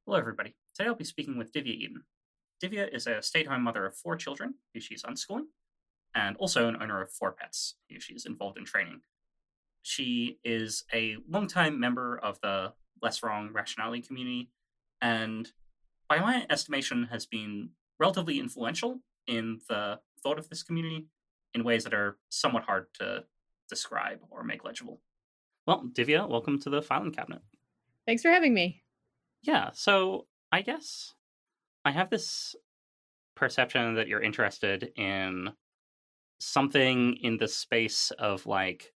Hello, everybody. Today I'll be speaking with Divya Eden. Divya is a stay-at-home mother of 4 children who she's unschooling, and also an owner of 4 pets who she's involved in training. She is a longtime member of the Less Wrong Rationality community, and by my estimation has been relatively influential in the thought of this community in ways that are somewhat hard to describe or make legible. Well, Divya, welcome to the filing cabinet. Thanks for having me. Yeah, so I guess I have this perception that you're interested in something in the space of like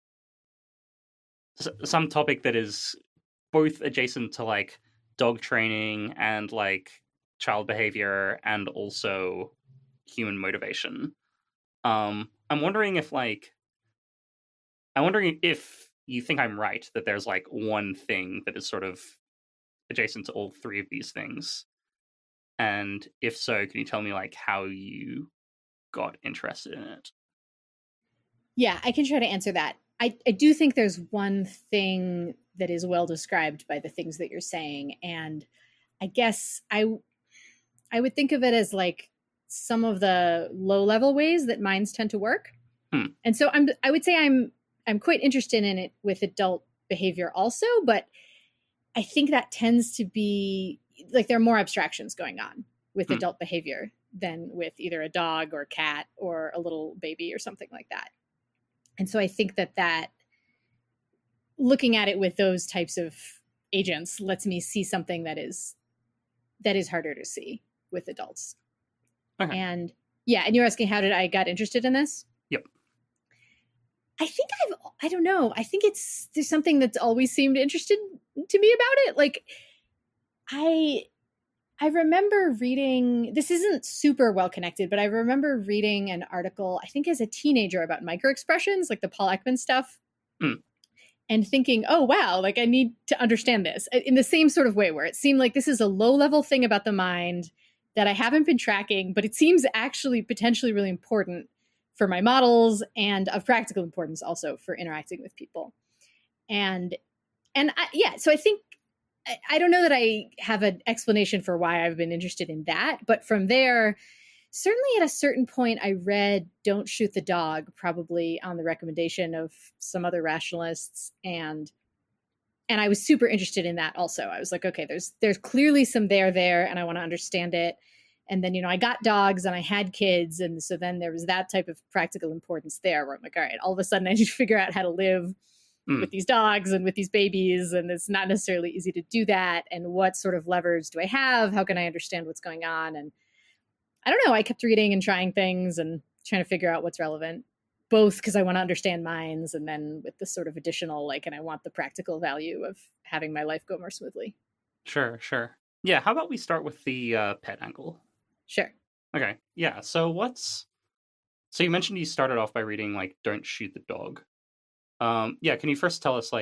some topic that is both adjacent to like dog training and like child behavior and also human motivation. I'm wondering if you think I'm right that there's like one thing that is sort of adjacent to all three of these things. And if so, can you tell me like how you got interested in it? Yeah, I can try to answer that. I do think there's one thing that is well described by the things that you're saying. And I guess I would think of it as like some of the low level ways that minds tend to work. And so I would say I'm quite interested in it with adult behavior also, but I think that tends to be like there are more abstractions going on with adult behavior than with either a dog or cat or a little baby or something like that. And so I think that looking at it with those types of agents lets me see something that is harder to see with adults. Okay. And yeah, and you're asking how did I got interested in this? Yep. I think I don't know. I think there's something that's always seemed interested to me about it. Like I remember reading, this isn't super well connected, but I remember reading an article, I think as a teenager, about microexpressions, like the Paul Ekman stuff, and thinking, oh, wow, like I need to understand this in the same sort of way where it seemed like this is a low level thing about the mind that I haven't been tracking, but it seems actually potentially really important for my models and of practical importance also for interacting with people. So I think, I don't know that I have an explanation for why I've been interested in that, but from there, certainly at a certain point, I read Don't Shoot the Dog, probably on the recommendation of some other rationalists, and I was super interested in that also. I was like, okay, there's clearly some there, and I want to understand it. And then, I got dogs and I had kids, and so then there was that type of practical importance there where I'm like, all right, all of a sudden I need to figure out how to live with these dogs and with these babies, and it's not necessarily easy to do that. And what sort of levers do I have? How can I understand what's going on? And I don't know, I kept reading and trying things and trying to figure out what's relevant, both because I want to understand minds and then with the sort of additional, and I want the practical value of having my life go more smoothly. Sure. Yeah, how about we start with the pet angle? Sure. Okay, yeah, so you mentioned you started off by reading, Don't Shoot the Dog. Yeah, can you first tell us,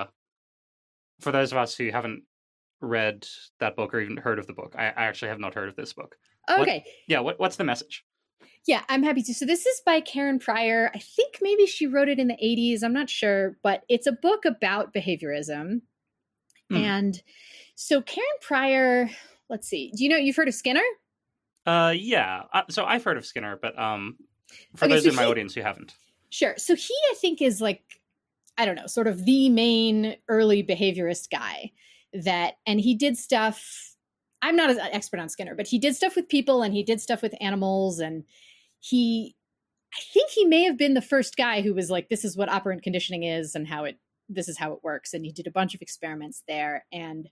for those of us who haven't read that book or even heard of the book, I actually have not heard of this book. Okay. What's the message? Yeah, I'm happy to. So this is by Karen Pryor. I think maybe she wrote it in the 80s. I'm not sure, but it's a book about behaviorism. And so Karen Pryor, let's see. Do you know, you've heard of Skinner? Yeah. So I've heard of Skinner, but for those in my audience who haven't. Sure. So he, I think, is I don't know, sort of the main early behaviorist guy and he did stuff. I'm not an expert on Skinner, but he did stuff with people and he did stuff with animals. And I think he may have been the first guy who was like, this is what operant conditioning is and this is how it works. And he did a bunch of experiments there. And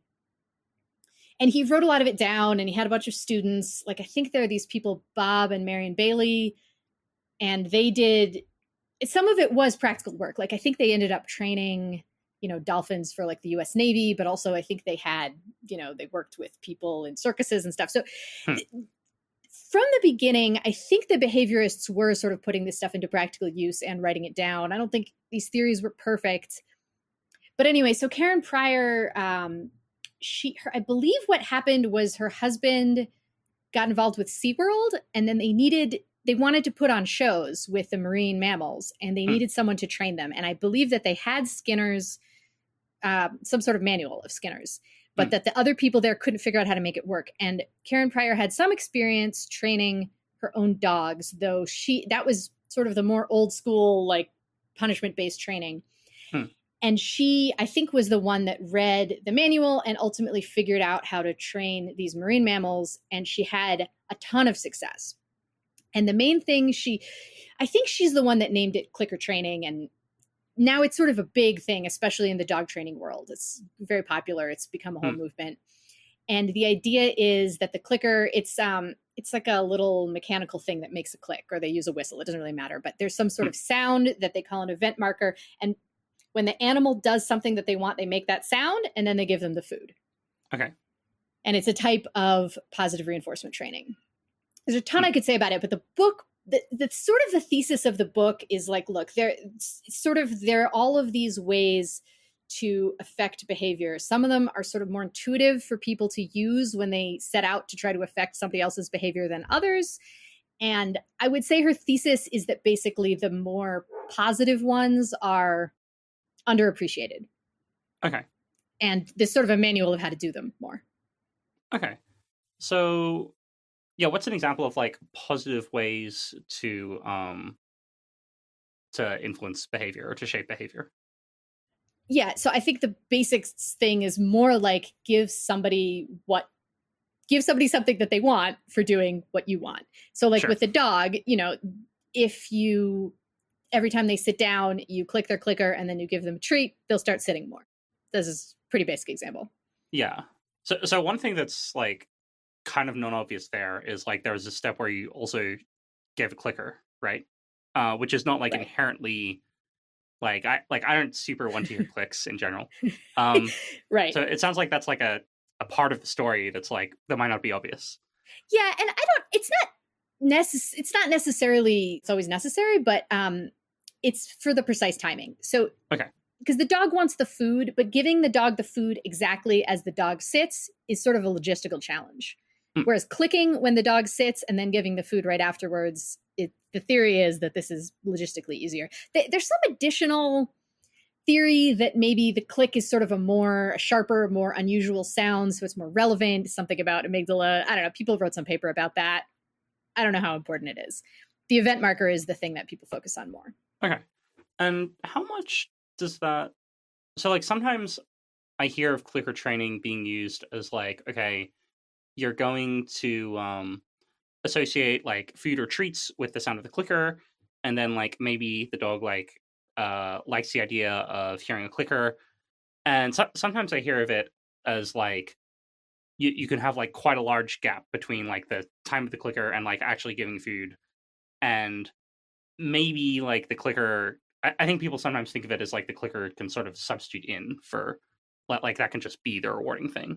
he wrote a lot of it down and he had a bunch of students. I think there are these people, Bob and Marion Bailey, and they did, some of it was practical work. I think they ended up training, dolphins for the US Navy, but also I think they had, they worked with people in circuses and stuff. So from the beginning, I think the behaviorists were sort of putting this stuff into practical use and writing it down. I don't think these theories were perfect. But anyway, so Karen Pryor, I believe what happened was her husband got involved with SeaWorld, and then they wanted to put on shows with the marine mammals, and they needed someone to train them. And I believe that they had Skinner's, some sort of manual of Skinner's, but that the other people there couldn't figure out how to make it work. And Karen Pryor had some experience training her own dogs, though that was sort of the more old school, like punishment-based training. And she, I think, was the one that read the manual and ultimately figured out how to train these marine mammals. And she had a ton of success. And the main thing I think she's the one that named it clicker training. And now it's sort of a big thing, especially in the dog training world. It's very popular. It's become a whole movement. And the idea is that the clicker, it's like a little mechanical thing that makes a click, or they use a whistle. It doesn't really matter, but there's some sort of sound that they call an event marker. And when the animal does something that they want, they make that sound, and then they give them the food. Okay. And it's a type of positive reinforcement training. There's a ton I could say about it, but the book, the sort of the thesis of the book is like, look, there are all of these ways to affect behavior. Some of them are sort of more intuitive for people to use when they set out to try to affect somebody else's behavior than others. And I would say her thesis is that basically the more positive ones are underappreciated. Okay. And there's sort of a manual of how to do them more. Okay. So, yeah, what's an example of like positive ways to influence behavior or to shape behavior? Yeah, so I think the basic thing is more like give somebody something that they want for doing what you want. So like with the dog, if you every time they sit down, you click their clicker and then you give them a treat, they'll start sitting more. This is a pretty basic example. Yeah. So one thing that's like kind of non-obvious there is like there was a step where you also gave a clicker, right? Which is not like inherently like I don't super want to hear clicks in general. Right. So it sounds like that's like a part of the story that's like that might not be obvious. Yeah, and it's not necessarily it's always necessary, but it's for the precise timing. So because the dog wants the food, but giving the dog the food exactly as the dog sits is sort of a logistical challenge. Whereas clicking when the dog sits and then giving the food right afterwards, the theory is that this is logistically easier. There's some additional theory that maybe the click is sort of a sharper, more unusual sound, so it's more relevant, something about amygdala. I don't know. People wrote some paper about that. I don't know how important it is. The event marker is the thing that people focus on more. Okay. And how much does that... So, like, sometimes I hear of clicker training being used as, like, okay, you're going to associate, like, food or treats with the sound of the clicker, and then, like, maybe the dog, like, likes the idea of hearing a clicker. And sometimes I hear of it as, like, you can have, like, quite a large gap between, like, the time of the clicker and, like, actually giving food. And maybe, like, the clicker... I think people sometimes think of it as, like, the clicker can sort of substitute in for... Like, that can just be the rewarding thing.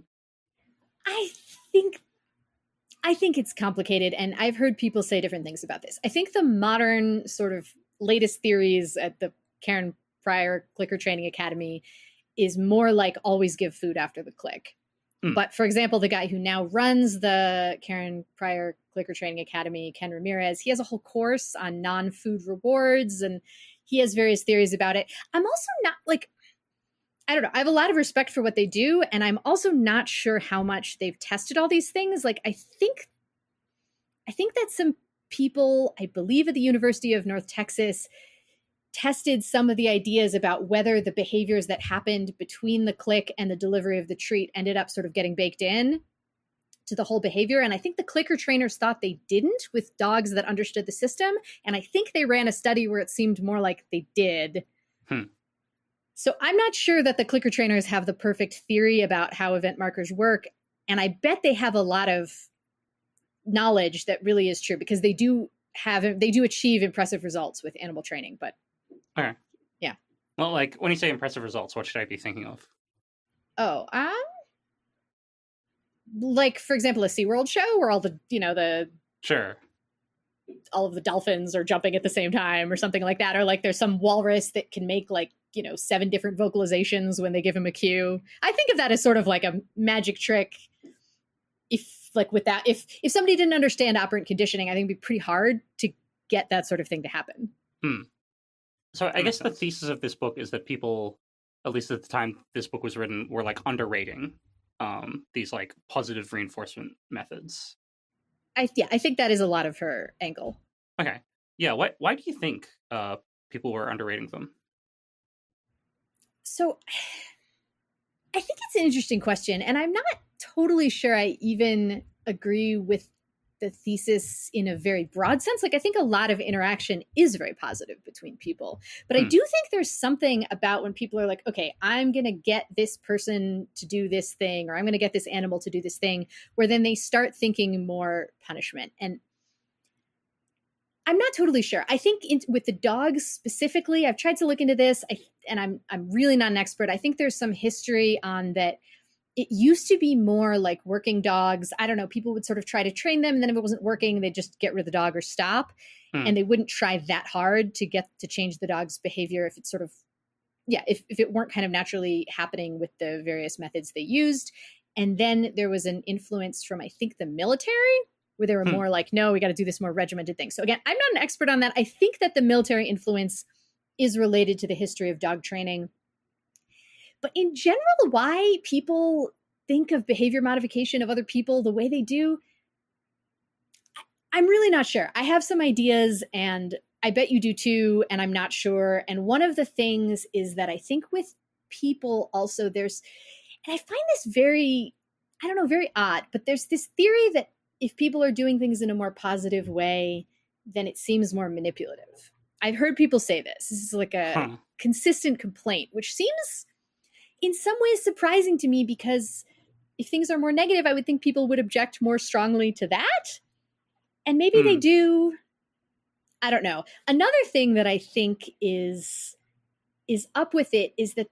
I think it's complicated, and I've heard people say different things about this. I think the modern sort of latest theories at the Karen Pryor Clicker Training Academy is more like always give food after the click. But for example, the guy who now runs the Karen Pryor Clicker Training Academy, Ken Ramirez, he has a whole course on non-food rewards, and he has various theories about it. I'm also not like, I don't know. I have a lot of respect for what they do, and I'm also not sure how much they've tested all these things. Like, I think that some people, I believe at the University of North Texas, tested some of the ideas about whether the behaviors that happened between the click and the delivery of the treat ended up sort of getting baked in to the whole behavior. And I think the clicker trainers thought they didn't with dogs that understood the system. And I think they ran a study where it seemed more like they did. So I'm not sure that the clicker trainers have the perfect theory about how event markers work. And I bet they have a lot of knowledge that really is true, because they do achieve impressive results with animal training. But okay. Yeah. Well, like, when you say impressive results, what should I be thinking of? Oh, like, for example, a SeaWorld show where all the Sure. all of the dolphins are jumping at the same time or something like that. Or like there's some walrus that can make 7 different vocalizations when they give him a cue. I think of that as sort of like a magic trick. If somebody didn't understand operant conditioning, I think it'd be pretty hard to get that sort of thing to happen. So I guess the thesis of this book is that people, at least at the time this book was written, were like underrating these like positive reinforcement methods. I think that is a lot of her angle. Okay. Yeah. Why do you think people were underrating them? So I think it's an interesting question, and I'm not totally sure I even agree with the thesis in a very broad sense. Like, I think a lot of interaction is very positive between people, but I do think there's something about when people are like, okay, I'm going to get this person to do this thing, or I'm going to get this animal to do this thing, where then they start thinking more punishment. And I'm not totally sure. I think with the dogs specifically, I've tried to look into this, and I'm really not an expert. I think there's some history on that. It used to be more like working dogs. I don't know. People would sort of try to train them, and then if it wasn't working, they'd just get rid of the dog or stop. And they wouldn't try that hard to get to change the dog's behavior if it's sort of, if it weren't kind of naturally happening with the various methods they used. And then there was an influence from, I think, the military, where they were more like, no, we got to do this more regimented thing. So again, I'm not an expert on that. I think that the military influence is related to the history of dog training. But in general, why people think of behavior modification of other people the way they do, I'm really not sure. I have some ideas, and I bet you do too, and I'm not sure. And one of the things is that I think with people also and I find this very odd, but there's this theory that if people are doing things in a more positive way, then it seems more manipulative. I've heard people say this. This is like a consistent complaint, which seems in some ways surprising to me, because if things are more negative, I would think people would object more strongly to that. And maybe they do. I don't know. Another thing that I think is up with it is that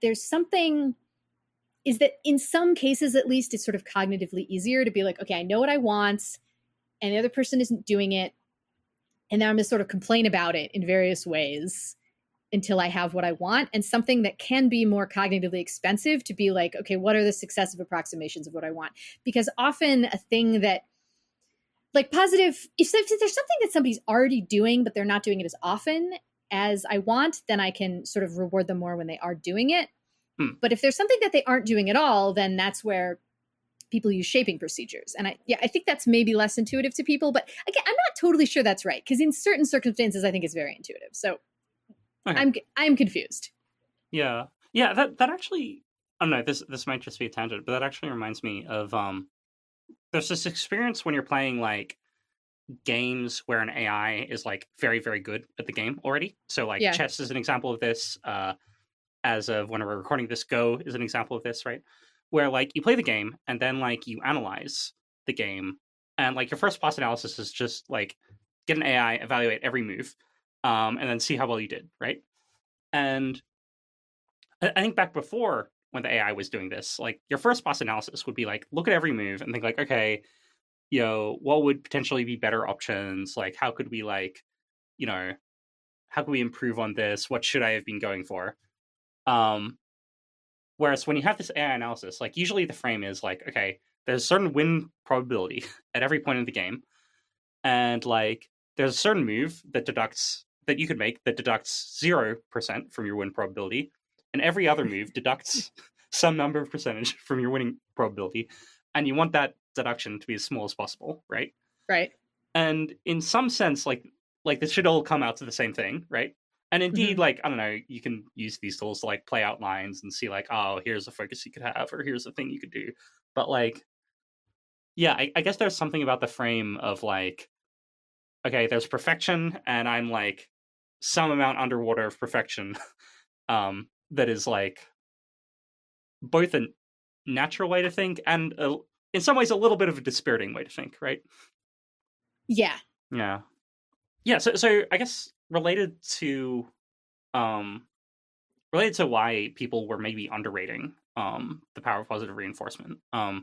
is that in some cases, at least, it's sort of cognitively easier to be like, okay, I know what I want, and the other person isn't doing it. And then I'm going to sort of complain about it in various ways until I have what I want. And something that can be more cognitively expensive to be like, okay, what are the successive approximations of what I want? Because often a thing that, like, positive, if there's something that somebody's already doing, but they're not doing it as often as I want, then I can sort of reward them more when they are doing it. But if there's something that they aren't doing at all, then that's where people use shaping procedures. And I think that's maybe less intuitive to people. But again, I'm not totally sure that's right, because in certain circumstances, I think it's very intuitive. So I'm confused. Yeah. That actually, I don't know. This might just be a tangent, but that actually reminds me of there's this experience when you're playing like games where an AI is like very, very good at the game already. So like chess is an example of this. As of when we're recording this, Go is an example of this, right? Where like you play the game and then like you analyze the game, and like your first pass analysis is just like get an AI, evaluate every move, and then see how well you did, right? And I think back before, when the AI was doing this, like your first pass analysis would be like look at every move and think like, okay, what would potentially be better options? Like how could we how can we improve on this? What should I have been going for? Whereas when you have this AI analysis, like usually the frame is like, okay, there's a certain win probability at every point in the game, and like there's a certain move that you could make that deducts 0% from your win probability, and every other move deducts some number of percentage from your winning probability, and you want that deduction to be as small as possible, right? Right. And in some sense, like this should all come out to the same thing, right? And indeed, like, I don't know, you can use these tools to like play out lines and see like, oh, here's a focus you could have, or here's a thing you could do. But like, yeah, I guess there's something about the frame of like, okay, there's perfection, and I'm like some amount underwater of perfection that is like both a natural way to think and in some ways a little bit of a dispiriting way to think, right? Yeah. So I guess related to why people were maybe underrating the power of positive reinforcement.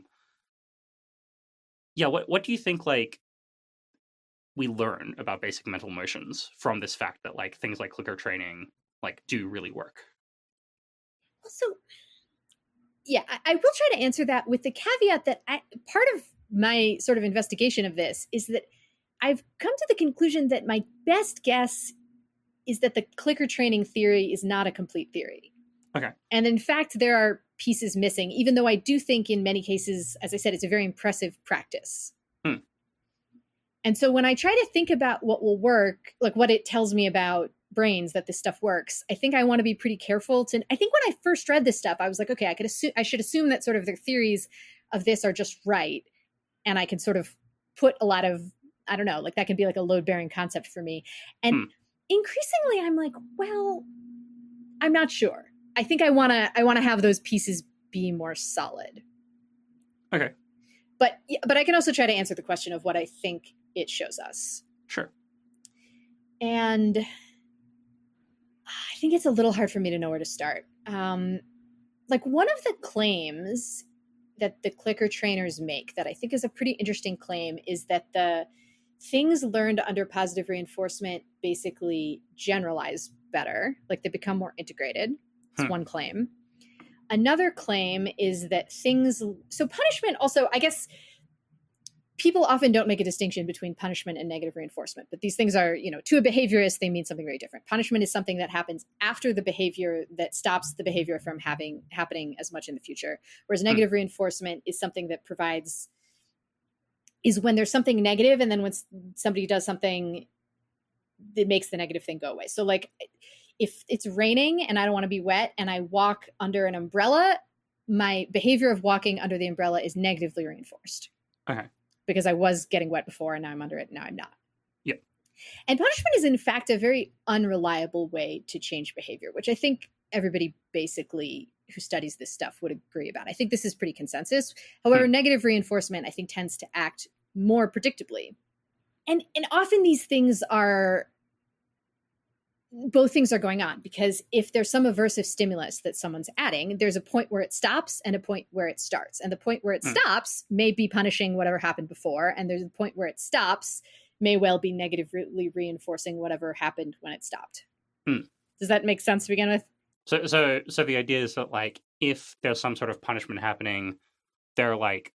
What do you think like we learn about basic mental motions from this fact that like things like clicker training like do really work? So I will try to answer that with the caveat that part of my sort of investigation of this is that I've come to the conclusion that my best guess is that the clicker training theory is not a complete theory. Okay. And in fact, there are pieces missing, even though I do think in many cases, as I said, it's a very impressive practice. And so when I try to think about what will work, like what it tells me about brains that this stuff works, I think I want to be pretty careful to, I think when I first read this stuff, I was like, okay, I should assume that sort of the theories of this are just right. And I can sort of put a lot of, I don't know, like that can be like a load bearing concept for me. And increasingly I'm like, well, I'm not sure. I think I want to have those pieces be more solid. Okay. But I can also try to answer the question of what I think it shows us. Sure. And I think it's a little hard for me to know where to start. Like one of the claims that the clicker trainers make that I think is a pretty interesting claim is that the things learned under positive reinforcement basically generalize better, like they become more integrated. It's one claim. Another claim is that so punishment also, I guess people often don't make a distinction between punishment and negative reinforcement, but these things are, to a behaviorist, they mean something very different. Punishment is something that happens after the behavior that stops the behavior from happening as much in the future. Whereas negative reinforcement is something that is when there's something negative, and then when somebody does something that makes the negative thing go away. So like if it's raining and I don't want to be wet and I walk under an umbrella, my behavior of walking under the umbrella is negatively reinforced. Okay. Because I was getting wet before and now I'm under it. Now I'm not. Yep. And punishment is in fact a very unreliable way to change behavior, which I think everybody basically who studies this stuff would agree about. I think this is pretty consensus. However, negative reinforcement, I think, tends to act more predictably. And often these things both things are going on, because if there's some aversive stimulus that someone's adding, there's a point where it stops and a point where it starts. And the point where it stops may be punishing whatever happened before. And there's a point where it stops may well be negatively reinforcing whatever happened when it stopped. Does that make sense to begin with? So the idea is that like if there's some sort of punishment happening, there are like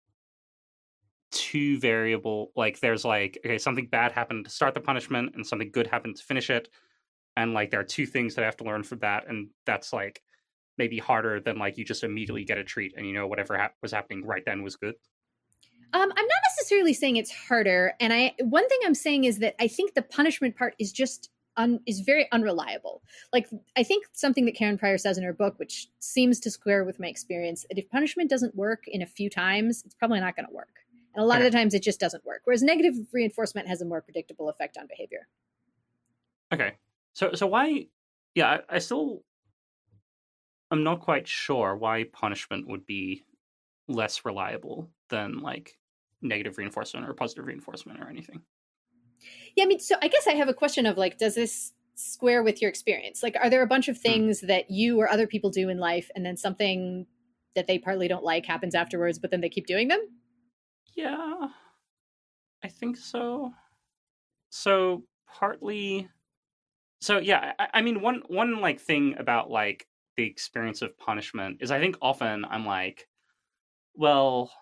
two variable, like there's like, okay, something bad happened to start the punishment and something good happened to finish it. And like there are two things that I have to learn from that, and that's like maybe harder than like you just immediately get a treat and whatever was happening right then was good. I'm not necessarily saying it's harder, and one thing I'm saying is that I think the punishment part is just is very unreliable. Like I think something that Karen Pryor says in her book, which seems to square with my experience, that if punishment doesn't work in a few times, it's probably not going to work, and a lot of the times it just doesn't work. Whereas negative reinforcement has a more predictable effect on behavior. Okay. So why, I still, I'm not quite sure why punishment would be less reliable than like negative reinforcement or positive reinforcement or anything. Yeah, I mean, so I guess I have a question of like, does this square with your experience? Like, are there a bunch of things that you or other people do in life and then something that they partly don't like happens afterwards, but then they keep doing them? Yeah, I think so. So partly... So yeah, I mean, one like thing about like the experience of punishment is I think often I'm like, well,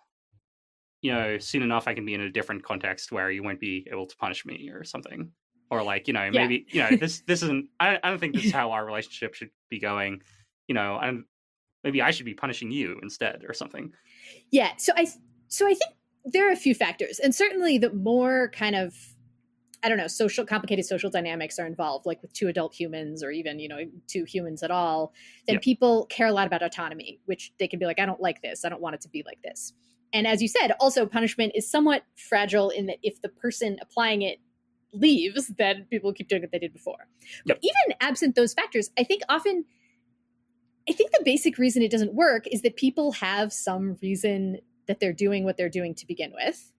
soon enough I can be in a different context where you won't be able to punish me or something, or like maybe this isn't. I don't think this is how our relationship should be going. Maybe I should be punishing you instead or something. Yeah. So I think there are a few factors, and certainly the more kind of, I don't know, complicated social dynamics are involved, like with two adult humans or even, two humans at all, then people care a lot about autonomy, which they can be like, I don't like this. I don't want it to be like this. And as you said, also punishment is somewhat fragile in that if the person applying it leaves, then people keep doing what they did before. But even absent those factors, I think the basic reason it doesn't work is that people have some reason that they're doing what they're doing to begin with.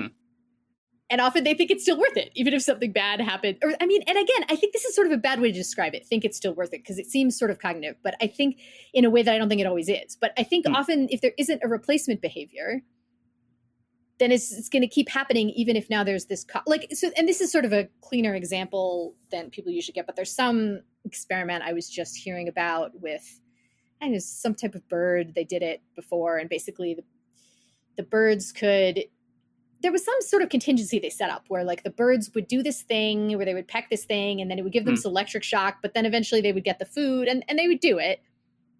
And often they think it's still worth it, even if something bad happened. And again, I think this is sort of a bad way to describe it. Think it's still worth it, because it seems sort of cognitive, but I think in a way that I don't think it always is. But I think often if there isn't a replacement behavior, then it's going to keep happening, even if now there's this and this is sort of a cleaner example than people usually get. But there's some experiment I was just hearing about with, I don't know, some type of bird. They did it before, and basically the birds could. There was some sort of contingency they set up where like the birds would do this thing where they would peck this thing and then it would give them this electric shock, but then eventually they would get the food and they would do it.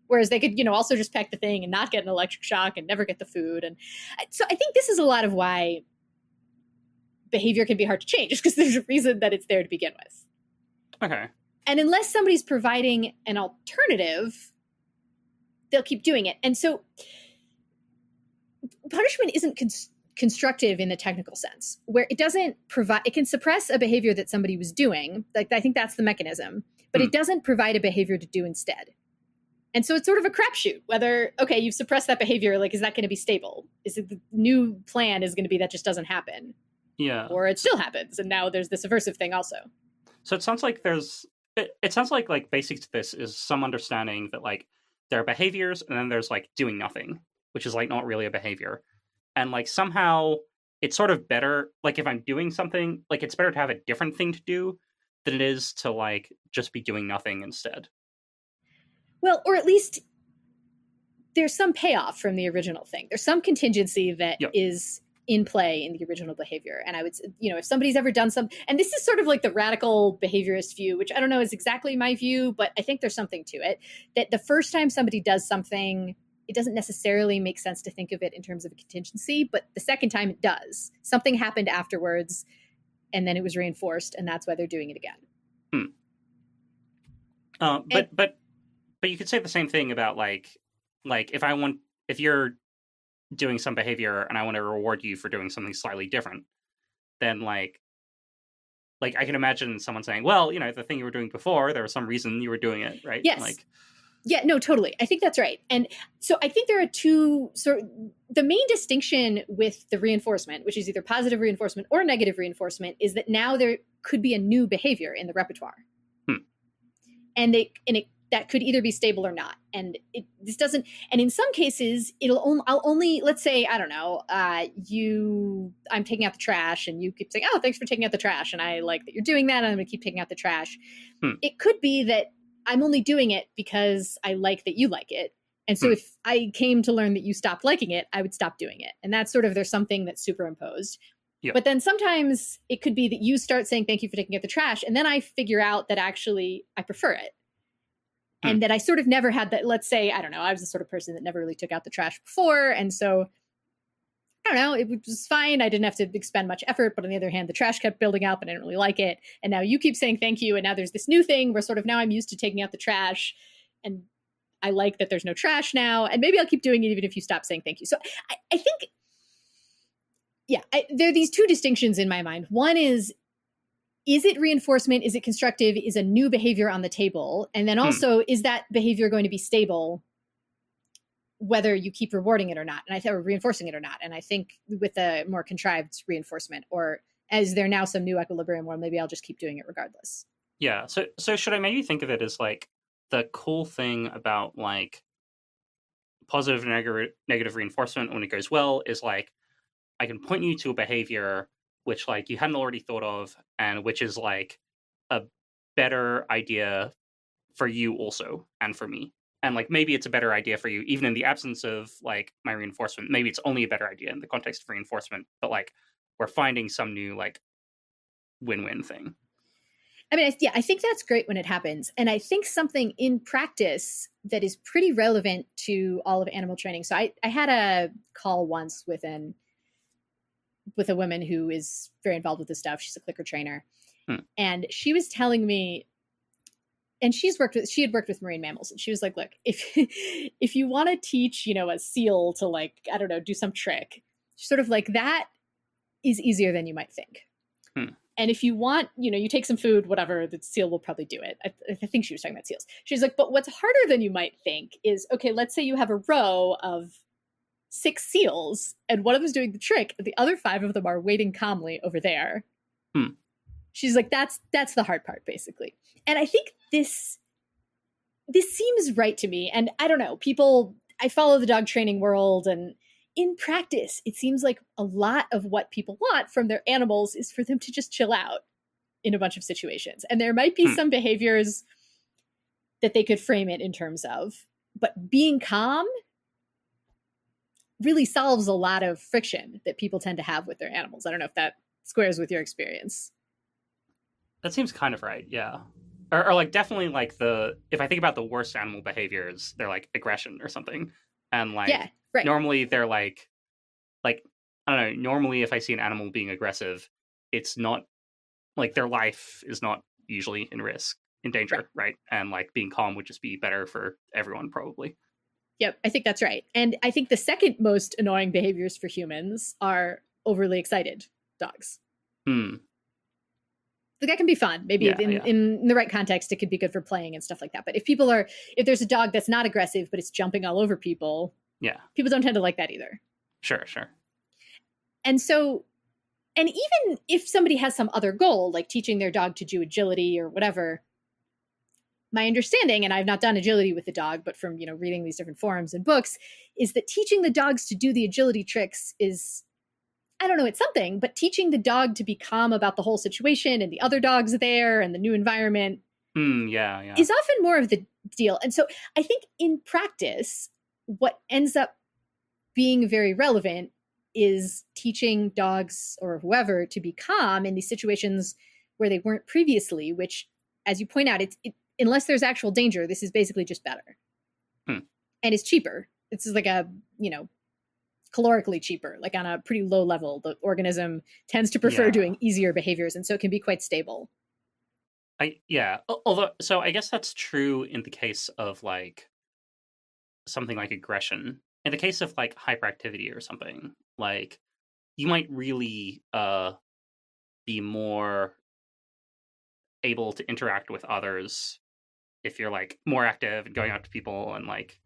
Whereas they could, also just peck the thing and not get an electric shock and never get the food. And so I think this is a lot of why behavior can be hard to change, just because there's a reason that it's there to begin with. Okay. And unless somebody's providing an alternative, they'll keep doing it. And so punishment isn't constructive in the technical sense, where it doesn't provide, it can suppress a behavior that somebody was doing. Like, I think that's the mechanism, but it doesn't provide a behavior to do instead. And so it's sort of a crapshoot whether, okay, you've suppressed that behavior. Like, is that going to be stable? Is it the new plan is going to be that just doesn't happen? Yeah. Or it still happens. And now there's this aversive thing also. So it sounds like it sounds like basic to this is some understanding that like there are behaviors and then there's like doing nothing, which is like not really a behavior. And like somehow it's sort of better, like if I'm doing something, like it's better to have a different thing to do than it is to like just be doing nothing instead. Well, or at least there's some payoff from the original thing. There's some contingency that is in play in the original behavior. And I would, if somebody's ever done and this is sort of like the radical behaviorist view, which I don't know is exactly my view, but I think there's something to it, that the first time somebody does something, it doesn't necessarily make sense to think of it in terms of a contingency, but the second time it does. Something happened afterwards, and then it was reinforced, and that's why they're doing it again. But you could say the same thing about like if you're doing some behavior and I want to reward you for doing something slightly different, then like I can imagine someone saying, well, the thing you were doing before, there was some reason you were doing it, right? Yes. Yeah, no, totally. I think that's right. And so I think there are two the main distinction with the reinforcement, which is either positive reinforcement or negative reinforcement, is that now there could be a new behavior in the repertoire. And that could either be stable or not. And this doesn't, and in some cases, I'll only, let's say, I don't know, I'm taking out the trash and you keep saying, oh, thanks for taking out the trash. And I like that you're doing that. And I'm going to keep taking out the trash. It could be that I'm only doing it because I like that you like it. And so if I came to learn that you stopped liking it, I would stop doing it. And that's sort of, there's something that's superimposed. Yep. But then sometimes it could be that you start saying, thank you for taking out the trash. And then I figure out that actually I prefer it. And that I sort of never had that, let's say, I don't know, I was the sort of person that never really took out the trash before. And so, I don't know, it was fine. I didn't have to expend much effort. But on the other hand, the trash kept building up and I didn't really like it. And now you keep saying thank you. And now there's this new thing where sort of now I'm used to taking out the trash. And I like that there's no trash now. And maybe I'll keep doing it even if you stop saying thank you. So I think, there are these two distinctions in my mind. One is it reinforcement? Is it constructive? Is a new behavior on the table? And then also, is that behavior going to be stable whether you keep rewarding it or not? And or reinforcing it or not? And I think with a more contrived reinforcement, or is there now some new equilibrium where maybe I'll just keep doing it regardless? Yeah. So should I maybe think of it as like the cool thing about like positive and negative reinforcement when it goes well is like I can point you to a behavior which like you hadn't already thought of, and which is like a better idea for you also, and for me. And like maybe it's a better idea for you, even in the absence of like my reinforcement. Maybe it's only a better idea in the context of reinforcement, but like we're finding some new like win-win thing. I mean, I think that's great when it happens. And I think something in practice that is pretty relevant to all of animal training. So I had a call once with a woman who is very involved with this stuff. She's a clicker trainer. And she was telling me, and she had worked with marine mammals. And she was like, look, if you want to teach, a seal to like, I don't know, do some trick, sort of like that is easier than you might think. And if you want, you take some food, whatever, the seal will probably do it. I think she was talking about seals. She's like, but what's harder than you might think is, okay, let's say you have a row of 6 seals and one of them is doing the trick and the other 5 of them are waiting calmly over there. She's like, that's the hard part, basically. And I think this seems right to me. And I don't know, I follow the dog training world, and in practice, it seems like a lot of what people want from their animals is for them to just chill out in a bunch of situations. And there might be some behaviors that they could frame it in terms of, but being calm really solves a lot of friction that people tend to have with their animals. I don't know if that squares with your experience. That seems kind of right, yeah. or like definitely like if I think about the worst animal behaviors, they're like aggression or something, and like Yeah, right. normally they're like I don't know. Normally, if I see an animal being aggressive, it's not like their life is not usually in danger, right? And like being calm would just be better for everyone, probably. Yep, I think that's right. And I think the second most annoying behaviors for humans are overly excited dogs. Hmm. Like that can be fun. Maybe in the right context, it could be good for playing and stuff like that. But if there's a dog that's not aggressive, but it's jumping all over people, people don't tend to like that either. Sure. And so, and even if somebody has some other goal, like teaching their dog to do agility or whatever, my understanding, and I've not done agility with the dog, but from, reading these different forums and books, is that teaching the dogs to do the agility tricks is, I don't know, it's something, but teaching the dog to be calm about the whole situation and the other dogs there and the new environment is often more of the deal. And so I think in practice, what ends up being very relevant is teaching dogs or whoever to be calm in these situations where they weren't previously, which, as you point out, unless there's actual danger, this is basically just better. And it's cheaper. It's like calorically cheaper, like on a pretty low level. The organism tends to prefer doing easier behaviors, and so it can be quite stable. Although, so I guess that's true in the case of like something like aggression. In the case of like hyperactivity or something, like you might really be more able to interact with others if you're like more active and going out to people and like,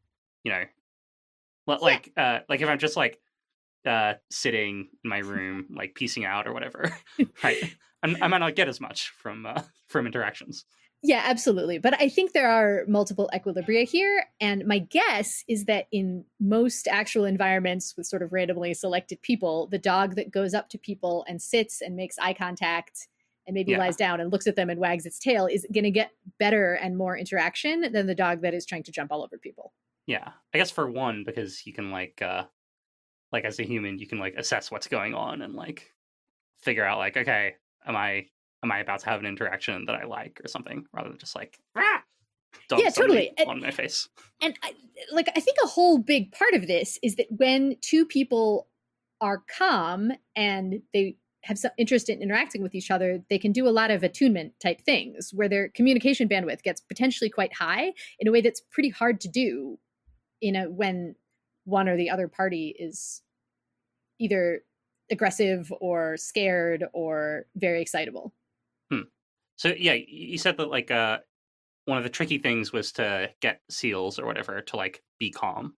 like if I'm just like sitting in my room like piecing out or whatever, right? I might not get as much from interactions. Yeah, absolutely. But I think there are multiple equilibria here. And my guess is that in most actual environments with sort of randomly selected people, the dog that goes up to people and sits and makes eye contact and maybe lies down and looks at them and wags its tail is going to get better and more interaction than the dog that is trying to jump all over people. Yeah, I guess for one, because you can like as a human, you can like assess what's going on and like figure out like, okay, am I about to have an interaction that I like or something, rather than just like, totally on my face. And I think a whole big part of this is that when two people are calm and they have some interest in interacting with each other, they can do a lot of attunement type things where their communication bandwidth gets potentially quite high in a way that's pretty hard to do when one or the other party is either aggressive or scared or very excitable. So yeah, you said that like one of the tricky things was to get seals or whatever to like be calm.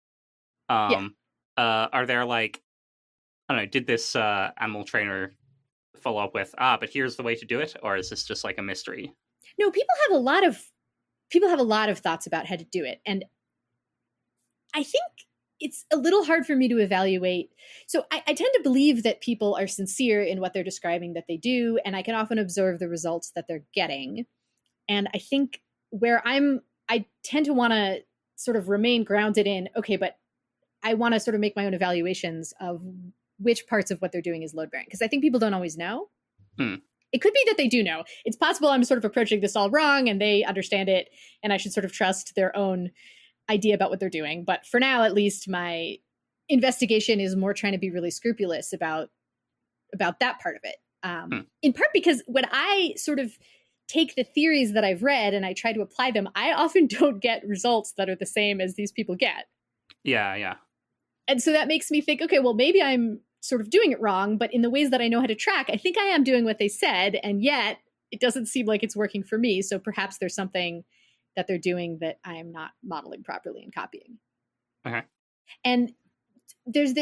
Are there like, I don't know, did this animal trainer follow up with but here's the way to do it, or is this just like a mystery? No, people have a lot of thoughts about how to do it, and I think it's a little hard for me to evaluate. So I tend to believe that people are sincere in what they're describing that they do, and I can often observe the results that they're getting. And I think where I tend to want to sort of remain grounded in, okay, but I want to sort of make my own evaluations of which parts of what they're doing is load bearing, because I think people don't always know. It could be that they do know. It's possible I'm sort of approaching this all wrong and they understand it, and I should sort of trust their own idea about what they're doing. But for now, at least, my investigation is more trying to be really scrupulous about that part of it. In part because when I sort of take the theories that I've read and I try to apply them, I often don't get results that are the same as these people get. Yeah. And so that makes me think, okay, well, maybe I'm sort of doing it wrong, but in the ways that I know how to track, I think I am doing what they said, and yet it doesn't seem like it's working for me. So perhaps there's something that they're doing that I'm not modeling properly and copying. Okay. And there's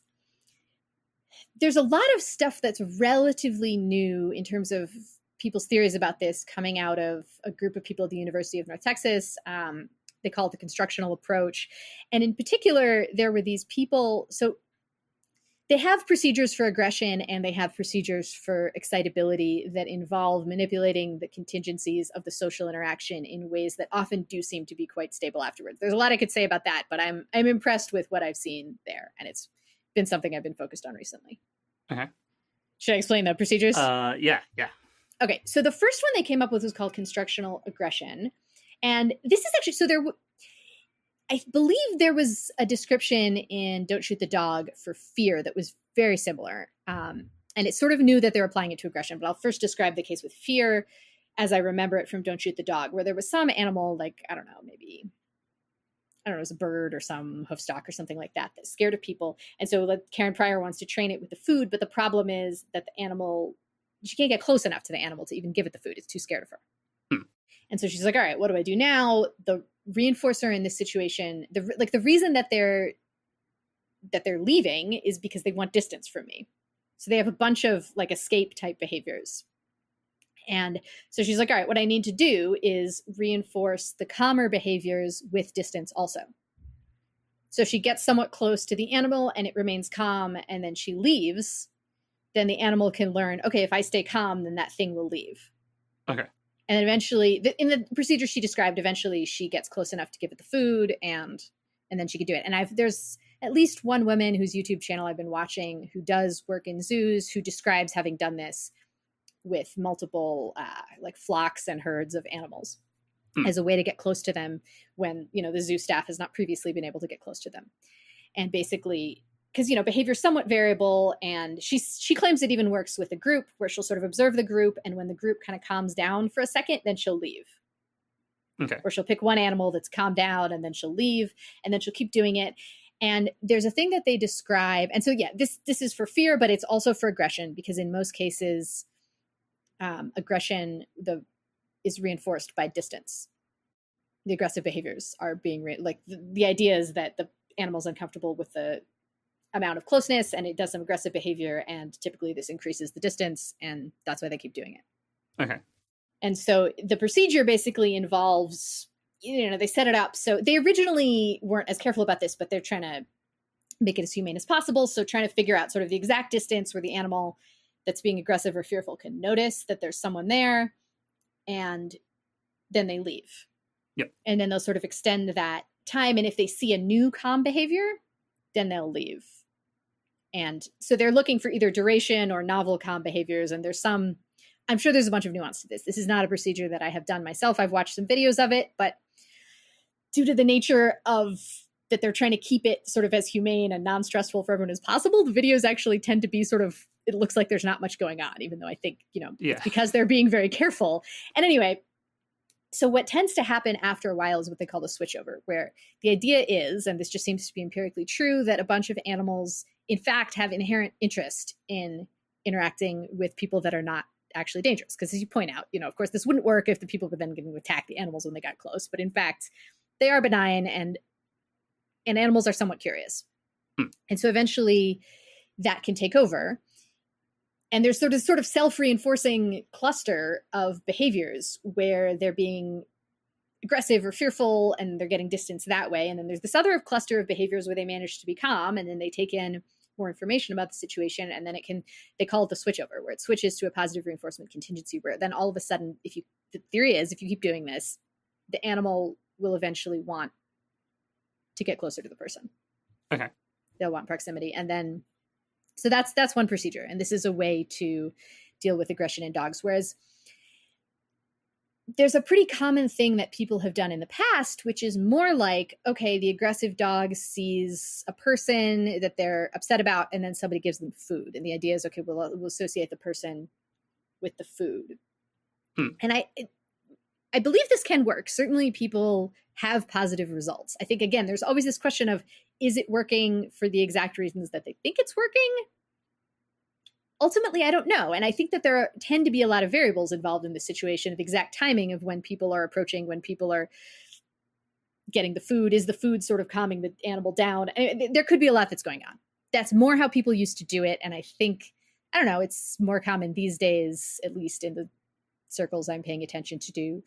a lot of stuff that's relatively new in terms of people's theories about this coming out of a group of people at the University of North Texas. They call it the constructional approach. And in particular, there were these people. So they have procedures for aggression and they have procedures for excitability that involve manipulating the contingencies of the social interaction in ways that often do seem to be quite stable afterwards. There's a lot I could say about that, but I'm impressed with what I've seen there, and it's been something I've been focused on recently. Okay. Should I explain the procedures? Yeah. Okay, so the first one they came up with was called constructional aggression. And this is actually, so I believe there was a description in Don't Shoot the Dog for fear that was very similar. And it sort of knew that they were applying it to aggression. But I'll first describe the case with fear as I remember it from Don't Shoot the Dog, where there was some animal, like, I don't know, maybe, I don't know, it was a bird or some hoofstock or something like that that's scared of people. And so like, Karen Pryor wants to train it with the food. But the problem is that the animal, she can't get close enough to the animal to even give it the food. It's too scared of her. And so she's like, all right, what do I do now? The reinforcer in this situation, the reason that they're leaving is because they want distance from me. So they have a bunch of like escape type behaviors. And so she's like, all right, what I need to do is reinforce the calmer behaviors with distance also. So she gets somewhat close to the animal and it remains calm, and then she leaves. Then the animal can learn, okay, if I stay calm, then that thing will leave. Okay. And then eventually, in the procedure she described, eventually she gets close enough to give it the food, and then she could do it. And there's at least one woman whose YouTube channel I've been watching who does work in zoos who describes having done this with multiple like flocks and herds of animals as a way to get close to them when, the zoo staff has not previously been able to get close to them. And basically, because, behavior is somewhat variable, and she claims it even works with a group where she'll sort of observe the group, and when the group kind of calms down for a second, then she'll leave. Okay. Or she'll pick one animal that's calmed down, and then she'll leave, and then she'll keep doing it. And there's a thing that they describe, and so yeah, this is for fear, but it's also for aggression, because in most cases, aggression is reinforced by distance. The aggressive behaviors are being the idea is that the animal's uncomfortable with the amount of closeness, and it does some aggressive behavior, and typically this increases the distance, and that's why they keep doing it. Okay. And so the procedure basically involves, they set it up. So they originally weren't as careful about this, but they're trying to make it as humane as possible. So trying to figure out sort of the exact distance where the animal that's being aggressive or fearful can notice that there's someone there, and then they leave. Yep. And then they'll sort of extend that time. And if they see a new calm behavior, then they'll leave. And so they're looking for either duration or novel calm behaviors. And I'm sure there's a bunch of nuance to this. This is not a procedure that I have done myself. I've watched some videos of it, but due to the nature of that they're trying to keep it sort of as humane and non-stressful for everyone as possible, the videos actually tend to be sort of, it looks like there's not much going on, even though I think, it's because they're being very careful. And anyway, so what tends to happen after a while is what they call the switchover, where the idea is, and this just seems to be empirically true, that a bunch of animals, in fact, have inherent interest in interacting with people that are not actually dangerous. Because as you point out, of course, this wouldn't work if the people were then going to attack the animals when they got close. But in fact, they are benign, and animals are somewhat curious. And so eventually that can take over. And there's sort of self-reinforcing cluster of behaviors where they're being aggressive or fearful, and they're getting distance that way. And then there's this other cluster of behaviors where they manage to be calm, and then they take in more information about the situation, and then they call it the switchover, where it switches to a positive reinforcement contingency, where then all of a sudden, the theory is, if you keep doing this, the animal will eventually want to get closer to the person. Okay. They'll want proximity. And then, so that's one procedure. And this is a way to deal with aggression in dogs. Whereas there's a pretty common thing that people have done in the past, which is more like, okay, the aggressive dog sees a person that they're upset about, and then somebody gives them food. And the idea is, okay, we'll associate the person with the food. And I believe this can work. Certainly people have positive results. I think, again, there's always this question of, is it working for the exact reasons that they think it's working? Ultimately, I don't know. And I think that there tend to be a lot of variables involved in this situation, of exact timing of when people are approaching, when people are getting the food. Is the food sort of calming the animal down? There could be a lot that's going on. That's more how people used to do it. And I think, I don't know, it's more common these days, at least in the circles I'm paying attention to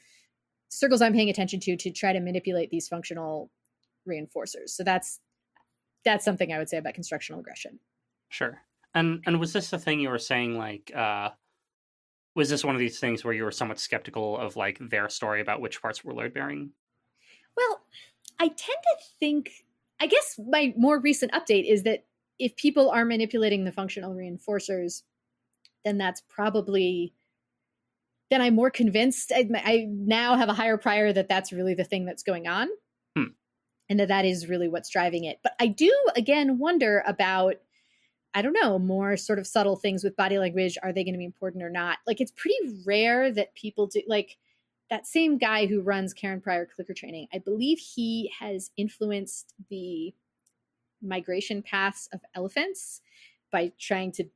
try to manipulate these functional reinforcers. So that's something I would say about constructional aggression. Sure. And was this the thing you were saying, like, was this one of these things where you were somewhat skeptical of, like, their story about which parts were load-bearing? Well, I tend to think, I guess my more recent update is that if people are manipulating the functional reinforcers, then that's probably then I'm more convinced. I now have a higher prior that that's really the thing that's going on. And that is really what's driving it. But I do, again, wonder about, I don't know, more sort of subtle things with body language. Are they going to be important or not? Like, it's pretty rare that people do, like, that same guy who runs Karen Pryor Clicker Training, I believe he has influenced the migration paths of elephants by trying to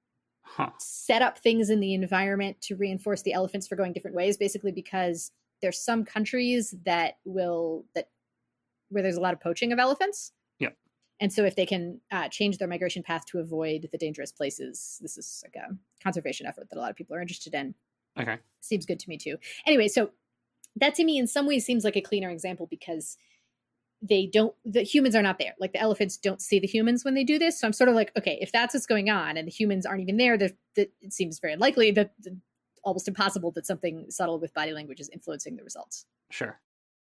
set up things in the environment to reinforce the elephants for going different ways, basically because there's some countries that where there's a lot of poaching of elephants. Yeah. And so if they can change their migration path to avoid the dangerous places, this is like a conservation effort that a lot of people are interested in. Okay. Seems good to me too. Anyway, so that to me in some ways seems like a cleaner example because the humans are not there. Like the elephants don't see the humans when they do this. So I'm sort of like, okay, if that's what's going on and the humans aren't even there, it seems very unlikely that almost impossible that something subtle with body language is influencing the results. Sure.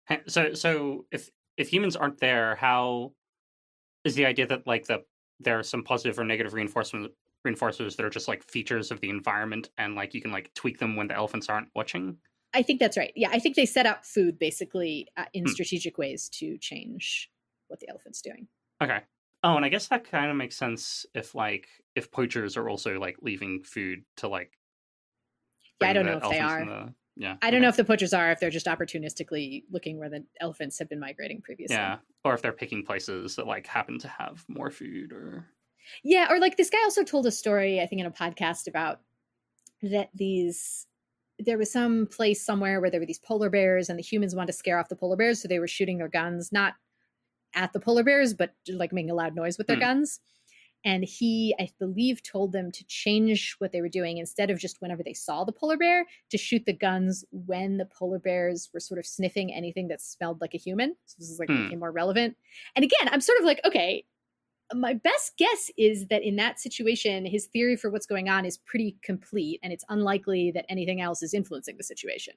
So if humans aren't there, how is the idea that like there are some positive or negative reinforcers that are just like features of the environment and like you can like tweak them when the elephants aren't watching? I think that's right. Yeah, I think they set up food basically in strategic ways to change what the elephant's doing. Okay. Oh, and I guess that kind of makes sense if poachers are also like leaving food to like. Yeah, I don't know if they are. I don't know if the poachers are, if they're just opportunistically looking where the elephants have been migrating previously. Yeah, or if they're picking places that like happen to have more food or. Yeah, or like this guy also told a story, I think in a podcast about that there was some place somewhere where there were these polar bears and the humans wanted to scare off the polar bears. So they were shooting their guns, not at the polar bears, but like making a loud noise with their guns. And he, I believe, told them to change what they were doing instead of just whenever they saw the polar bear, to shoot the guns when the polar bears were sort of sniffing anything that smelled like a human. So this is like became more relevant. And again, I'm sort of like, okay, my best guess is that in that situation, his theory for what's going on is pretty complete, and it's unlikely that anything else is influencing the situation.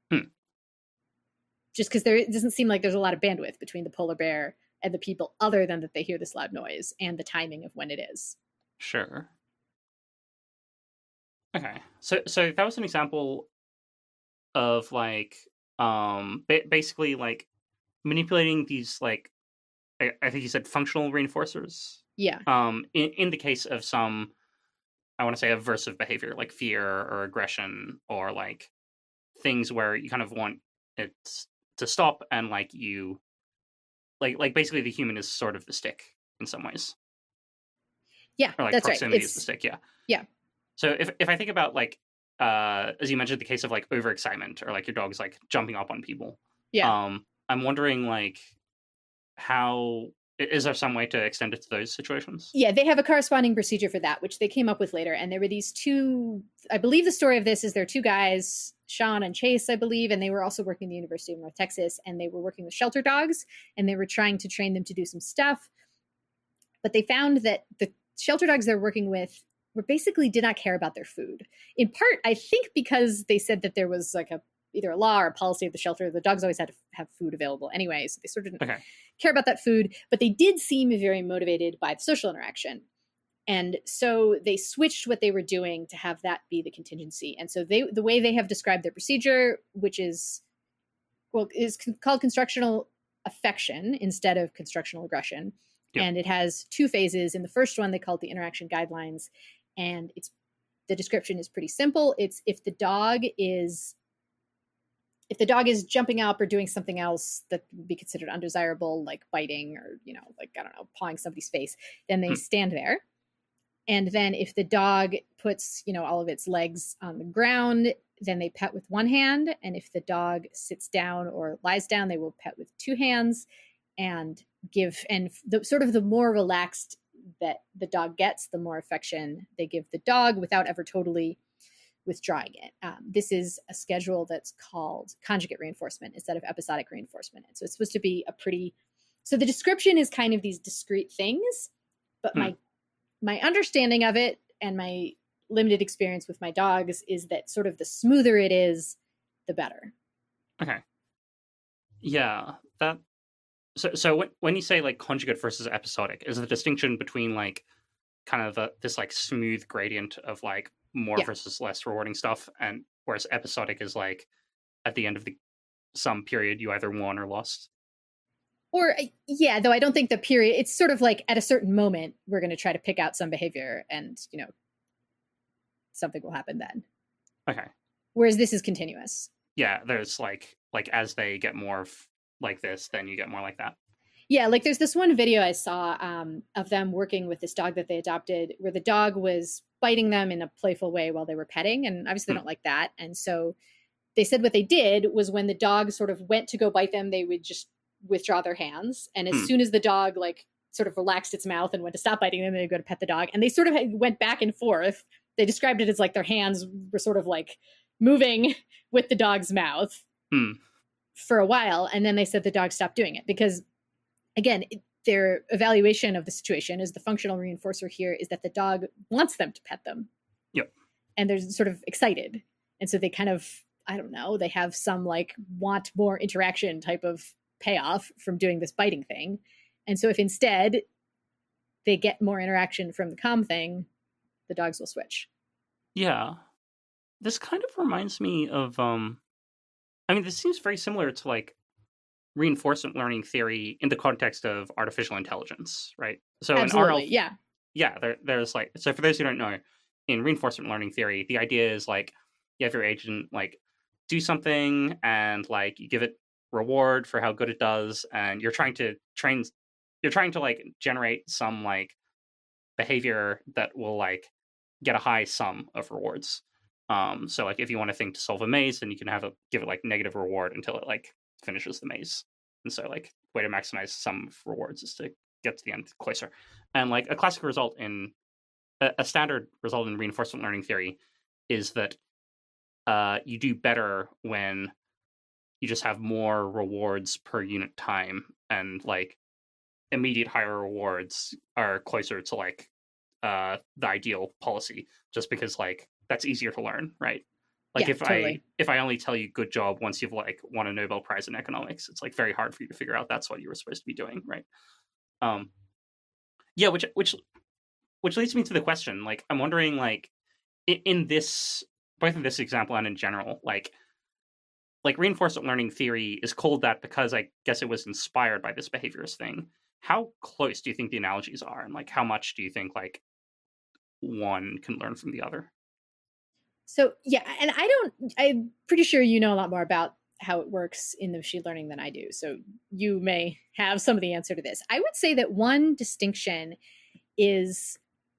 Just because it doesn't seem like there's a lot of bandwidth between the polar bear and the people other than that they hear this loud noise and the timing of when it is. Sure. Okay. So that was an example of like basically like manipulating these like I think you said functional reinforcers. Yeah. In the case of some, I want to say aversive behavior like fear or aggression or like things where you kind of want it to stop and like you like basically the human is sort of the stick in some ways. Yeah, or like that's proximity right. is the stick. Yeah. Yeah. So if I think about like as you mentioned the case of like overexcitement or like your dog's like jumping up on people. Yeah. I'm wondering like how is there some way to extend it to those situations? Yeah, they have a corresponding procedure for that, which they came up with later. And there were these two, I believe the story of this is there are two guys, Sean and Chase, I believe, and they were also working at the University of North Texas, and they were working with shelter dogs, and they were trying to train them to do some stuff. But they found that the shelter dogs they're working with basically did not care about their food. In part, I think because they said that there was like either a law or a policy of the shelter. The dogs always had to have food available anyway, so they sort of didn't care about that food, but they did seem very motivated by the social interaction. And so they switched what they were doing to have that be the contingency. And so the way they have described their procedure, which is called constructional affection instead of constructional aggression. Yep. And it has two phases. In the first one, they call it the interaction guidelines. And the description is pretty simple. It's if the dog is jumping up or doing something else that would be considered undesirable, like biting or, like, I don't know, pawing somebody's face, then they stand there. And then if the dog puts, all of its legs on the ground, then they pet with one hand. And if the dog sits down or lies down, they will pet with two hands and the more relaxed that the dog gets, the more affection they give the dog without ever totally withdrawing it. This is a schedule that's called conjugate reinforcement instead of episodic reinforcement. And so it's supposed to be so the description is kind of these discrete things, but my understanding of it and my limited experience with my dogs is that sort of the smoother it is, the better. Okay. Yeah. So when you say like conjugate versus episodic, is the distinction between like kind of this like smooth gradient of like more versus less rewarding stuff, and whereas episodic is like at the end of some period you either won or lost. Or yeah, though I don't think the period, it's sort of like at a certain moment we're going to try to pick out some behavior and, something will happen then. Okay. Whereas this is continuous. Yeah, there's like as they get more like this, then you get more like that. Yeah, like there's this one video I saw of them working with this dog that they adopted where the dog was biting them in a playful way while they were petting, and obviously they don't like that. And so they said what they did was when the dog sort of went to go bite them, they would just withdraw their hands. And as soon as the dog like sort of relaxed its mouth and went to stop biting them, they would go to pet the dog. And they sort of went back and forth. They described it as like their hands were sort of like moving with the dog's mouth for a while. And then they said the dog stopped doing it because, again, their evaluation of the situation is the functional reinforcer here is that the dog wants them to pet them. Yep. And they're sort of excited. And so they kind of, I don't know, they have some like want more interaction type of payoff from doing this biting thing. And so if instead they get more interaction from the calm thing, the dogs will switch. Yeah. This kind of reminds me of this seems very similar to like reinforcement learning theory in the context of artificial intelligence, right? So absolutely, there's like, so for those who don't know, in reinforcement learning theory, the idea is like you have your agent like do something and like you give it reward for how good it does, and you're trying to like generate some like behavior that will like get a high sum of rewards. So like if you want a thing to solve a maze, then you can give it like negative reward until it like finishes the maze. And so like way to maximize sum of rewards is to get to the end closer. And like a classic result in a standard result in reinforcement learning theory is that you do better when you just have more rewards per unit time, and like immediate higher rewards are closer to like the ideal policy, just because like that's easier to learn, right? Like if I only tell you good job once you've like won a Nobel Prize in economics, it's like very hard for you to figure out that's what you were supposed to be doing, right? Which leads me to the question, like I'm wondering like in this, both in this example and in general, like reinforcement learning theory is called that because I guess it was inspired by this behaviorist thing. How close do you think the analogies are, and like how much do you think like one can learn from the other? So yeah, and I'm pretty sure you know a lot more about how it works in the machine learning than I do. So you may have some of the answer to this. I would say that one distinction is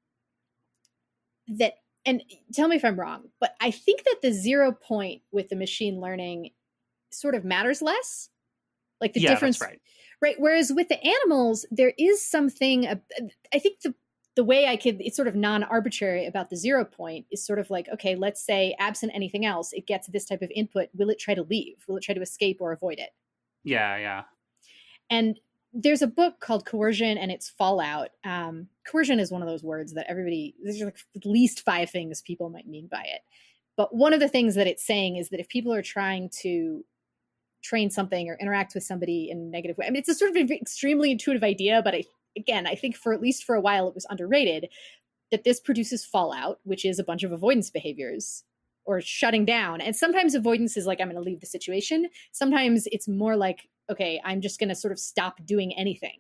that, and tell me if I'm wrong, but I think that the 0 point with the machine learning sort of matters less. Like the difference, that's right? Whereas with the animals, there is something, I think the way it's sort of non-arbitrary about the 0 point is sort of like, okay, let's say absent anything else, it gets this type of input. Will it try to leave? Will it try to escape or avoid it? Yeah. And there's a book called Coercion and its Fallout. Coercion is one of those words that there's like at least 5 things people might mean by it. But one of the things that it's saying is that if people are trying to train something or interact with somebody in a negative way, I mean, it's a sort of extremely intuitive idea, but I think for at least for a while it was underrated, that this produces fallout, which is a bunch of avoidance behaviors or shutting down. And sometimes avoidance is like, I'm going to leave the situation. Sometimes it's more like, okay, I'm just going to sort of stop doing anything.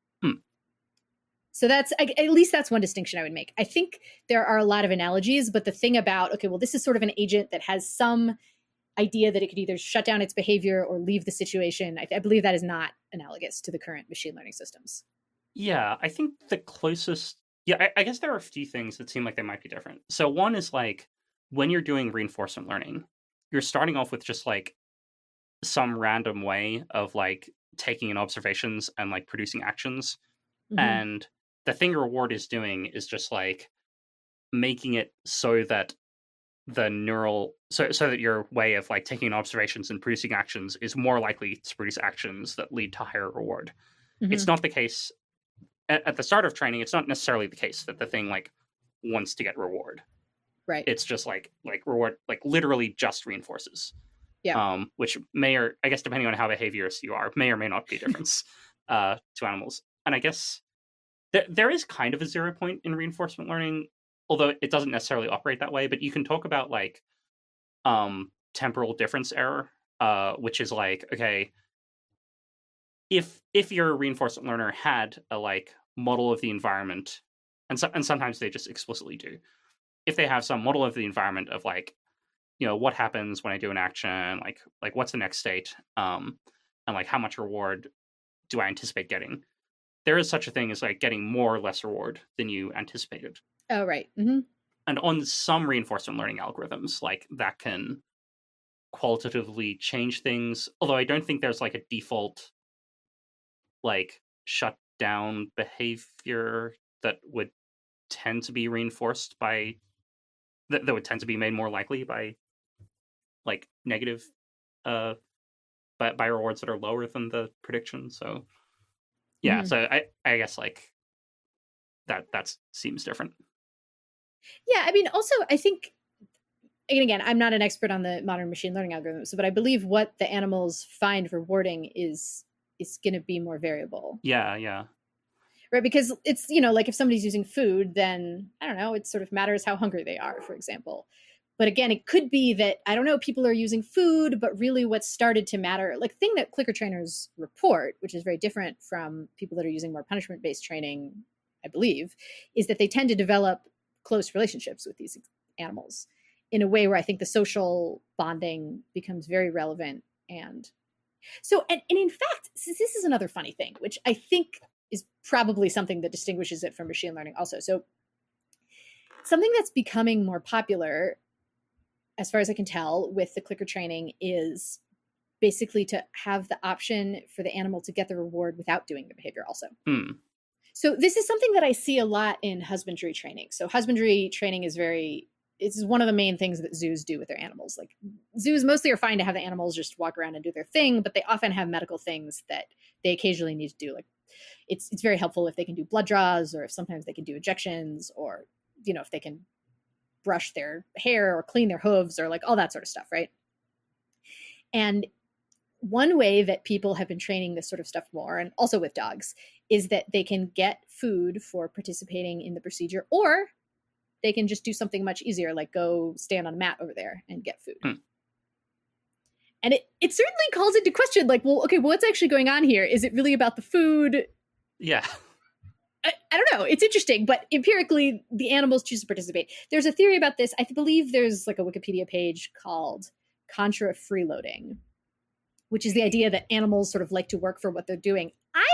So that's, at least that's one distinction I would make. I think there are a lot of analogies, but the thing about, okay, well, this is sort of an agent that has some idea that it could either shut down its behavior or leave the situation. I believe that is not analogous to the current machine learning systems. Yeah, I think the closest... Yeah, I guess there are a few things that seem like they might be different. So one is like, when you're doing reinforcement learning, you're starting off with just like some random way of like taking in observations and like producing actions. Mm-hmm. And the thing your reward is doing is just like making it so that so that your way of like taking in observations and producing actions is more likely to produce actions that lead to higher reward. Mm-hmm. It's not the case at the start of training. It's not necessarily the case that the thing like wants to get reward. Right. It's just like reward, like literally just reinforces. Yeah. Which may, or I guess depending on how behaviorist you are, may or may not be a difference to animals. And I guess there is kind of a 0 point in reinforcement learning, although it doesn't necessarily operate that way. But you can talk about like temporal difference error, which is like, okay, if your reinforcement learner had a like model of the environment, and sometimes they just explicitly do, if they have some model of the environment of like, what happens when I do an action, like what's the next state, and like how much reward do I anticipate getting, there is such a thing as like getting more or less reward than you anticipated. Oh, right. Mm-hmm. And on some reinforcement learning algorithms, like that can qualitatively change things, although I don't think there's like a default like shut down behavior that would tend to be reinforced by that would tend to be made more likely by like negative by rewards that are lower than the prediction. So yeah, so I guess like that seems different. Yeah, I mean, also I think, and again, I'm not an expert on the modern machine learning algorithms, but I believe what the animals find rewarding is going to be more variable. Yeah. Right, because it's, like if somebody's using food, then I don't know, it sort of matters how hungry they are, for example. But again, it could be that, I don't know, people are using food, but really what started to matter, like thing that clicker trainers report, which is very different from people that are using more punishment-based training, I believe, is that they tend to develop close relationships with these animals in a way where I think the social bonding becomes very relevant. And so, and in fact, this is another funny thing, which I think is probably something that distinguishes it from machine learning also. So something that's becoming more popular, as far as I can tell, with the clicker training is basically to have the option for the animal to get the reward without doing the behavior also. So this is something that I see a lot in husbandry training. So husbandry training is it's one of the main things that zoos do with their animals. Like zoos mostly are fine to have the animals just walk around and do their thing, but they often have medical things that they occasionally need to do. Like it's very helpful if they can do blood draws, or if sometimes they can do ejections, or, if they can brush their hair or clean their hooves, or like all that sort of stuff, right? And one way that people have been training this sort of stuff more, and also with dogs, is that they can get food for participating in the procedure, or they can just do something much easier, like go stand on a mat over there and get food. And it certainly calls into question, like, well, okay, what's actually going on here? Is it really about the food? Yeah. I don't know. It's interesting, but empirically, the animals choose to participate. There's a theory about this. I believe there's like a Wikipedia page called contra freeloading, which is the idea that animals sort of like to work for what they're doing.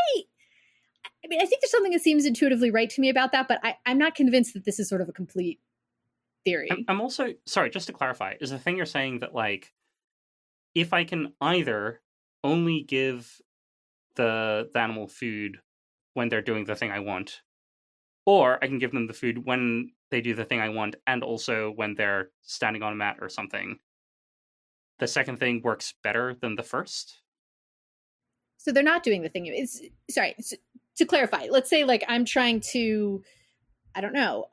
I mean, I think there's something that seems intuitively right to me about that, but I'm not convinced that this is sort of a complete theory. I'm also, sorry, just to clarify, is the thing you're saying that, like, if I can either only give the animal food when they're doing the thing I want, or I can give them the food when they do the thing I want, and also when they're standing on a mat or something, the second thing works better than the first? So they're not doing the thing. Sorry, to clarify, let's say like I'm trying to, I don't know,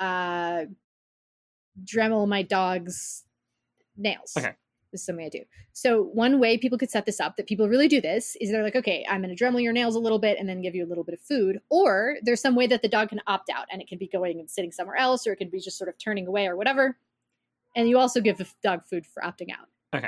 Dremel my dog's nails. Okay. This is something I do. So one way people could set this up, that people really do this, is they're like, okay, I'm going to Dremel your nails a little bit and then give you a little bit of food. Or there's some way that the dog can opt out, and it can be going and sitting somewhere else, or it could be just sort of turning away or whatever. And you also give the dog food for opting out. Okay.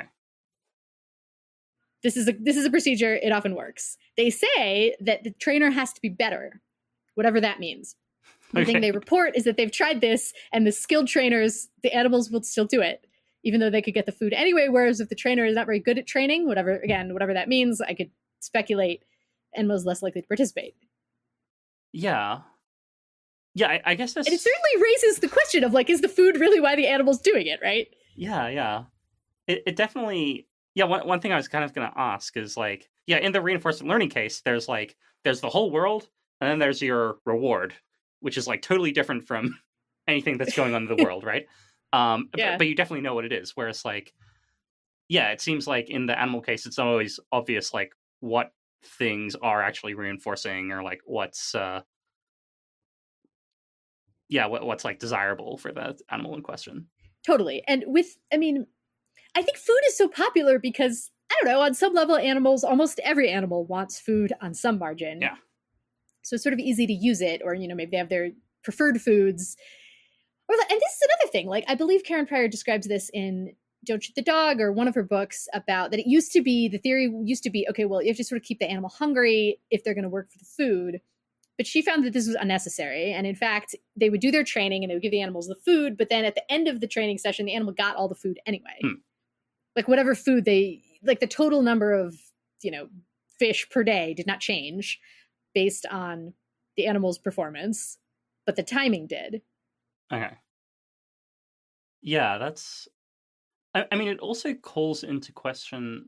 This is a procedure. It often works. They say that the trainer has to be better, whatever that means. The thing they report is that they've tried this, and the skilled trainers, the animals will still do it, even though they could get the food anyway. Whereas if the trainer is not very good at training, whatever that means, I could speculate, Enmo's less likely to participate. Yeah. Yeah, I guess this... And it certainly raises the question of, like, is the food really why the animal's doing it, right? Yeah. It definitely... Yeah, one thing I was kind of going to ask is, like, yeah, in the reinforcement learning case, there's the whole world, and then there's your reward, which is, like, totally different from anything that's going on in the world, right? Yeah. But you definitely know what it is. Whereas, like, yeah, it seems like in the animal case, it's not always obvious, like, what things are actually reinforcing, or, like, what's like desirable for the animal in question. Totally. And I think food is so popular because, I don't know, on some level, almost every animal wants food on some margin. Yeah. So it's sort of easy to use it, or, maybe they have their preferred foods. And this is another thing. Like, I believe Karen Pryor describes this in Don't Shoot the Dog, or one of her books, about that. It used to be, the theory used to be, okay, well, you have to sort of keep the animal hungry if they're going to work for the food. But she found that this was unnecessary. And in fact, they would do their training and they would give the animals the food. But then at the end of the training session, the animal got all the food anyway. Like whatever food like the total number of, fish per day did not change based on the animal's performance, but the timing did. Okay. Yeah, that's... I mean, it also calls into question,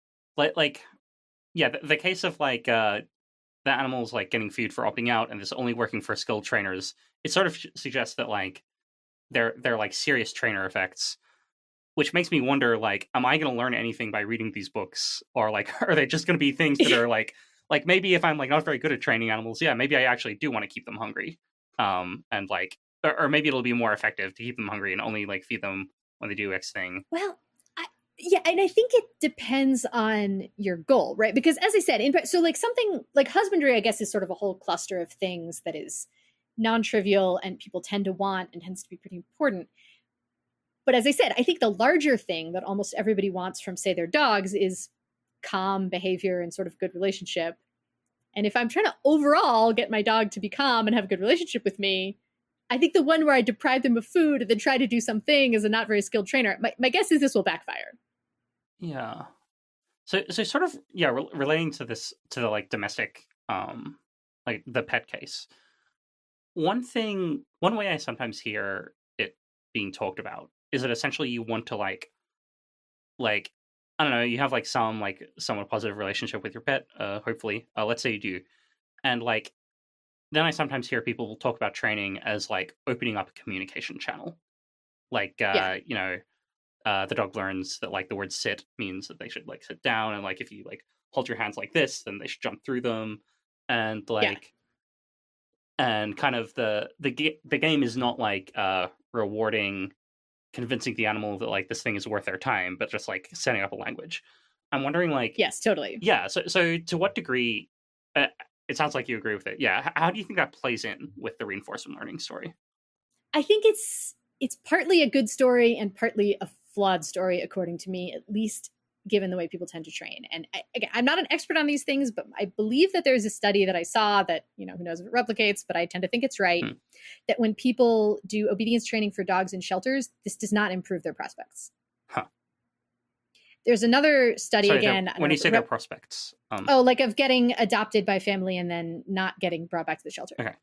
the case of, the animals, getting food for opting out and this only working for skilled trainers. It sort of suggests that, they're serious trainer effects, which makes me wonder, am I going to learn anything by reading these books? Or, are they just going to be things that are, maybe if I'm, not very good at training animals, yeah, maybe I actually do want to keep them hungry. And, or maybe it'll be more effective to keep them hungry and only, feed them when they do X thing. Well, and I think it depends on your goal, right? Because as I said, something like husbandry, I guess, is sort of a whole cluster of things that is non-trivial and people tend to want and tends to be pretty important. But as I said, I think the larger thing that almost everybody wants from, say, their dogs is calm behavior and sort of good relationship. And if I'm trying to overall get my dog to be calm and have a good relationship with me, I think the one where I deprive them of food and then try to do something as a not very skilled trainer, my guess is this will backfire. Yeah. So sort of, relating to this, to the domestic, the pet case. One way I sometimes hear it being talked about is that essentially you want to I don't know, you have some somewhat positive relationship with your pet, hopefully, let's say you do. And then I sometimes hear people talk about training as opening up a communication channel. The dog learns that the word sit means that they should sit down, and if you hold your hands like this, then they should jump through them. And and kind of the game is not rewarding, convincing the animal that this thing is worth their time, but just setting up a language. I'm wondering yes, totally. Yeah, so to what degree it sounds like you agree with it. Yeah, how do you think that plays in with the reinforcement learning story? I think it's partly a good story and partly a flawed story, according to me, at least given the way people tend to train. And again, I'm not an expert on these things, but I believe that there's a study that I saw that, who knows if it replicates, but I tend to think it's right, that when people do obedience training for dogs in shelters, this does not improve their prospects. Huh. There's another study, again. When you say their prospects? Of getting adopted by family and then not getting brought back to the shelter. Okay.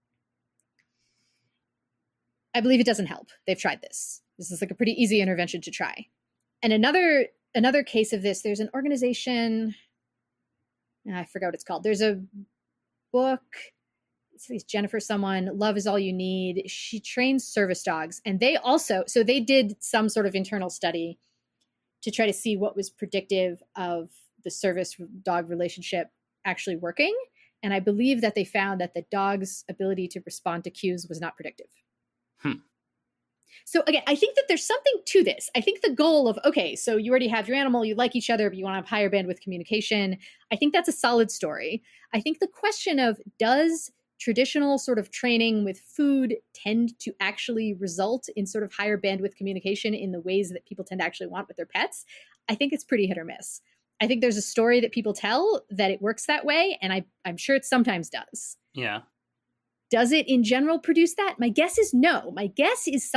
I believe it doesn't help. They've tried this. This is a pretty easy intervention to try. And another case of this, there's an organization, I forgot what it's called. There's a book, it's Jennifer someone, Love Is All You Need. She trains service dogs. And they did some sort of internal study to try to see what was predictive of the service dog relationship actually working. And I believe that they found that the dog's ability to respond to cues was not predictive. So again, I think that there's something to this. I think the goal of, okay, so you already have your animal, you like each other, but you want to have higher bandwidth communication. I think that's a solid story. I think the question of, does traditional sort of training with food tend to actually result in sort of higher bandwidth communication in the ways that people tend to actually want with their pets? I think it's pretty hit or miss. I think there's a story that people tell that it works that way, and I'm sure it sometimes does. Yeah. Does it in general produce that? My guess is no. My guess is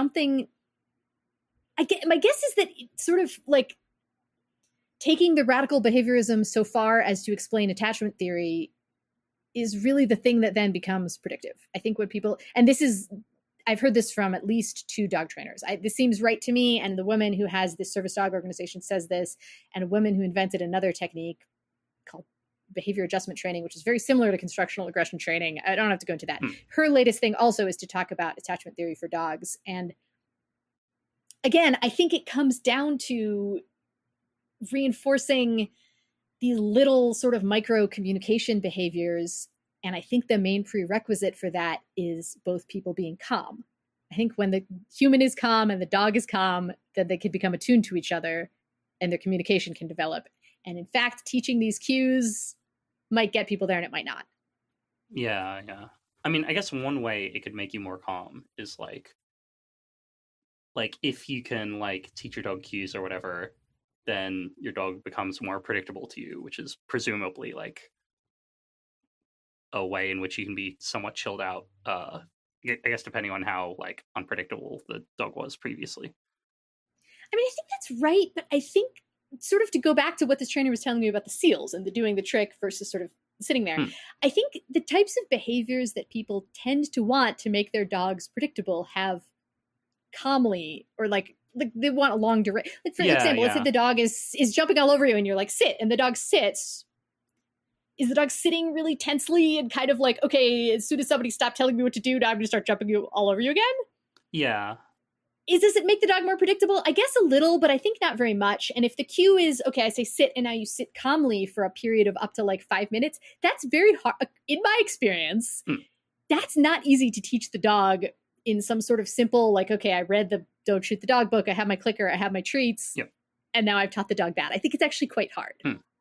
my guess is that it's sort of taking the radical behaviorism so far as to explain attachment theory is really the thing that then becomes predictive. I think what people, and I've heard this from at least 2 dog trainers. This seems right to me, and the woman who has this service dog organization says this, and a woman who invented another technique called behavior adjustment training, which is very similar to constructional aggression training. I don't have to go into that. Her latest thing also is to talk about attachment theory for dogs. And again, I think it comes down to reinforcing these little sort of micro communication behaviors. And I think the main prerequisite for that is both people being calm. I think when the human is calm and the dog is calm, then they can become attuned to each other and their communication can develop. And in fact, teaching these cues might get people there and it might not. Yeah. I mean, I guess one way it could make you more calm is like if you can like teach your dog cues or whatever, then your dog becomes more predictable to you, which is presumably like a way in which you can be somewhat chilled out. I guess depending on how like unpredictable the dog was previously. I mean, I think that's right, but I think sort of to go back to what this trainer was telling me about the seals and the doing the trick versus sort of sitting there, I think the types of behaviors that people tend to want to make their dogs predictable have calmly, or like they want a long duration. Like for example, let's say the dog is jumping all over you and you're like, sit, and the dog sits. Is the dog sitting really tensely and kind of like, okay, as soon as somebody stopped telling me what to do, now I'm going to start jumping you all over you again? Yeah. Does it make the dog more predictable? I guess a little, but I think not very much. And if the cue is, okay, I say sit, and now you sit calmly for a period of up to like 5 minutes, that's very hard. In my experience, that's not easy to teach the dog in some sort of simple, like, okay, I read the Don't Shoot the Dog book, I have my clicker, I have my treats, and now I've taught the dog that. I think it's actually quite hard.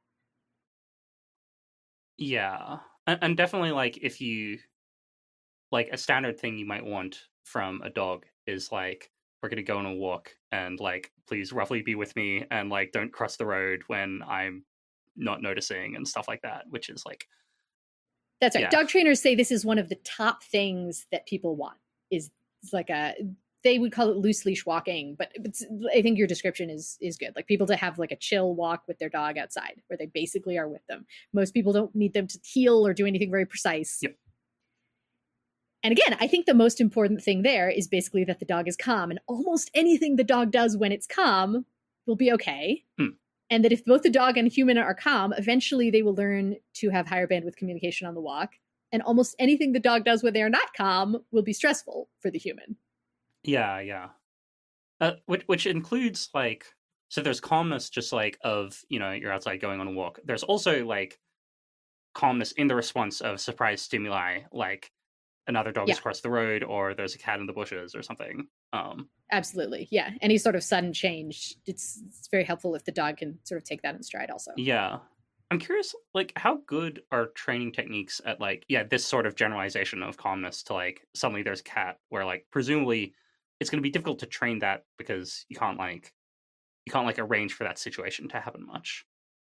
Yeah. And definitely, like, if you, like, a standard thing you might want from a dog is, like, we're going to go on a walk, and, like, please roughly be with me, and, like, don't cross the road when I'm not noticing, and stuff like that, which is, like... That's right. Yeah. Dog trainers say this is one of the top things that people want, is like they would call it loose leash walking, but I think your description is good. Like people to have like a chill walk with their dog outside where they basically are with them. Most people don't need them to heel or do anything very precise. Yep. And again, I think the most important thing there is basically that the dog is calm, and almost anything the dog does when it's calm will be okay. And that if both the dog and human are calm, eventually they will learn to have higher bandwidth communication on the walk. And almost anything the dog does when they are not calm will be stressful for the human. Yeah. Which includes, like, so there's calmness just, like, of, you know, you're outside going on a walk. There's also, like, calmness in the response of surprise stimuli, like another dog has crossed the road, or there's a cat in the bushes or something. Absolutely, yeah. Any sort of sudden change, it's very helpful if the dog can sort of take that in stride also. Yeah. I'm curious, like, how good are training techniques at, like, this sort of generalization of calmness to, like, suddenly there's a cat, where, like, presumably it's going to be difficult to train that because you can't arrange for that situation to happen much.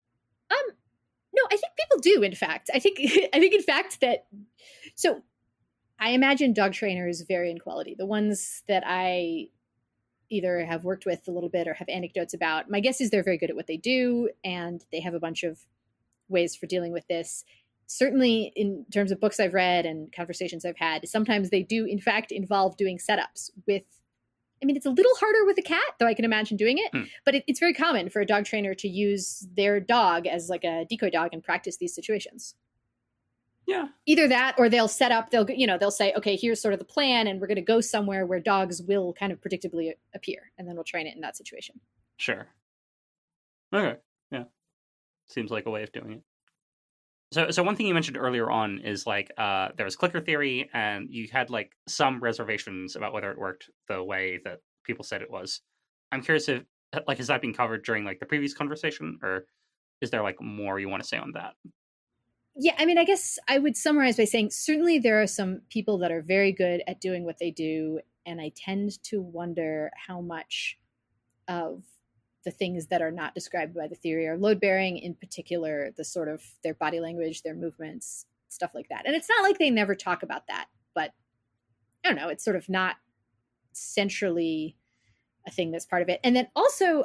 No, I think people do, in fact. I think in fact that, so I imagine dog trainers vary in quality. The ones that I either have worked with a little bit or have anecdotes about, my guess is they're very good at what they do, and they have a bunch of ways for dealing with this. Certainly in terms of books I've read and conversations I've had, sometimes they do in fact involve doing setups with, I mean, it's a little harder with a cat, though I can imagine doing it, but it's very common for a dog trainer to use their dog as like a decoy dog and practice these situations. Yeah. Either that, or they'll set up, they'll say, okay, here's sort of the plan, and we're going to go somewhere where dogs will kind of predictably appear, and then we'll train it in that situation. Sure. Okay. Yeah. Seems like a way of doing it. So one thing you mentioned earlier on is, like, there was clicker theory, and you had, like, some reservations about whether it worked the way that people said it was. I'm curious if, like, has that been covered during, like, the previous conversation, or is there, like, more you want to say on that? Yeah, I mean, I guess I would summarize by saying certainly there are some people that are very good at doing what they do, and I tend to wonder how much of the things that are not described by the theory are load-bearing, in particular, the sort of their body language, their movements, stuff like that. And it's not like they never talk about that, but I don't know, it's sort of not centrally a thing that's part of it. And then also,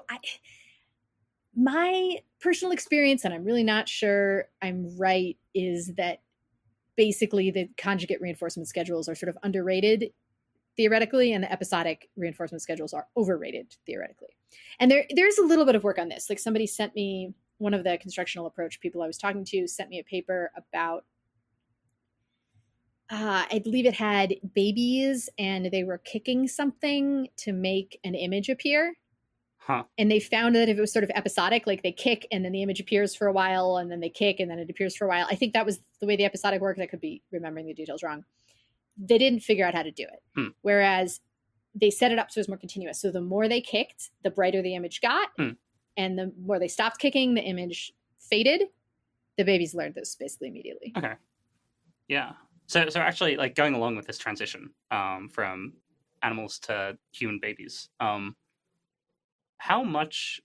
my personal experience, and I'm really not sure I'm right, is that basically the conjugate reinforcement schedules are sort of underrated theoretically, and the episodic reinforcement schedules are overrated theoretically. And there's a little bit of work on this. Like somebody sent me, one of the constructional approach people I was talking to sent me a paper about, I believe it had babies and they were kicking something to make an image appear. Huh. And they found that if it was sort of episodic, like they kick and then the image appears for a while, and then they kick and then it appears for a while. I think that was the way the episodic worked. I could be remembering the details wrong. They didn't figure out how to do it. Whereas they set it up so it was more continuous. So the more they kicked, the brighter the image got. And the more they stopped kicking, the image faded. The babies learned this basically immediately. Okay. Yeah. So actually, like, going along with this transition from animals to human babies. How much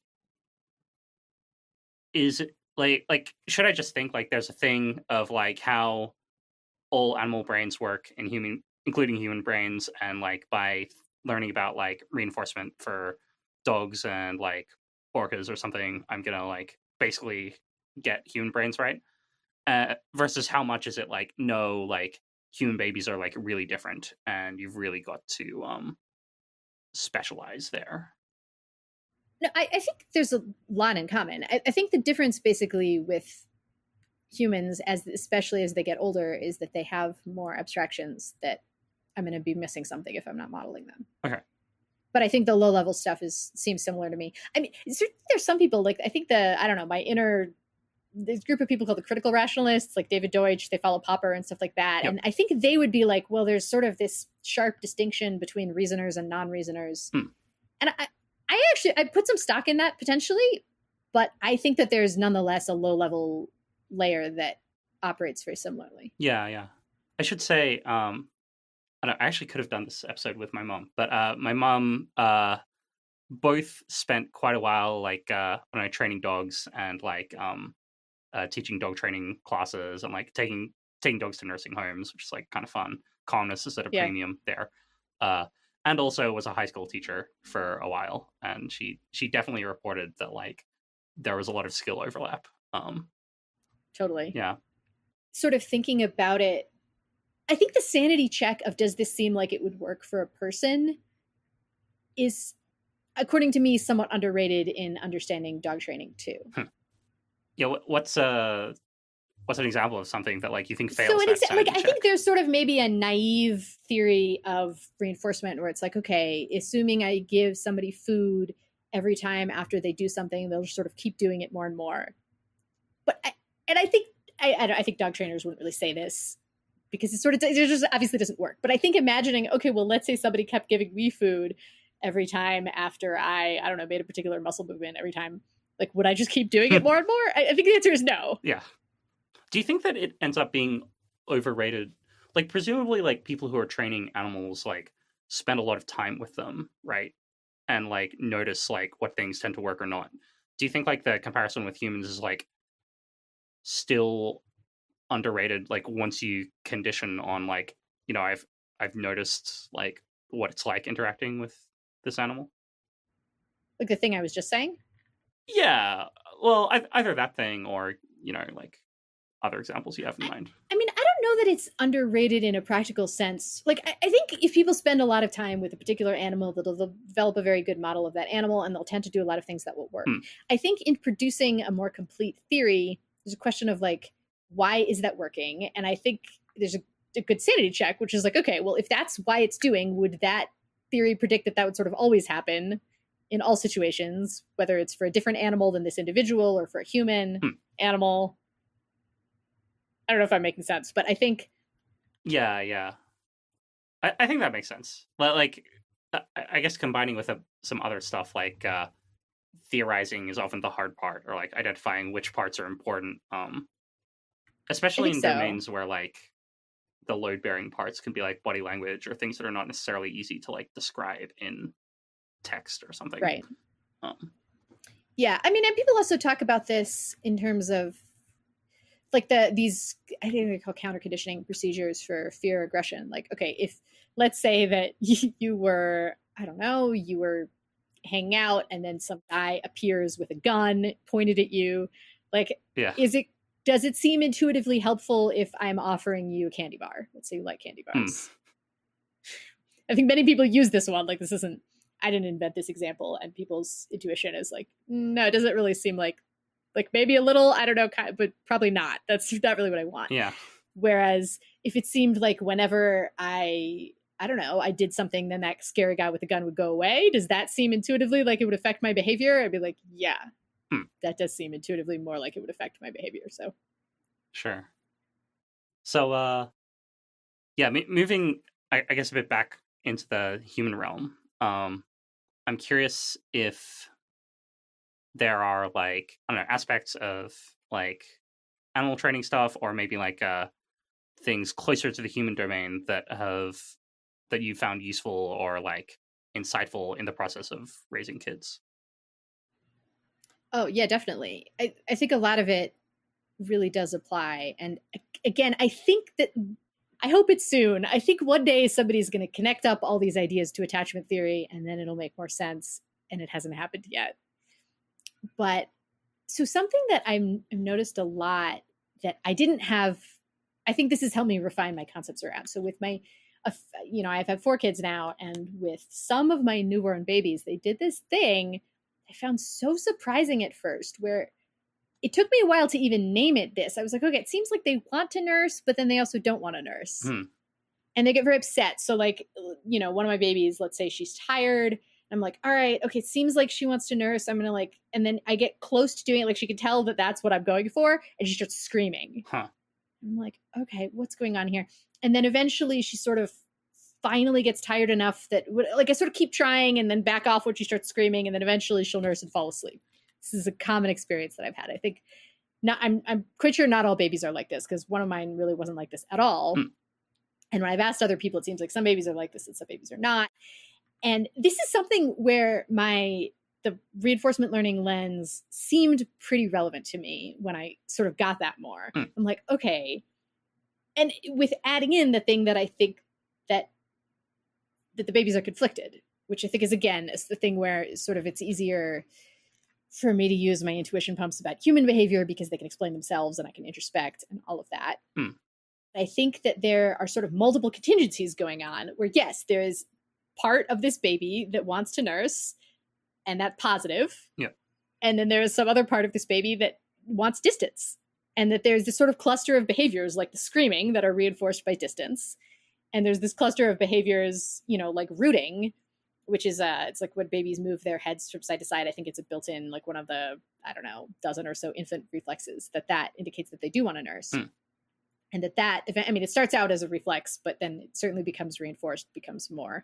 is it like should I just think like there's a thing of like how all animal brains work in human, including human brains, and like by learning about like reinforcement for dogs and like orcas or something, I'm gonna like basically get human brains right, versus how much is it like no, like human babies are like really different and you've really got to specialize there. No, I think there's a lot in common. I think the difference basically with humans, as especially as they get older, is that they have more abstractions that I'm going to be missing something if I'm not modeling them. Okay. But I think the low level stuff seems similar to me. I mean, there's some people like I think I don't know, my inner this group of people called the critical rationalists, like David Deutsch, they follow Popper and stuff like that. Yep. And I think they would be like, well, there's sort of this sharp distinction between reasoners and non-reasoners. And I actually put some stock in that potentially, but I think that there's nonetheless a low level layer that operates very similarly. Yeah. I should say, I actually could have done this episode with my mom, but my mom both spent quite a while like when I training dogs and like teaching dog training classes and like taking dogs to nursing homes, which is like kind of fun. Calmness is at a premium there. And also was a high school teacher for a while, and she definitely reported that like there was a lot of skill overlap. Totally. Yeah. Sort of thinking about it, I think the sanity check of does this seem like it would work for a person is, according to me, somewhat underrated in understanding dog training too. Yeah, what's an example of something that like you think fails? So like I think there's sort of maybe a naive theory of reinforcement where it's like, okay, assuming I give somebody food every time after they do something, they'll just sort of keep doing it more and more. But I think dog trainers wouldn't really say this because it just obviously doesn't work. But I think imagining, okay, well, let's say somebody kept giving me food every time after I don't know, made a particular muscle movement every time. Like, would I just keep doing it more and more? I think the answer is no. Yeah. Do you think that it ends up being overrated? Like, presumably, like, people who are training animals, like, spend a lot of time with them, right? And, like, notice, like, what things tend to work or not. Do you think, like, the comparison with humans is, like, still underrated? Like, once you condition on, like, you know, I've noticed, like, what it's like interacting with this animal? Like the thing I was just saying? Yeah. Well, either that thing or, you know, like, other examples you have in mind. I mean, I don't know that it's underrated in a practical sense. Like, I think if people spend a lot of time with a particular animal, they'll develop a very good model of that animal, and they'll tend to do a lot of things that will work. I think in producing a more complete theory, there's a question of, like, why is that working? And I think there's a good sanity check, which is like, okay, well, if that's why it's doing, would that theory predict that would sort of always happen in all situations, whether it's for a different animal than this individual or for a human animal? I don't know if I'm making sense, but I think. Yeah. I think that makes sense. Like, I guess combining with some other stuff like theorizing is often the hard part, or like identifying which parts are important. Especially in domains where like the load-bearing parts can be like body language or things that are not necessarily easy to like describe in text or something. Right. Yeah, I mean, and people also talk about this in terms of like these, I think they call counter conditioning procedures for fear aggression. Like, okay, if let's say that you were, I don't know, you were hanging out and then some guy appears with a gun pointed at you, like, does it seem intuitively helpful if I'm offering you a candy bar? Let's say you like candy bars. I think many people use this one. Like, this isn't, I didn't invent this example, and people's intuition is like, no, it doesn't really seem like maybe a little, I don't know, but probably not. That's not really what I want. Yeah. Whereas if it seemed like whenever I don't know, I did something, then that scary guy with the gun would go away. Does that seem intuitively like it would affect my behavior? I'd be like, yeah, that does seem intuitively more like it would affect my behavior. So. Sure. So, moving, I guess, a bit back into the human realm. I'm curious if there are like, I don't know, aspects of like animal training stuff, or maybe like things closer to the human domain that have that you found useful or like insightful in the process of raising kids? Oh, yeah, definitely. I think a lot of it really does apply. And again, I think that I hope it's soon. I think one day somebody's going to connect up all these ideas to attachment theory and then it'll make more sense. And it hasn't happened yet. But so something that I've noticed a lot that I didn't have, I think this has helped me refine my concepts around. So with my, I've had 4 kids now, and with some of my newborn babies, they did this thing I found so surprising at first, where it took me a while to even name it this. I was like, okay, it seems like they want to nurse, but then they also don't want to nurse. And they get very upset. So like, one of my babies, let's say she's tired. I'm like, all right, okay, it seems like she wants to nurse. I'm going to like, and then I get close to doing it. Like she can tell that that's what I'm going for. And she starts screaming. I'm like, okay, what's going on here? And then eventually she sort of finally gets tired enough that like I sort of keep trying and then back off when she starts screaming. And then eventually she'll nurse and fall asleep. This is a common experience that I've had. I think not, I'm quite sure not all babies are like this, because one of mine really wasn't like this at all. And when I've asked other people, it seems like some babies are like this and some babies are not. And this is something where the reinforcement learning lens seemed pretty relevant to me when I sort of got that more. I'm like, okay. And with adding in the thing that I think that the babies are conflicted, which I think is, again, is the thing where sort of it's easier for me to use my intuition pumps about human behavior because they can explain themselves and I can introspect and all of that. I think that there are sort of multiple contingencies going on where, yes, there is part of this baby that wants to nurse, and that's positive. Yeah. And then there is some other part of this baby that wants distance, and that there's this sort of cluster of behaviors like the screaming that are reinforced by distance. And there's this cluster of behaviors, like rooting, which is it's like when babies move their heads from side to side. I think it's a built-in, like one of the, I don't know, dozen or so infant reflexes that indicates that they do want to nurse. And that it starts out as a reflex, but then it certainly becomes reinforced, becomes more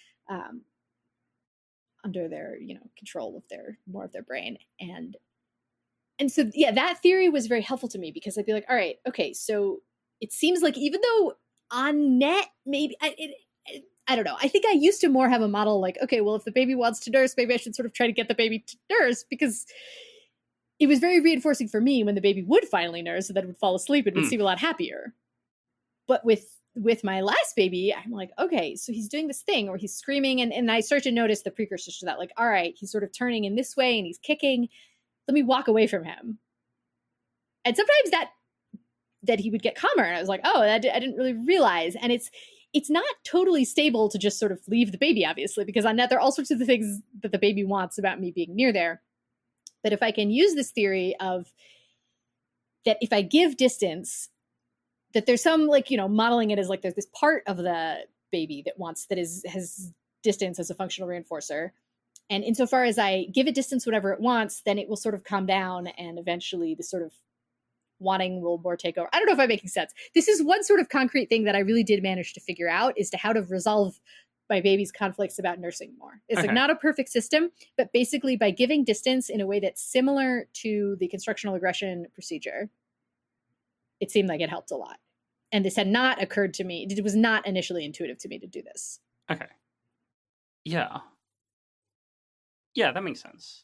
under their, control of more of their brain. And so, yeah, that theory was very helpful to me, because I'd be like, all right, okay, so it seems like even though on net, maybe I don't know. I think I used to more have a model like, okay, well, if the baby wants to nurse, maybe I should sort of try to get the baby to nurse, because it was very reinforcing for me when the baby would finally nurse and then would fall asleep. It would seem a lot happier. But with my last baby, I'm like, okay, so he's doing this thing where he's screaming, and I start to notice the precursors to that. Like, all right, he's sort of turning in this way and he's kicking. Let me walk away from him. And sometimes that he would get calmer. And I was like, oh, I didn't really realize. And it's not totally stable to just sort of leave the baby, obviously, because on net, there are all sorts of the things that the baby wants about me being near there. But if I can use this theory of that if I give distance, that there's some, like, modeling it as like there's this part of the baby that has distance as a functional reinforcer. And insofar as I give it distance whenever it wants, then it will sort of calm down, and eventually the sort of wanting will more take over. I don't know if I'm making sense. This is one sort of concrete thing that I really did manage to figure out, is to how to resolve my baby's conflicts about nursing more. It's like not a perfect system, but basically by giving distance in a way that's similar to the constructional aggression procedure, it seemed like it helped a lot. And this had not occurred to me. It was not initially intuitive to me to do this. Okay. Yeah. Yeah, that makes sense.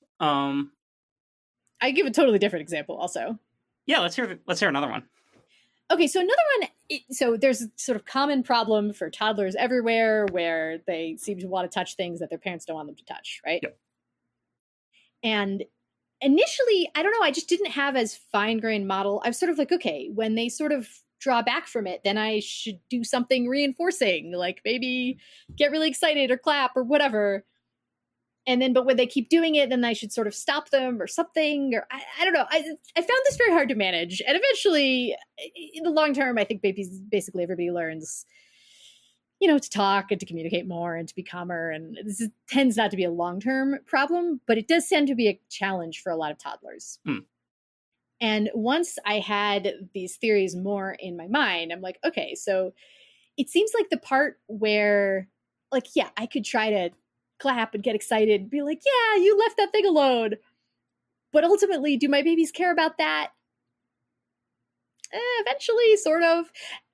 I give a totally different example also. Yeah, let's hear another one. Okay, so another one, so there's a sort of common problem for toddlers everywhere where they seem to want to touch things that their parents don't want them to touch, right? Yep. And initially, I don't know, I just didn't have as fine-grained model. I was sort of like, okay, when they sort of draw back from it, then I should do something reinforcing, like maybe get really excited or clap or whatever. And then, but when they keep doing it, then I should sort of stop them or something, or I don't know. I found this very hard to manage. And eventually, in the long term, I think basically everybody learns, to talk and to communicate more and to be calmer. And this tends not to be a long-term problem, but it does tend to be a challenge for a lot of toddlers. And once I had these theories more in my mind, I'm like, okay, so it seems like the part where, like, yeah, I could try to clap and get excited and be like, yeah, you left that thing alone. But ultimately, do my babies care about that? Eventually, sort of.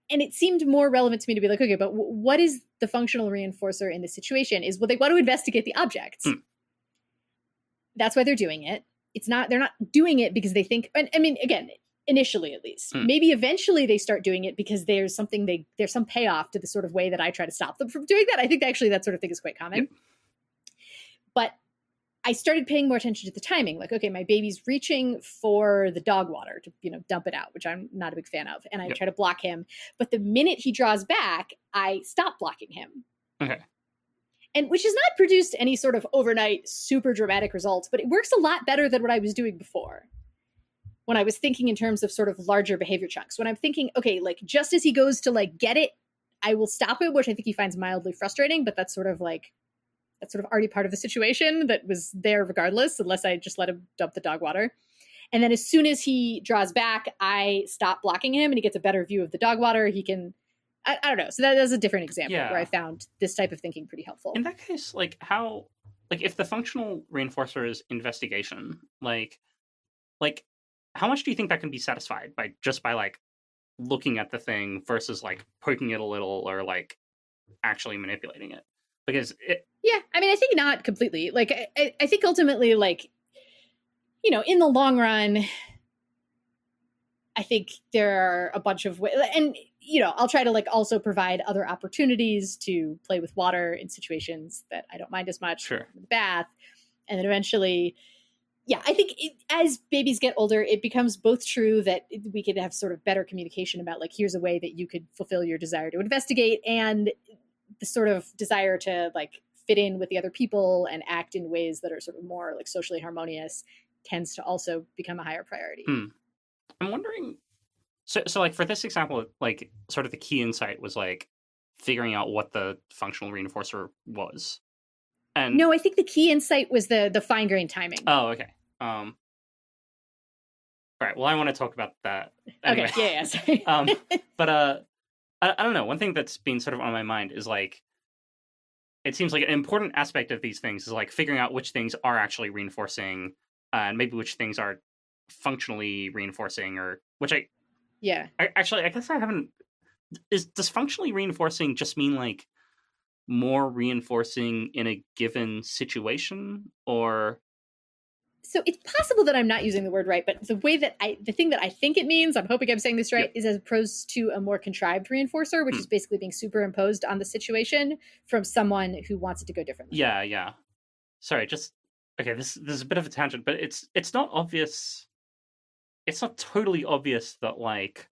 And it seemed more relevant to me to be like, okay, but what is the functional reinforcer in this situation? Is, well, they want to investigate the objects. That's why they're doing it. They're not doing it because they think, I mean, again, initially at least. Maybe eventually they start doing it because there's some payoff to the sort of way that I try to stop them from doing that. I think actually that sort of thing is quite common. But I started paying more attention to the timing. Like, okay, my baby's reaching for the dog water to, dump it out, which I'm not a big fan of. And I try to block him. But the minute he draws back, I stop blocking him. Okay. And which has not produced any sort of overnight super dramatic results, but it works a lot better than what I was doing before. When I was thinking in terms of sort of larger behavior chunks. When I'm thinking, okay, like just as he goes to like get it, I will stop it, which I think he finds mildly frustrating, but that's sort of already part of the situation that was there regardless, unless I just let him dump the dog water. And then as soon as he draws back, I stop blocking him and he gets a better view of the dog water. He can, I don't know. So that is a different example where I found this type of thinking pretty helpful. In that case, if the functional reinforcer is investigation, like how much do you think that can be satisfied by looking at the thing versus like poking it a little or like actually manipulating it? Because I mean, I think not completely. Like, I think ultimately, like, in the long run, I think there are a bunch of ways, and I'll try to like also provide other opportunities to play with water in situations that I don't mind as much. Sure. The bath, and then eventually. Yeah, I think as babies get older, it becomes both true that we could have sort of better communication about like, here's a way that you could fulfill your desire to investigate, and the sort of desire to like fit in with the other people and act in ways that are sort of more like socially harmonious tends to also become a higher priority. I'm wondering, so like for this example, like sort of the key insight was like figuring out what the functional reinforcer was. And no, I think the key insight was the fine-grained timing. Oh, okay. All right. Well, I want to talk about that. Anyway. Okay. Yeah. Sorry. But I don't know. One thing that's been sort of on my mind is like, it seems like an important aspect of these things is like figuring out which things are actually reinforcing, and maybe which things are functionally reinforcing, or which I guess I haven't. Does functionally reinforcing just mean like more reinforcing in a given situation, or? So it's possible that I'm not using the word right, but the thing that I think it means, I'm hoping I'm saying this right, is as opposed to a more contrived reinforcer, which is basically being superimposed on the situation from someone who wants it to go differently. Yeah. Sorry, this is a bit of a tangent, but it's not obvious. It's not totally obvious that like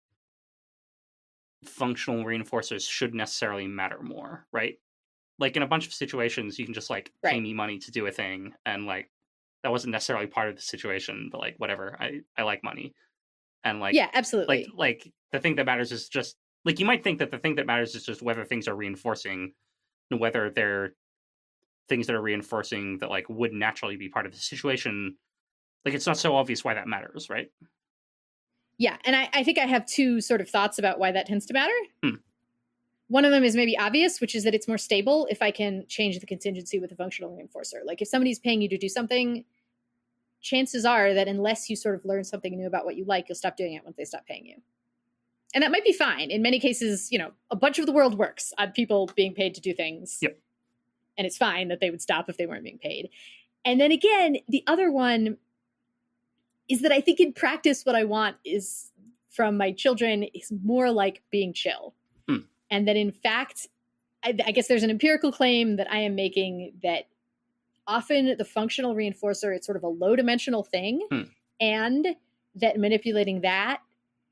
functional reinforcers should necessarily matter more, right? Like in a bunch of situations, you can just like pay me money to do a thing, and like that wasn't necessarily part of the situation, but like whatever, I like money, and like absolutely, like the thing that matters is just like you might think that the thing that matters is just whether things are reinforcing, and whether they're things that are reinforcing that like would naturally be part of the situation. Like it's not so obvious why that matters, right? Yeah, and I think I have two sort of thoughts about why that tends to matter. One of them is maybe obvious, which is that it's more stable if I can change the contingency with a functional reinforcer. Like if somebody's paying you to do something, chances are that unless you sort of learn something new about what you like, you'll stop doing it once they stop paying you. And that might be fine. In many cases, a bunch of the world works on people being paid to do things. Yep. And it's fine that they would stop if they weren't being paid. And then again, the other one is that I think in practice, what I want is from my children is more like being chill. And that in fact, I guess there's an empirical claim that I am making that often the functional reinforcer, it's sort of a low dimensional thing. And that manipulating that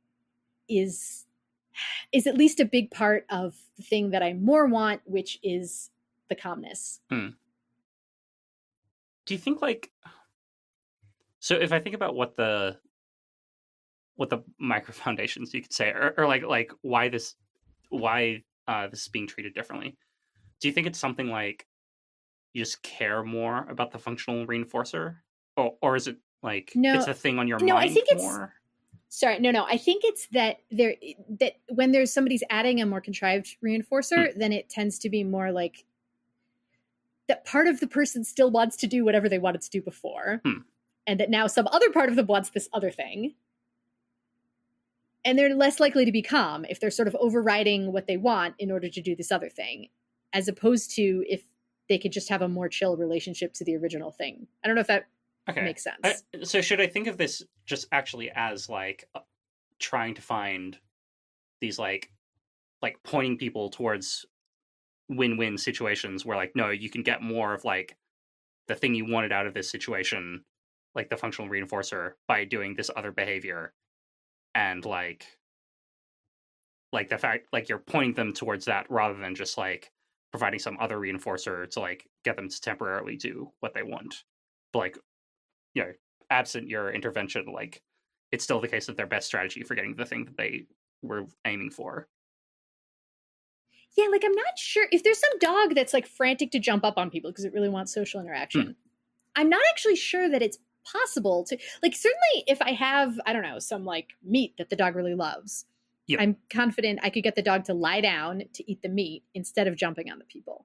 is at least a big part of the thing that I more want, which is the calmness. Do you think like, so if I think about what the micro foundations you could say, or like why this is being treated differently, do you think it's something like you just care more about the functional reinforcer, or is it like it's a thing on your mind? I think more? Sorry, no. I think it's that when there's somebody's adding a more contrived reinforcer, then it tends to be more like that part of the person still wants to do whatever they wanted to do before, and that now some other part of them wants this other thing. And they're less likely to be calm if they're sort of overriding what they want in order to do this other thing, as opposed to if they could just have a more chill relationship to the original thing. I don't know if that makes sense. So should I think of this just actually as like trying to find these like pointing people towards win-win situations where like, no, you can get more of like the thing you wanted out of this situation, like the functional reinforcer, by doing this other behavior, and like the fact like you're pointing them towards that rather than just like providing some other reinforcer to like get them to temporarily do what they want. But like, you know, absent your intervention, like it's still the case that their best strategy for getting the thing that they were aiming for. Yeah, like I'm not sure if there's some dog that's like frantic to jump up on people because it really wants social interaction. I'm not actually sure that it's possible to, like, certainly if I have, I don't know, some like meat that the dog really loves, I'm confident I could get the dog to lie down to eat the meat instead of jumping on the people.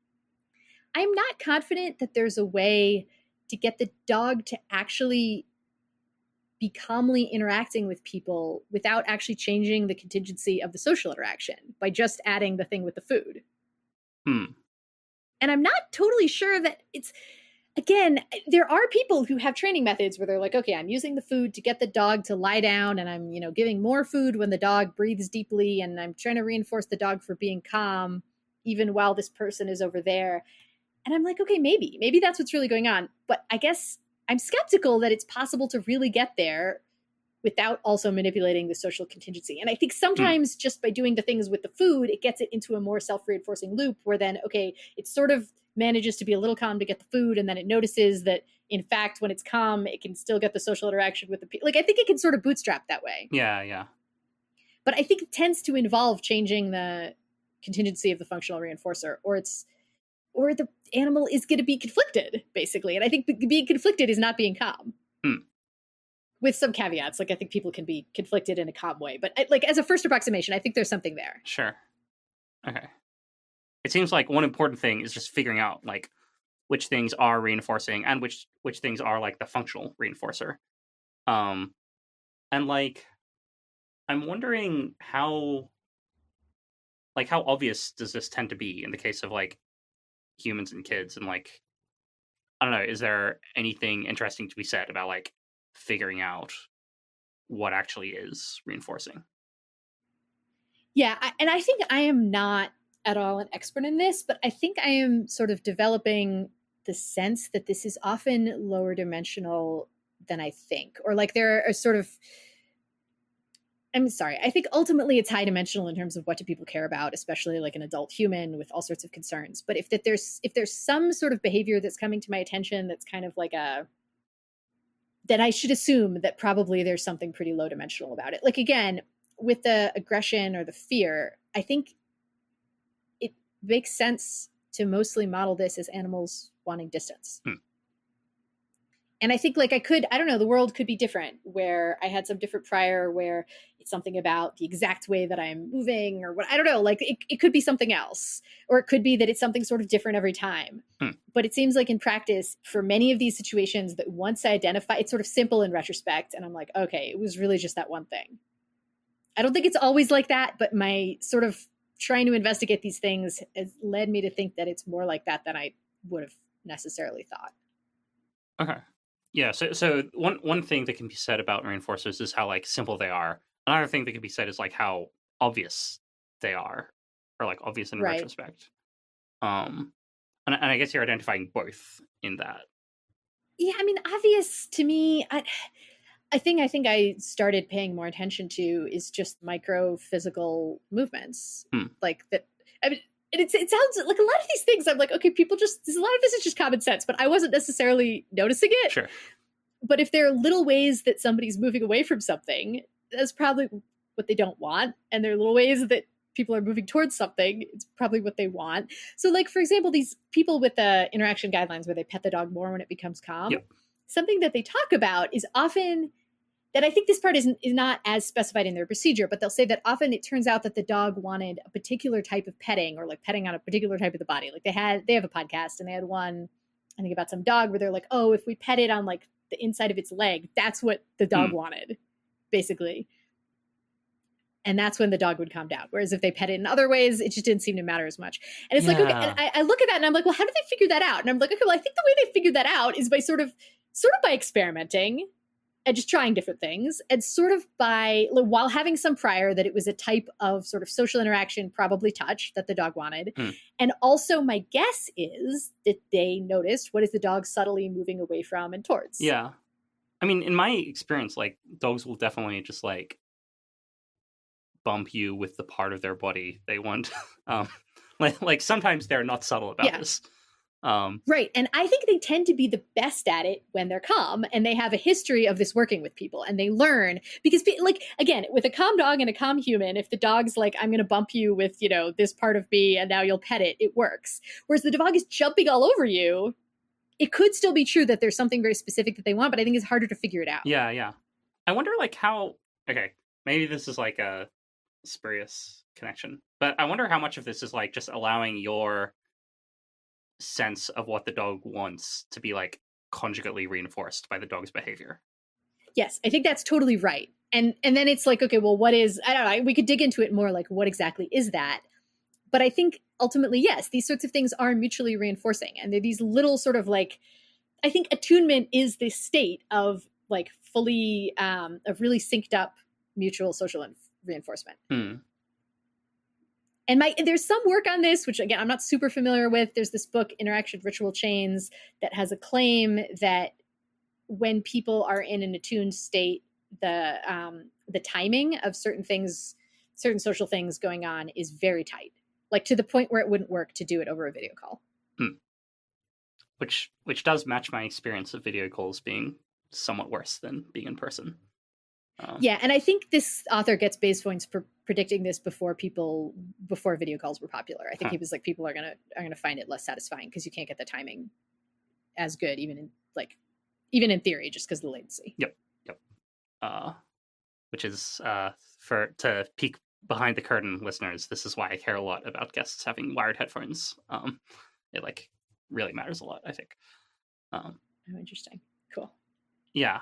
I'm not confident that there's a way to get the dog to actually be calmly interacting with people without actually changing the contingency of the social interaction by just adding the thing with the food. And I'm not totally sure that it's, again, there are people who have training methods where they're like, okay, I'm using the food to get the dog to lie down, and I'm, you know, giving more food when the dog breathes deeply, and I'm trying to reinforce the dog for being calm even while this person is over there. And I'm like, okay, maybe that's what's really going on. But I guess I'm skeptical that it's possible to really get there without also manipulating the social contingency. And I think sometimes just by doing the things with the food, it gets it into a more self-reinforcing loop where then, okay, it sort of manages to be a little calm to get the food, and then it notices that, in fact, when it's calm, it can still get the social interaction with the people. Like, I think it can sort of bootstrap that way. Yeah. But I think it tends to involve changing the contingency of the functional reinforcer, or the animal is going to be conflicted, basically. And I think being conflicted is not being calm. With some caveats. Like, I think people can be conflicted in a calm way. But like, as a first approximation, I think there's something there. Sure. Okay. It seems like one important thing is just figuring out like which things are reinforcing and which things are like the functional reinforcer. And like, I'm wondering how obvious does this tend to be in the case of like humans and kids, and like, I don't know, is there anything interesting to be said about like figuring out what actually is reinforcing? Yeah, and I think I am not at all an expert in this, but I think I am sort of developing the sense that this is often lower dimensional than I think, or like there are sort of, I'm sorry, I think ultimately it's high dimensional in terms of what do people care about, especially like an adult human with all sorts of concerns. But if there's some sort of behavior that's coming to my attention that's kind of like then I should assume that probably there's something pretty low dimensional about it. Like, again, with the aggression or the fear, I think it makes sense to mostly model this as animals wanting distance. And I think like I don't know, the world could be different where I had some different prior where it's something about the exact way that I'm moving or what, I don't know, like it could be something else, or it could be that it's something sort of different every time. But it seems like in practice for many of these situations that once I identify, it's sort of simple in retrospect. And I'm like, okay, it was really just that one thing. I don't think it's always like that, but my sort of trying to investigate these things has led me to think that it's more like that than I would have necessarily thought. Okay. Yeah, so one thing that can be said about reinforcers is how like simple they are. Another thing that can be said is like how obvious they are, or like obvious in retrospect. And I guess you're identifying both in that. Yeah, I mean, obvious to me, I think I started paying more attention to is just micro physical movements, like that. I mean, it sounds like a lot of these things I'm like, okay, people just, a lot of this is just common sense, but I wasn't necessarily noticing it. Sure. But if there are little ways that somebody's moving away from something, that's probably what they don't want. And there are little ways that people are moving towards something, it's probably what they want. So like, for example, these people with the interaction guidelines where they pet the dog more when it becomes calm, something that they talk about is often that I think this part is not as specified in their procedure, but they'll say that often it turns out that the dog wanted a particular type of petting or like petting on a particular type of the body. Like they have a podcast and they had one, I think about some dog where they're like, oh, if we pet it on like the inside of its leg, that's what the dog wanted, basically. And that's when the dog would calm down. Whereas if they pet it in other ways, it just didn't seem to matter as much. And it's like, okay, and I look at that and I'm like, well, how did they figure that out? And I'm like, okay, well, I think the way they figured that out is by sort of by experimenting and just trying different things, and sort of by, while having some prior that it was a type of sort of social interaction, probably touch, that the dog wanted. And also my guess is that they noticed, what is the dog subtly moving away from and towards? Yeah. I mean, in my experience, like, dogs will definitely just, like, bump you with the part of their body they want. Like sometimes they're not subtle about this. Right. And I think they tend to be the best at it when they're calm, and they have a history of this working with people, and they learn, because, like, again, with a calm dog and a calm human, if the dog's like, I'm going to bump you with, you know, this part of me and now you'll pet it, it works. Whereas the dog is jumping all over you, it could still be true that there's something very specific that they want, but I think it's harder to figure it out. Yeah. I wonder, like, how, okay, maybe this is like a spurious connection, but I wonder how much of this is like just allowing your sense of what the dog wants to be like conjugately reinforced by the dog's behavior. Yes, I think that's totally right. And then it's like, okay, well, what is, I don't know, we could dig into it more, like, what exactly is that? But I think ultimately, yes, these sorts of things are mutually reinforcing, and they're these little sort of, like, I think attunement is this state of, like, fully of really synced up mutual social reinforcement. And there's some work on this, which, again, I'm not super familiar with. There's this book, Interaction Ritual Chains, that has a claim that when people are in an attuned state, the timing of certain things, certain social things going on, is very tight, like to the point where it wouldn't work to do it over a video call. Which does match my experience of video calls being somewhat worse than being in person. Yeah, and I think this author gets base points for predicting this before video calls were popular. I think he was like, people are gonna find it less satisfying because you can't get the timing as good, even in theory, just because of the latency. Yep. Which is to peek behind the curtain, listeners. This is why I care a lot about guests having wired headphones. It like really matters a lot, I think. Oh, interesting. Cool. Yeah.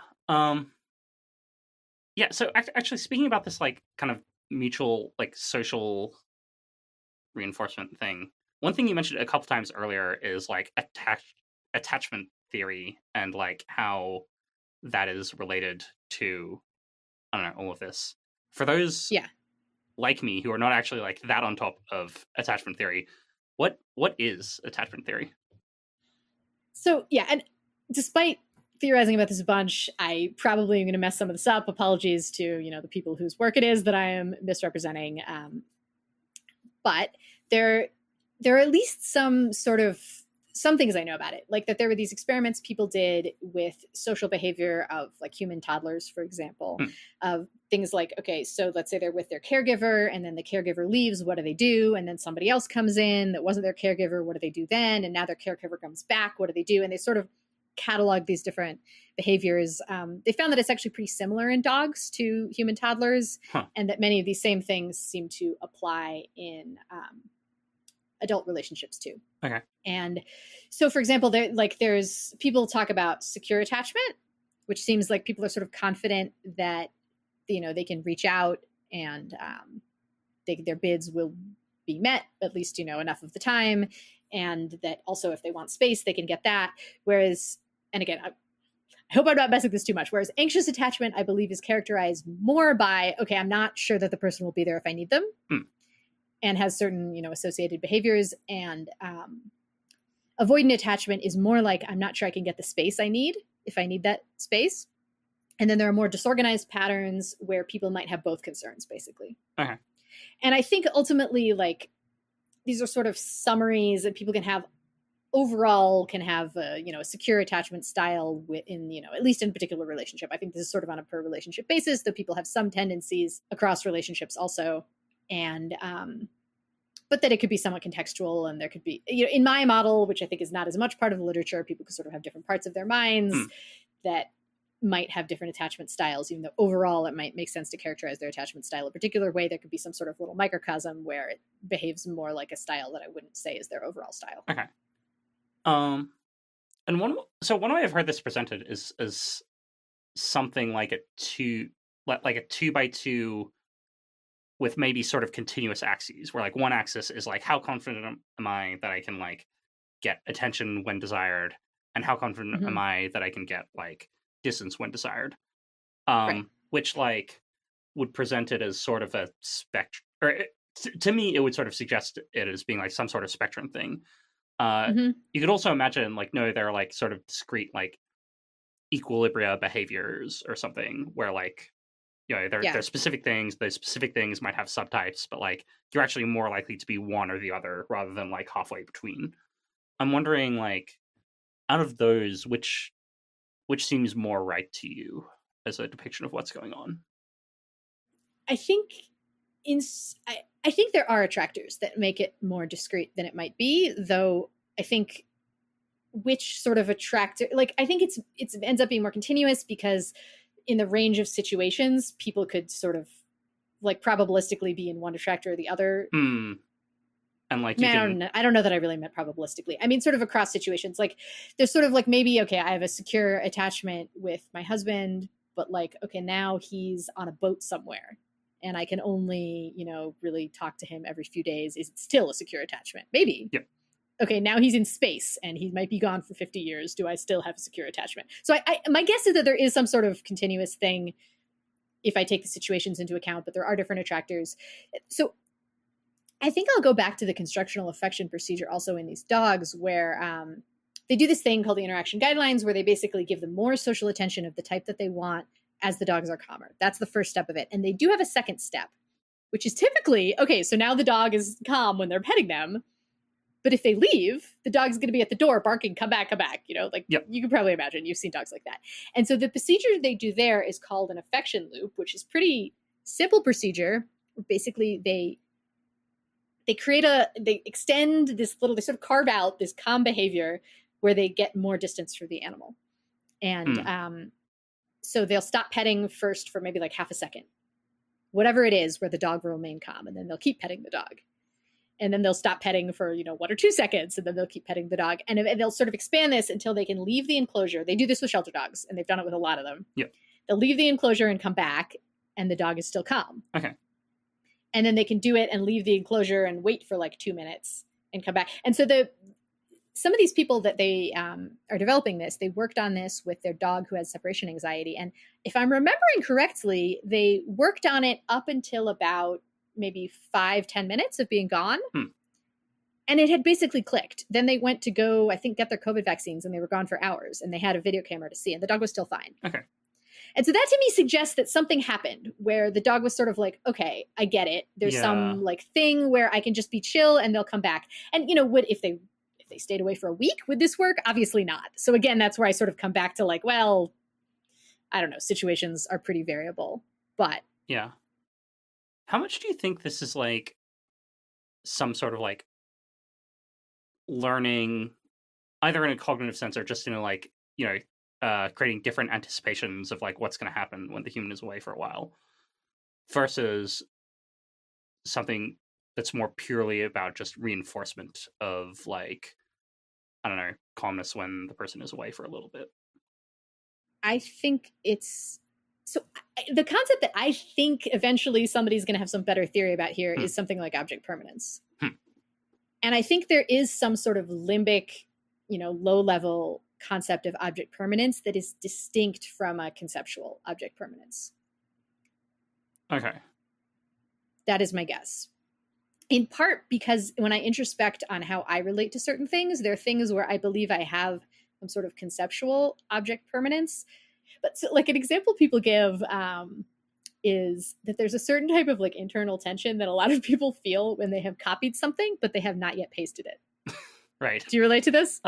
Yeah, so actually speaking about this, like, kind of mutual, like, social reinforcement thing, one thing you mentioned a couple times earlier is, like, attachment theory, and, like, how that is related to, I don't know, all of this. For those like me who are not actually, like, that on top of attachment theory, what is attachment theory? So, yeah, and despite theorizing about this a bunch, I probably am going to mess some of this up. Apologies to, you know, the people whose work it is that I am misrepresenting. But there are at least some things I know about it, like that there were these experiments people did with social behavior of, like, human toddlers, for example, of things like, okay, so let's say they're with their caregiver, and then the caregiver leaves, what do they do? And then somebody else comes in that wasn't their caregiver, what do they do then? And now their caregiver comes back, what do they do? And they sort of catalog these different behaviors. They found that it's actually pretty similar in dogs to human toddlers, and that many of these same things seem to apply in adult relationships too. Okay. And so, for example, there's people talk about secure attachment, which seems like people are sort of confident that, you know, they can reach out and their bids will be met, at least, you know, enough of the time, and that also if they want space, they can get that. Whereas, and again, I hope I'm not messing this too much. Whereas anxious attachment, I believe, is characterized more by, okay, I'm not sure that the person will be there if I need them, and has certain, you know, associated behaviors. And avoidant attachment is more like, I'm not sure I can get the space I need if I need that space. And then there are more disorganized patterns where people might have both concerns, basically. Okay. And I think ultimately, like, these are sort of summaries that people can have a, you know, a secure attachment style within, you know, at least in a particular relationship. I think this is sort of on a per relationship basis, though people have some tendencies across relationships also. And, but that it could be somewhat contextual, and there could be, you know, in my model, which I think is not as much part of the literature, people could sort of have different parts of their minds that might have different attachment styles, even though overall it might make sense to characterize their attachment style a particular way. There could be some sort of little microcosm where it behaves more like a style that I wouldn't say is their overall style. Okay. And one way I've heard this presented is something like a 2x2 with maybe sort of continuous axes, where like one axis is like how confident am I that I can like get attention when desired, and how confident am I that I can get like distance when desired. Right. Which like would present it as sort of a spectrum, or to me it would sort of suggest it as being like some sort of spectrum thing. You could also imagine like, no, there are like sort of discrete like equilibria behaviors or something where like, you know, there are specific things. Those specific things might have subtypes, but like you're actually more likely to be one or the other rather than like halfway between. I'm wondering, like, out of those, which seems more right to you as a depiction of what's going on? I think I think there are attractors that make it more discreet than it might be, though I think which sort of attractor, like I think it ends up being more continuous because in the range of situations, people could sort of like probabilistically be in one attractor or the other. And like, I don't know that I really meant probabilistically. I mean, sort of across situations. Like, there's sort of like maybe, okay, I have a secure attachment with my husband, but like, okay, now he's on a boat somewhere and I can only, you know, really talk to him every few days. Is it still a secure attachment? Maybe. Yep. Okay, now he's in space and he might be gone for 50 years. Do I still have a secure attachment? So my guess is that there is some sort of continuous thing if I take the situations into account, but there are different attractors. So I think I'll go back to the constructional affection procedure also in these dogs where they do this thing called the interaction guidelines where they basically give them more social attention of the type that they want as the dogs are calmer. That's the first step of it. And they do have a second step, which is typically, okay, so now the dog is calm when they're petting them. But if they leave, the dog's going to be at the door barking, come back, you know, like You can probably imagine. You've seen dogs like that. And so the procedure they do there is called an affection loop, which is pretty simple procedure. Basically, they extend this little, they sort of carve out this calm behavior where they get more distance for the animal. And so they'll stop petting first for maybe like half a second, whatever it is, where the dog will remain calm. And then they'll keep petting the dog. And then they'll stop petting for, 1 or 2 seconds, and then they'll keep petting the dog. And they'll sort of expand this until they can leave the enclosure. They do this with shelter dogs, and they've done it with a lot of them. Yep. They'll leave the enclosure and come back, and the dog is still calm. Okay. And then they can do it and leave the enclosure and wait for like 2 minutes and come back. And so some of these people that they are developing this, they worked on this with their dog who has separation anxiety. And if I'm remembering correctly, they worked on it up until about maybe 5-10 minutes of being gone. And it had basically clicked. Then they went to go, I think, get their COVID vaccines, and they were gone for hours, and they had a video camera to see, and the dog was still fine. Okay. And so that to me suggests that something happened where the dog was sort of like, okay, I get it. There's some like thing where I can just be chill and they'll come back. And if they stayed away for a week, would this work? Obviously not. So again, that's where I sort of come back to like, well, I don't know, situations are pretty variable, but yeah. How much do you think this is like some sort of like learning, either in a cognitive sense or just in a like, creating different anticipations of like what's going to happen when the human is away for a while versus something that's more purely about just reinforcement of like, I don't know, calmness when the person is away for a little bit? I think it's... So the concept that I think eventually somebody's going to have some better theory about here is something like object permanence. And I think there is some sort of limbic, low-level concept of object permanence that is distinct from a conceptual object permanence. Okay. That is my guess. In part because when I introspect on how I relate to certain things, there are things where I believe I have some sort of conceptual object permanence. But so, like, an example people give is that there's a certain type of like internal tension that a lot of people feel when they have copied something, but they have not yet pasted it. Right. Do you relate to this?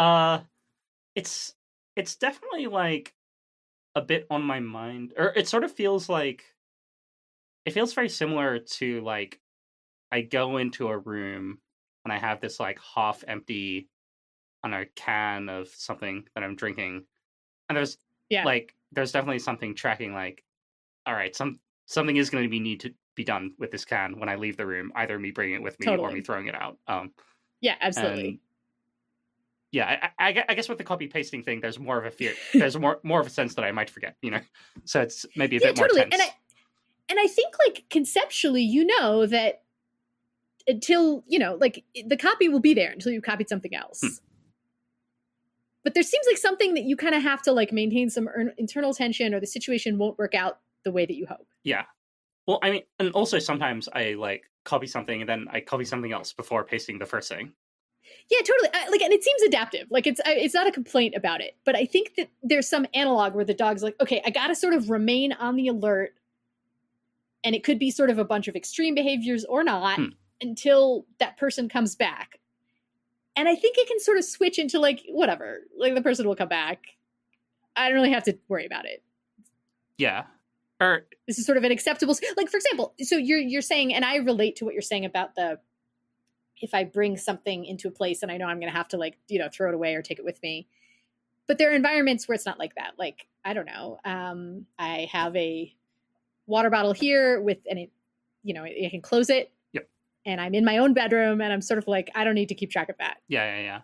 It's definitely like a bit on my mind, or it sort of feels like it feels very similar to like I go into a room and I have this like half empty on a can of something that I'm drinking, and there's definitely something tracking like, all right, something is going to need to be done with this can when I leave the room, either me bringing it with me or me throwing it out. Yeah, absolutely. Yeah, I guess with the copy pasting thing, there's more of a fear. There's more of a sense that I might forget, So it's maybe a bit more tense. And I think, like, conceptually, that until, like, the copy will be there until you copied something else. But there seems like something that you kind of have to, like, maintain some internal tension, or the situation won't work out the way that you hope. Yeah. Well, I mean, and also sometimes I, like, copy something and then I copy something else before pasting the first thing. Yeah, totally. And it seems adaptive. Like, it's not a complaint about it. But I think that there's some analog where the dog's like, okay, I got to sort of remain on the alert. And it could be sort of a bunch of extreme behaviors or not until that person comes back. And I think it can sort of switch into, like, whatever. Like, the person will come back. I don't really have to worry about it. Yeah. Or this is sort of an acceptable, like, for example, so you're saying, and I relate to what you're saying about if I bring something into a place and I know I'm going to have to, like, throw it away or take it with me. But there are environments where it's not like that. Like, I don't know. I have a water bottle here and I can close it. Yep. And I'm in my own bedroom and I'm sort of like, I don't need to keep track of that. Yeah.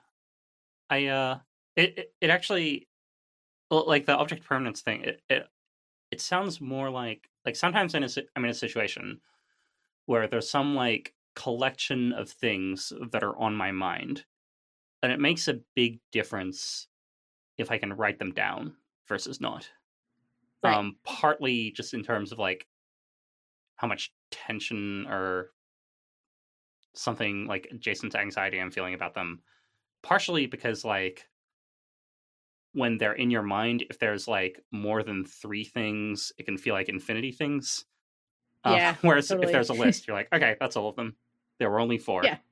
It actually, like, the object permanence thing, it sounds more like sometimes I'm in a situation where there's some, like, collection of things that are on my mind, and it makes a big difference if I can write them down versus not. Right. Partly just in terms of, like, how much tension or something, like, adjacent to anxiety I'm feeling about them. Partially because, like, when they're in your mind, if there's, like, more than 3 things, it can feel like infinity things. Yeah. Whereas totally. if there's a list, you're like, okay, that's all of them. There were only 4. Yeah.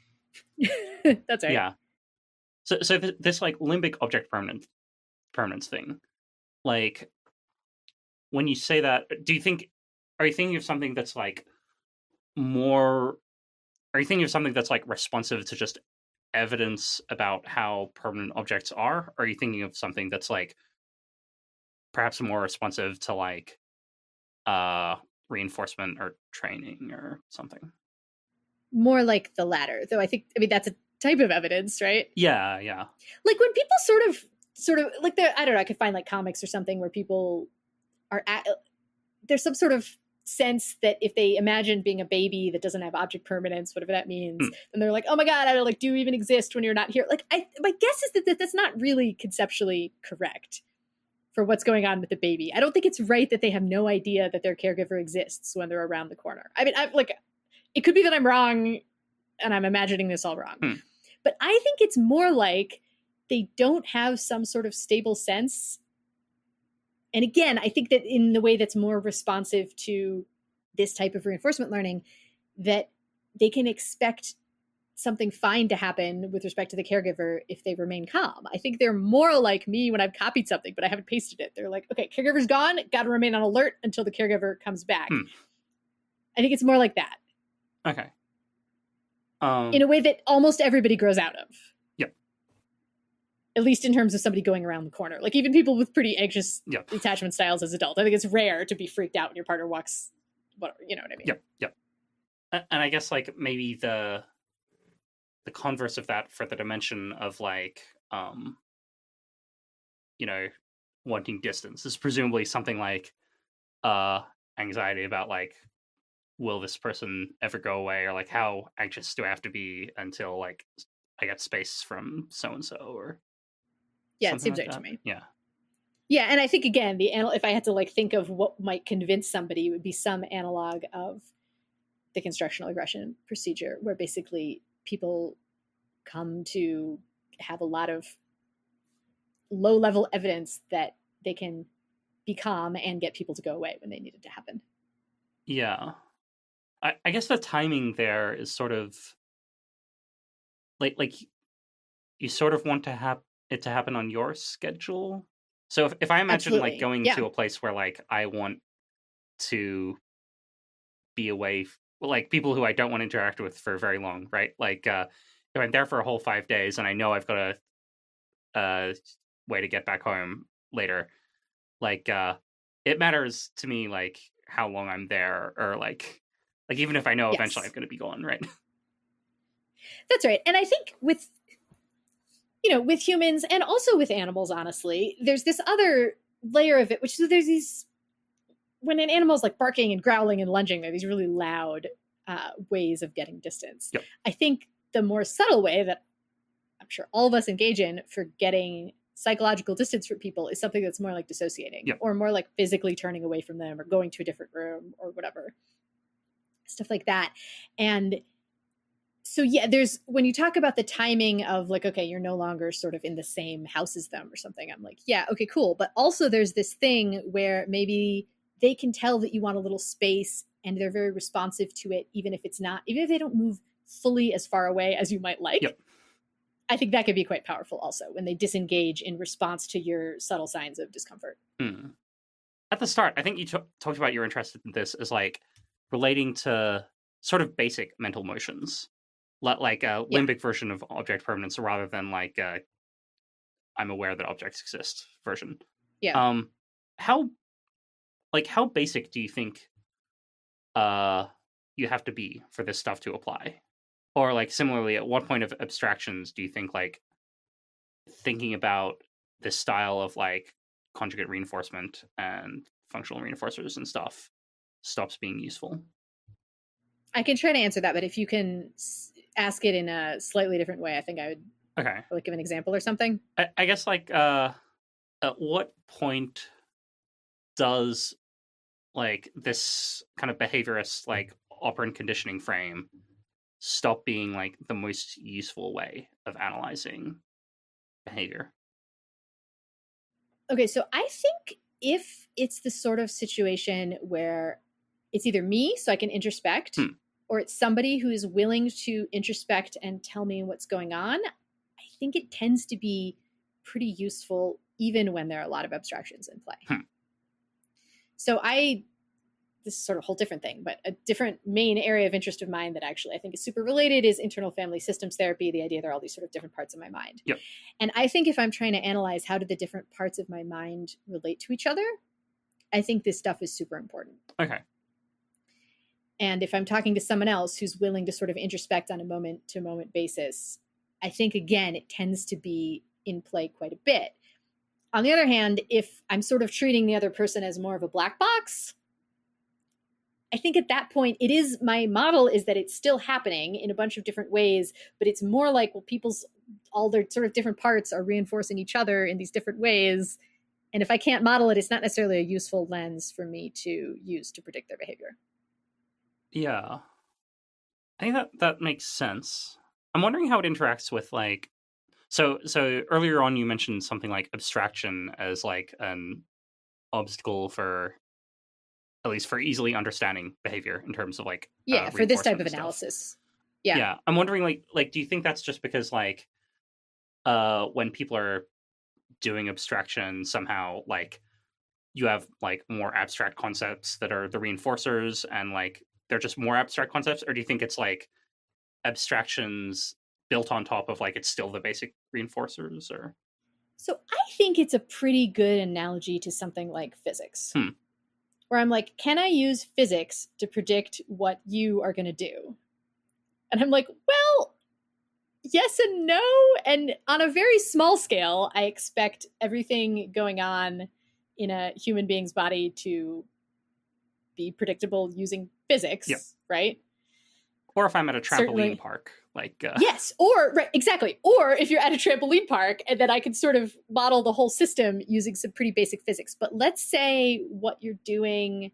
That's right. Yeah. So this, like, limbic object permanence thing, like, when you say that, are you thinking of something that's, like, more? Are you thinking of something that's, like, responsive to just evidence about how permanent objects are? Or are you thinking of something that's, like, perhaps more responsive to, like, reinforcement or training or something? More like the latter, though. I mean, that's a type of evidence, right? Yeah. Like, when people sort of like, I don't know, I could find, like, comics or something where people are there's some sort of sense that if they imagine being a baby that doesn't have object permanence, whatever that means, then they're like, oh my God, I don't, like, do you even exist when you're not here? Like, my guess is that that's not really conceptually correct for what's going on with the baby. I don't think it's right that they have no idea that their caregiver exists when they're around the corner. I mean, it could be that I'm wrong and I'm imagining this all wrong. But I think it's more like they don't have some sort of stable sense. And again, I think that in the way that's more responsive to this type of reinforcement learning, that they can expect something fine to happen with respect to the caregiver if they remain calm. I think they're more like me when I've copied something, but I haven't pasted it. They're like, okay, caregiver's gone, got to remain on alert until the caregiver comes back. I think it's more like that. Okay. In a way that almost everybody grows out of. Yep. At least in terms of somebody going around the corner. Like, even people with pretty anxious attachment styles as adults. I think it's rare to be freaked out when your partner walks, you know what I mean? Yep. And I guess, like, maybe the converse of that for the dimension of, like, wanting distance is presumably something like anxiety about, like, will this person ever go away, or, like, how anxious do I have to be until, like, I get space from so and so, or it seems like right to me. Yeah, and I think, again, if I had to, like, think of what might convince somebody, it would be some analog of the constructional aggression procedure, where basically people come to have a lot of low-level evidence that they can be calm and get people to go away when they need it to happen. Yeah. I guess the timing there is sort of like you sort of want to have it to happen on your schedule. So if I imagine Absolutely. like going to a place where, like, I want to be away, like, people who I don't want to interact with for very long, right? Like, if I'm there for a whole 5 days and I know I've got a way to get back home later, like, it matters to me, like, how long I'm there, or like even if I know eventually I'm going to be gone, right? That's right. And I think with humans and also with animals, honestly, there's this other layer of it, which is there's these when an animal's like barking and growling and lunging, they're these really loud ways of getting distance. Yep. I think the more subtle way that I'm sure all of us engage in for getting psychological distance from people is something that's more like dissociating, yep. or more like physically turning away from them or going to a different room or whatever. Stuff like that. And so, yeah, there's, when you talk about the timing of like, okay, you're no longer sort of in the same house as them or something, I'm like, yeah, okay, cool. But also there's this thing where maybe they can tell that you want a little space and they're very responsive to it, even if they don't move fully as far away as you might like. Yep. I think that could be quite powerful also when they disengage in response to your subtle signs of discomfort. At the start, I think you talked about you're interested in this as like relating to sort of basic mental motions, like a limbic version of object permanence rather than like I'm aware that objects exist version. Yeah. How basic do you think you have to be for this stuff to apply? Or like similarly, at what point of abstractions do you think like thinking about this style of like conjugate reinforcement and functional reinforcers and stuff stops being useful? I can try to answer that, but if you can ask it in a slightly different way, I think I would like give an example or something. I guess like at what point does like this kind of behaviorist like operant conditioning frame stop being like the most useful way of analyzing behavior? Okay, so I think if it's the sort of situation where it's either me, so I can introspect, or it's somebody who is willing to introspect and tell me what's going on, I think it tends to be pretty useful even when there are a lot of abstractions in play. So this is sort of a whole different thing, but a different main area of interest of mine that actually I think is super related is internal family systems therapy, the idea there are all these sort of different parts of my mind. Yep. And I think if I'm trying to analyze how do the different parts of my mind relate to each other, I think this stuff is super important. Okay. And if I'm talking to someone else who's willing to sort of introspect on a moment-to-moment basis, I think, again, it tends to be in play quite a bit. On the other hand, if I'm sort of treating the other person as more of a black box, I think at that point, my model is that it's still happening in a bunch of different ways, but it's more like, well, all their sort of different parts are reinforcing each other in these different ways. And if I can't model it, it's not necessarily a useful lens for me to use to predict their behavior. Yeah. I think that makes sense. I'm wondering how it interacts with like, so earlier on you mentioned something like abstraction as like an obstacle for, at least for easily understanding behavior in terms of like for this type of analysis. Yeah. I'm wondering like do you think that's just because like when people are doing abstraction somehow like you have like more abstract concepts that are the reinforcers and like they're just more abstract concepts, or do you think it's like abstractions built on top of like it's still the basic reinforcers? Or so I think it's a pretty good analogy to something like physics. Where I'm like, can I use physics to predict what you are going to do? And I'm like, well, yes and no. And on a very small scale, I expect everything going on in a human being's body to be predictable using physics, right? Or if I'm at a trampoline park, like yes, or right, exactly. Or if you're at a trampoline park, and then I can sort of model the whole system using some pretty basic physics. But let's say what you're doing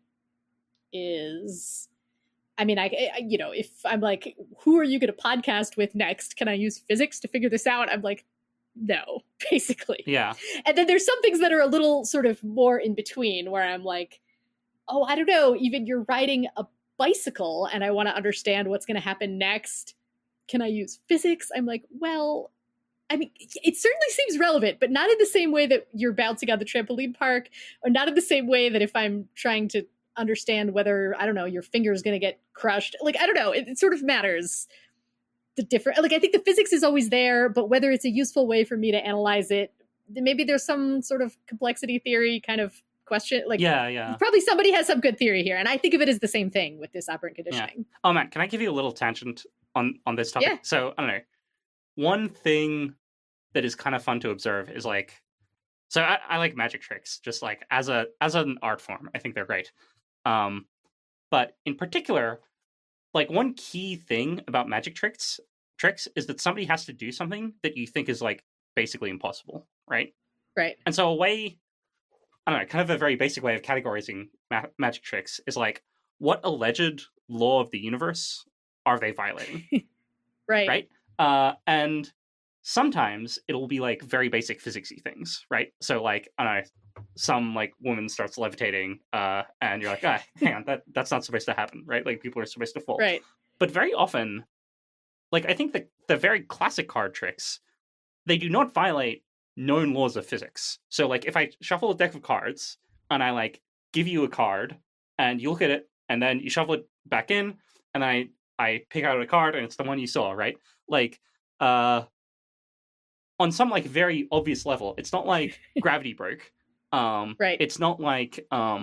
is, I mean, if I'm like, who are you going to podcast with next? Can I use physics to figure this out? I'm like, no, basically. Yeah. And then there's some things that are a little sort of more in between where I'm like, oh, I don't know, even you're riding a bicycle and I want to understand what's going to happen next. Can I use physics? I'm like, well, I mean, it certainly seems relevant, but not in the same way that you're bouncing on the trampoline park, or not in the same way that if I'm trying to understand whether, I don't know, your finger is going to get crushed. Like, I don't know, it sort of matters. The different, like, I think the physics is always there, but whether it's a useful way for me to analyze it, maybe there's some sort of complexity theory kind of question. Like, probably somebody has some good theory here, and I think of it as the same thing with this operant conditioning. Yeah. Oh man, can I give you a little tangent on this topic? Yeah. So I don't know. One thing that is kind of fun to observe is like, so I like magic tricks, just like as an art form. I think they're great. But in particular, like one key thing about magic tricks is that somebody has to do something that you think is like basically impossible, right? Right. And so a way, I don't know, kind of a very basic way of categorizing magic tricks is like, what alleged law of the universe are they violating? Right. And sometimes it'll be like very basic physicsy things, right? So like, I don't know, some like woman starts levitating, and you're like, ah, hang on, that's not supposed to happen, right? Like people are supposed to fall. Right. But very often, like I think the very classic card tricks, they do not violate known laws of physics. So like if I shuffle a deck of cards and I like give you a card and you look at it and then you shuffle it back in and I pick out a card and it's the one you saw, right? Like on some like very obvious level, it's not like gravity broke. Right. It's not like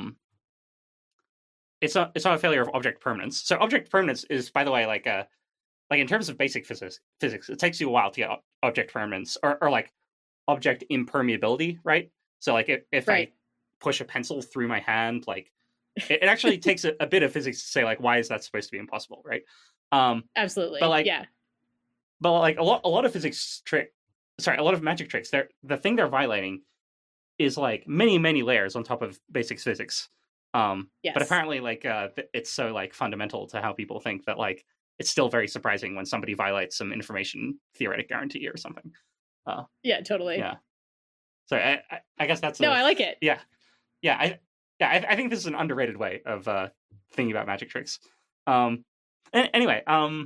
it's not a failure of object permanence. So object permanence is, by the way, like in terms of basic physics, it takes you a while to get object permanence or like object impermeability, right? So like if right. I push a pencil through my hand, like it actually takes a bit of physics to say like why is that supposed to be impossible, right? Absolutely. But like yeah. But like a lot of magic tricks, the thing they're violating is like many layers on top of basic physics. Yes. But apparently like it's so like fundamental to how people think that like it's still very surprising when somebody violates some information theoretic guarantee or something. Yeah, totally. Yeah. So I guess that's I like it. Yeah. I think this is an underrated way of thinking about magic tricks. Anyway, I'm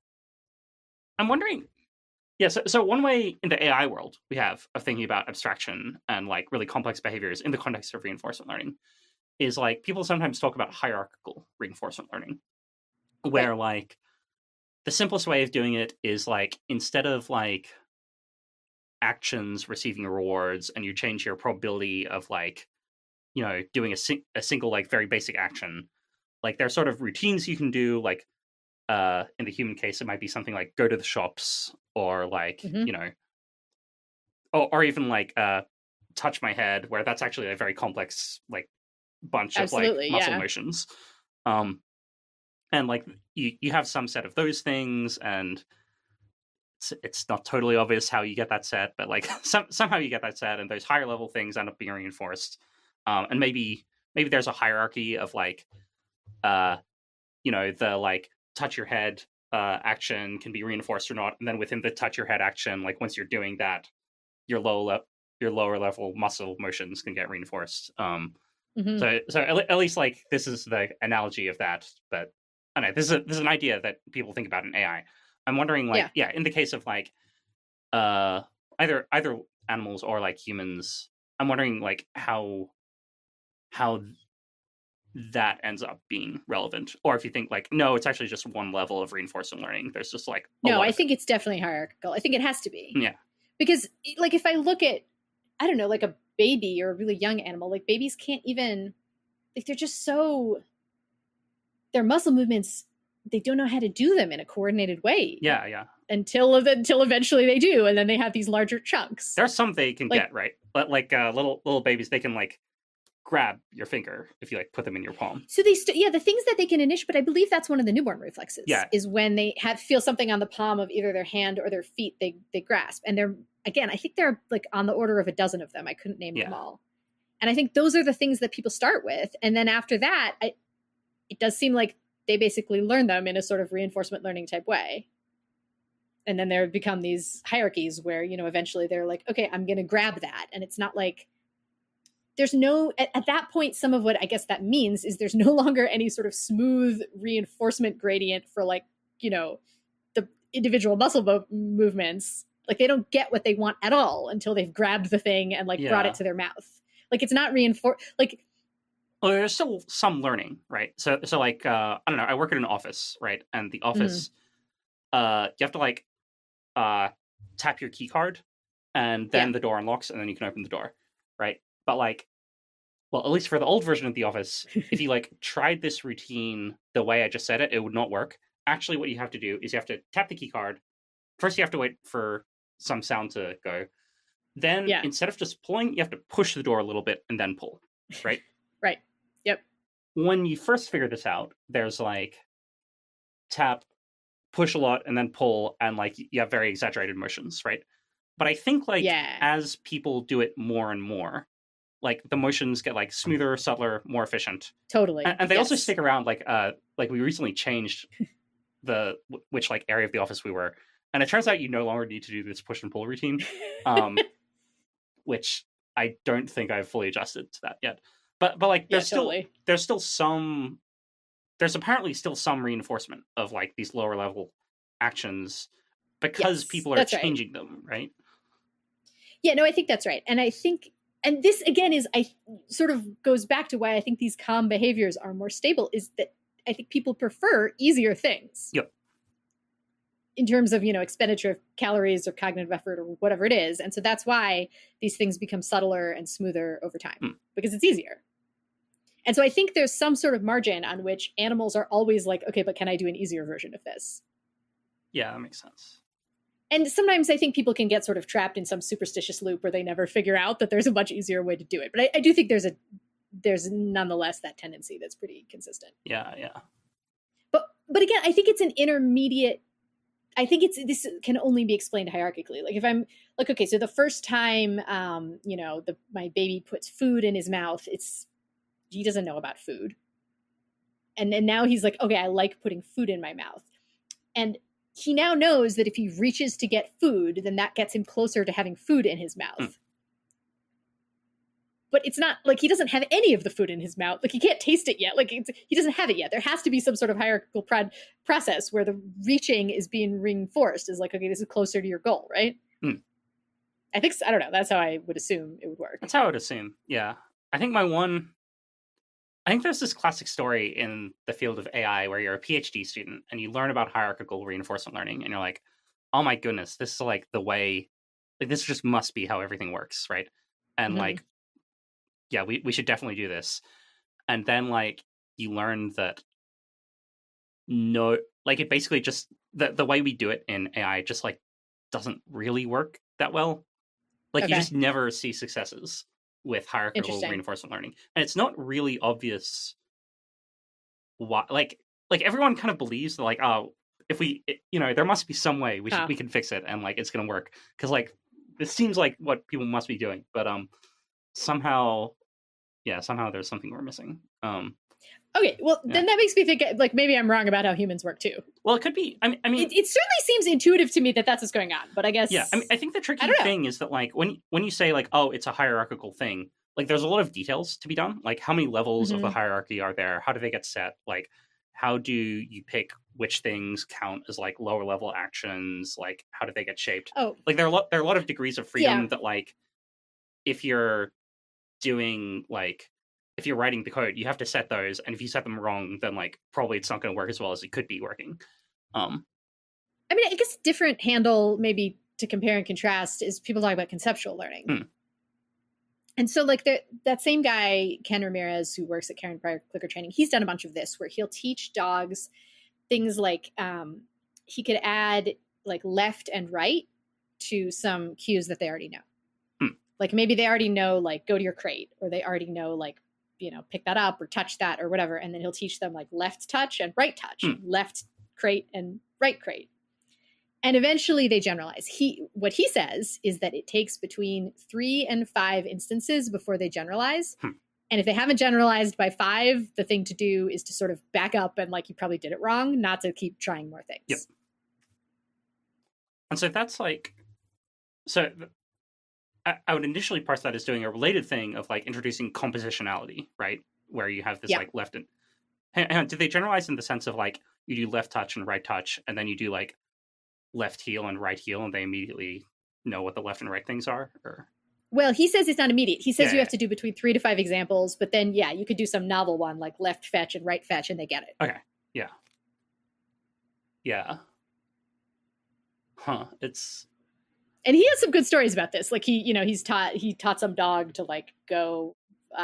wondering. Yeah, so one way in the AI world we have of thinking about abstraction and like really complex behaviors in the context of reinforcement learning is like people sometimes talk about hierarchical reinforcement learning, where right. like the simplest way of doing it is like instead of like actions receiving rewards and you change your probability of like, you know, doing a single like very basic action, like there are sort of routines you can do, like in the human case it might be something like go to the shops or like you know, or even like touch my head, where that's actually a very complex like bunch Absolutely, of like muscle motions, and like you have some set of those things and it's not totally obvious how you get that set, but like somehow you get that set and those higher level things end up being reinforced, and maybe there's a hierarchy of like you know, the like touch your head action can be reinforced or not, and then within the touch your head action, like once you're doing that, your lower level muscle motions can get reinforced. So at least like this is the analogy of that, but I don't know, this is an idea that people think about in AI. I'm wondering like in the case of like either animals or like humans, I'm wondering like how that ends up being relevant, or if you think like no, it's actually just one level of reinforcement learning, there's just like I think it's definitely hierarchical. I think it has to be, because like if I look at, I don't know, like a baby or a really young animal, like babies can't even, like they're just so, their muscle movements, they don't know how to do them in a coordinated way until eventually they do, and then they have these larger chunks. There's some they can get right, but like little babies, they can like grab your finger if you like put them in your palm. So they the things that they can initiate, but I believe that's one of the newborn reflexes. Is when they feel something on the palm of either their hand or their feet, they grasp. And they're, again, I think they're like on the order of a dozen of them. I couldn't name them all. And I think those are the things that people start with, and then after that, it does seem like they basically learn them in a sort of reinforcement learning type way. And then there become these hierarchies where, you know, eventually they're like, okay, I'm going to grab that. And it's not like, there's no, at that point, some of what I guess that means is there's no longer any sort of smooth reinforcement gradient for like, you know, the individual muscle movements. Like they don't get what they want at all until they've grabbed the thing and like brought it to their mouth. Like it's not reinforced. Like, well, there's still some learning, right? So like, I don't know, I work at an office, right? And the office, you have to like tap your key card and then the door unlocks and then you can open the door, right? But like, well, at least for the old version of the office, if you like tried this routine the way I just said it, it would not work. Actually, what you have to do is you have to tap the key card. First, you have to wait for some sound to go. Then instead of just pulling, you have to push the door a little bit and then pull, right? Right. Yep. when you first figure this out, there's like tap, push a lot, and then pull, and like you have very exaggerated motions, right? But I think like as people do it more and more, like the motions get like smoother, subtler, more efficient. Totally. And they also stick around. Like we recently changed which like area of the office we were, and it turns out you no longer need to do this push and pull routine, which I don't think I've fully adjusted to that yet. But like there's apparently still some reinforcement of like these lower level actions because people are changing them, right? Yeah, no, I think that's right. And I think, and this again is, I sort of goes back to why I think these calm behaviors are more stable, is that I think people prefer easier things. Yep. In terms of, expenditure of calories or cognitive effort or whatever it is. And so that's why these things become subtler and smoother over time, because it's easier. And so I think there's some sort of margin on which animals are always like, okay, but can I do an easier version of this? Yeah, that makes sense. And sometimes I think people can get sort of trapped in some superstitious loop where they never figure out that there's a much easier way to do it. But I do think there's nonetheless that tendency that's pretty consistent. Yeah. But again, I think it's an intermediate. I think this can only be explained hierarchically. Like if I'm like, okay, so the first time, my baby puts food in his mouth, he doesn't know about food. And now he's like, okay, I like putting food in my mouth. And he now knows that if he reaches to get food, then that gets him closer to having food in his mouth. But it's not like he doesn't have any of the food in his mouth. Like he can't taste it yet. Like he doesn't have it yet. There has to be some sort of hierarchical process where the reaching is being reinforced. Is like, okay, this is closer to your goal, right? I don't know. That's how I would assume it would work. That's how I would assume. Yeah. I think there's this classic story in the field of AI where you're a PhD student and you learn about hierarchical reinforcement learning and you're like, oh my goodness, this is like the way, like this just must be how everything works, right? And like, yeah, we should definitely do this. And then like you learn that no, like it basically just, the way we do it in AI just like doesn't really work that well. Like you just never see successes with hierarchical reinforcement learning. And it's not really obvious why, like everyone kind of believes that like, oh, if we, there must be some way we can fix it and like, it's going to work. Cause like, this seems like what people must be doing, but somehow there's something we're missing. Okay, well, then that makes me think like maybe I'm wrong about how humans work too. Well, it could be. I mean, it certainly seems intuitive to me that that's what's going on. But I guess, yeah. I mean, I think the tricky thing is that like when you say like, oh, it's a hierarchical thing, like there's a lot of details to be done. Like how many levels of the hierarchy are there? How do they get set? Like how do you pick which things count as like lower level actions? Like how do they get shaped? Oh, like there are a lot of degrees of freedom that like if you're doing like. If you're writing the code, you have to set those, and if you set them wrong, then like probably it's not going to work as well as it could be working. I mean, I guess different handle maybe to compare and contrast is people talk about conceptual learning. And so like that same guy, Ken Ramirez, who works at Karen Pryor Clicker Training, he's done a bunch of this where he'll teach dogs things like he could add like left and right to some cues that they already know. Like maybe they already know like go to your crate, or they already know like pick that up or touch that or whatever. And then he'll teach them like left touch and right touch, left crate and right crate. And eventually they generalize. What he says is that it takes between 3 and 5 instances before they generalize. And if they haven't generalized by 5, the thing to do is to sort of back up and like, you probably did it wrong, not to keep trying more things. Yep. And so that's like, I would initially parse that as doing a related thing of like introducing compositionality, right? Where you have this like left and hang on, did they generalize in the sense of like you do left touch and right touch, and then you do like left heel and right heel, and they immediately know what the left and right things are? Or well, he says it's not immediate. He says you have to do between 3 to 5 examples, but then you could do some novel one like left fetch and right fetch, and they get it. Okay. Yeah. Huh. And he has some good stories about this. Like he taught some dog to like go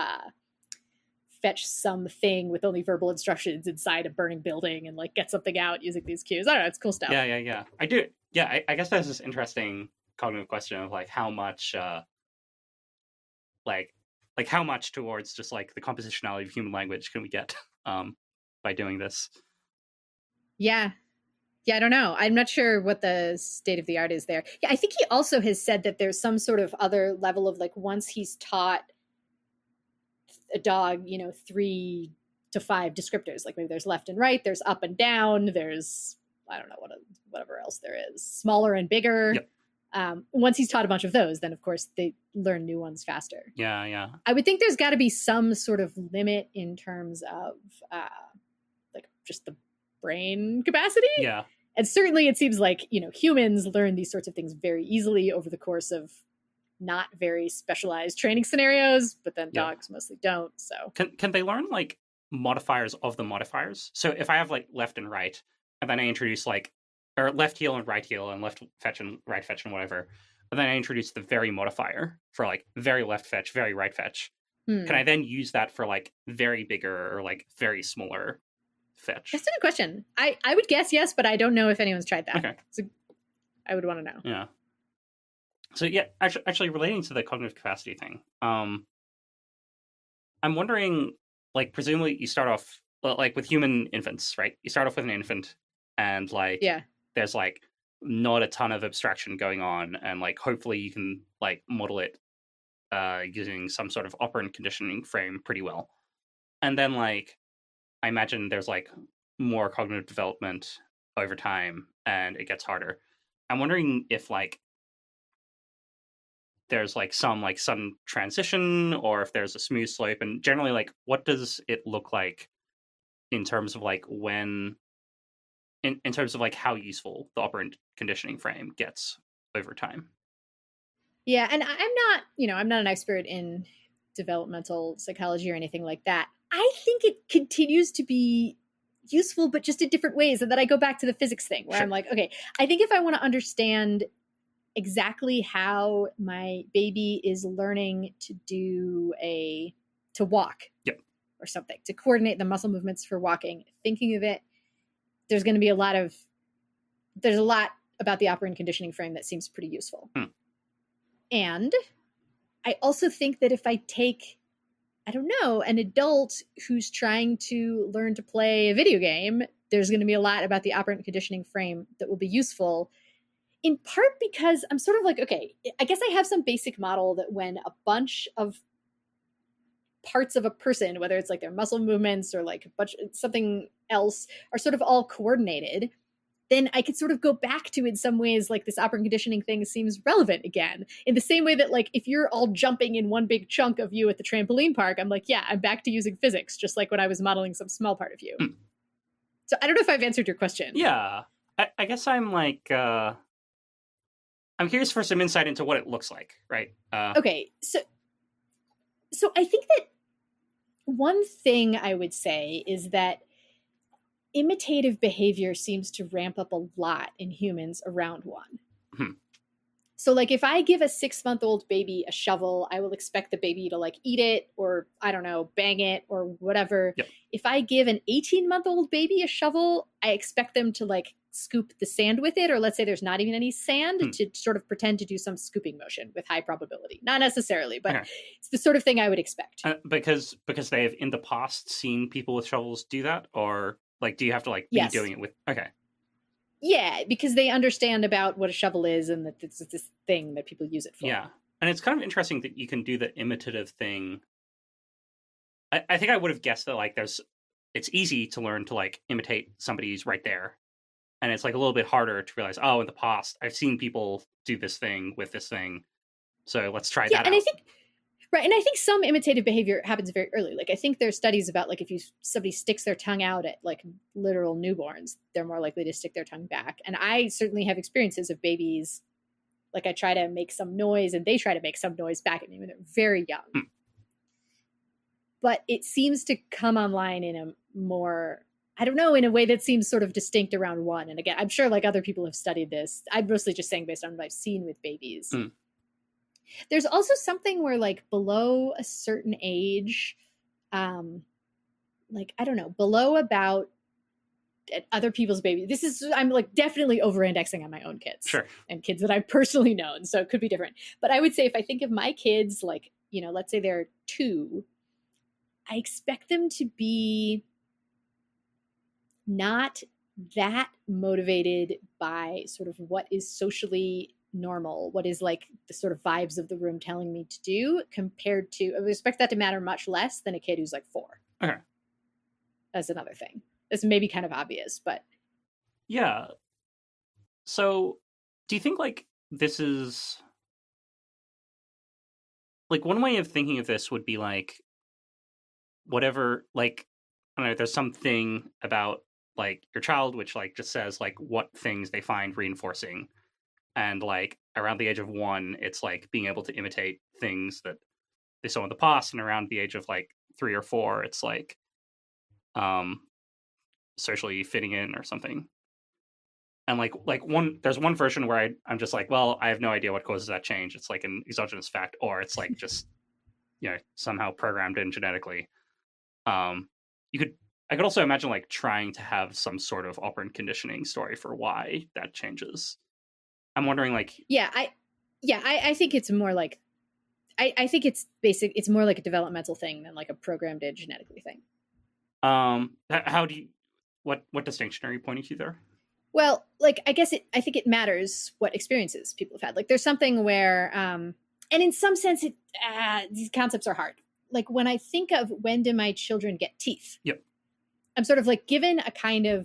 fetch something with only verbal instructions inside a burning building and like get something out using these cues. I don't know. It's cool stuff. Yeah. I do. Yeah. I guess that's this interesting cognitive question of like how much like like how much towards just like the compositionality of human language can we get by doing this? Yeah. Yeah, I don't know. I'm not sure what the state of the art is there. Yeah, I think he also has said that there's some sort of other level of like once he's taught a dog, 3 to 5 descriptors, like maybe there's left and right, there's up and down, there's I don't know whatever else there is, smaller and bigger. Yep. Once he's taught a bunch of those, then of course they learn new ones faster. Yeah. I would think there's got to be some sort of limit in terms of like just the brain capacity. Yeah. And certainly it seems like, humans learn these sorts of things very easily over the course of not very specialized training scenarios, but then dogs mostly don't. So can they learn like modifiers of the modifiers? So if I have like left and right, and then I introduce like or left heel and right heel and left fetch and right fetch and whatever, but then I introduce the very modifier for like very left fetch, very right fetch. Can I then use that for like very bigger or like very smaller fetch? That's a good question. I would guess yes, but I don't know if anyone's tried that. Okay. So I would want to know. Yeah. So yeah, actually relating to the cognitive capacity thing, I'm wondering, like, presumably you start off like with human infants, right? You start off with an infant, and like, there's like not a ton of abstraction going on, and like hopefully you can like model it using some sort of operant conditioning frame pretty well, and then like I imagine there's like more cognitive development over time, and it gets harder. I'm wondering if like there's like some like sudden transition or if there's a smooth slope, and generally like what does it look like in terms of like when in terms of like how useful the operant conditioning frame gets over time. Yeah, and I'm not an expert in developmental psychology or anything like that. I think it continues to be useful, but just in different ways. And then I go back to the physics thing where I'm like, okay, I think if I want to understand exactly how my baby is learning to walk or something, to coordinate the muscle movements for walking, thinking of it, there's going to be a lot about the operant conditioning frame that seems pretty useful. And I also think that if I take, I don't know, an adult who's trying to learn to play a video game, there's going to be a lot about the operant conditioning frame that will be useful, in part because I'm sort of like, okay, I guess I have some basic model that when a bunch of parts of a person, whether it's like their muscle movements or like something else, are sort of all coordinated, then I could sort of go back to, in some ways, like this operant conditioning thing seems relevant again. In the same way that like if you're all jumping in one big chunk of you at the trampoline park, I'm like, yeah, I'm back to using physics, just like when I was modeling some small part of you. So I don't know if I've answered your question. Yeah. I guess I'm like, I'm curious for some insight into what it looks like, right? Okay, so I think that one thing I would say is that imitative behavior seems to ramp up a lot in humans around 1. So like if I give a 6-month-old baby a shovel, I will expect the baby to like eat it or, I don't know, bang it or whatever. If I give an 18-month-old baby a shovel, I expect them to like scoop the sand with it, or let's say there's not even any sand, to sort of pretend to do some scooping motion with high probability. Not necessarily, but it's the sort of thing I would expect. Because they have in the past seen people with shovels do that, or like do you have to like be doing it with? Okay. Yeah, because they understand about what a shovel is and that it's this thing that people use it for. Yeah, and it's kind of interesting that you can do the imitative thing. I think I would have guessed that like it's easy to learn to like imitate somebody who's right there. And it's like a little bit harder to realize, oh, in the past, I've seen people do this thing with this thing. So let's try that out. And I think some imitative behavior happens very early. Like I think there's studies about like if somebody sticks their tongue out at like literal newborns, they're more likely to stick their tongue back. And I certainly have experiences of babies, like I try to make some noise and they try to make some noise back at me when they're very young. But it seems to come online in a more, I don't know, in a way that seems sort of distinct around 1. And again, I'm sure like other people have studied this. I'm mostly just saying based on what I've seen with babies. There's also something where like below a certain age, like, I don't know, below about other people's babies. I'm like definitely over-indexing on my own kids. Sure. And kids that I've personally known. So it could be different. But I would say if I think of my kids, like, let's say they're 2, I expect them to be not that motivated by sort of what is socially normal, what is like the sort of vibes of the room telling me to do, compared to, I would expect that to matter much less than a kid who's like 4. Okay. That's another thing. This may be kind of obvious, but. Yeah. So do you think like this is like one way of thinking of this would be like whatever, like, I don't know, there's something about like your child which like just says like what things they find reinforcing, and like around the age of 1 it's like being able to imitate things that they saw in the past, and around the age of like 3 or 4 it's like socially fitting in or something. And like there's one version where I'm just like, well, I have no idea what causes that change. It's like an exogenous fact, or it's like just, you know, somehow programmed in genetically. I could also imagine like trying to have some sort of operant conditioning story for why that changes. I'm wondering like, I think it's more like, I think it's basic. It's more like a developmental thing than like a programmed in genetically thing. How do you, what distinction are you pointing to there? Well, like, I think it matters what experiences people have had. Like, there's something where, and in some sense, these concepts are hard. Like, when I think of when do my children get teeth? Yep. I'm sort of like given a kind of,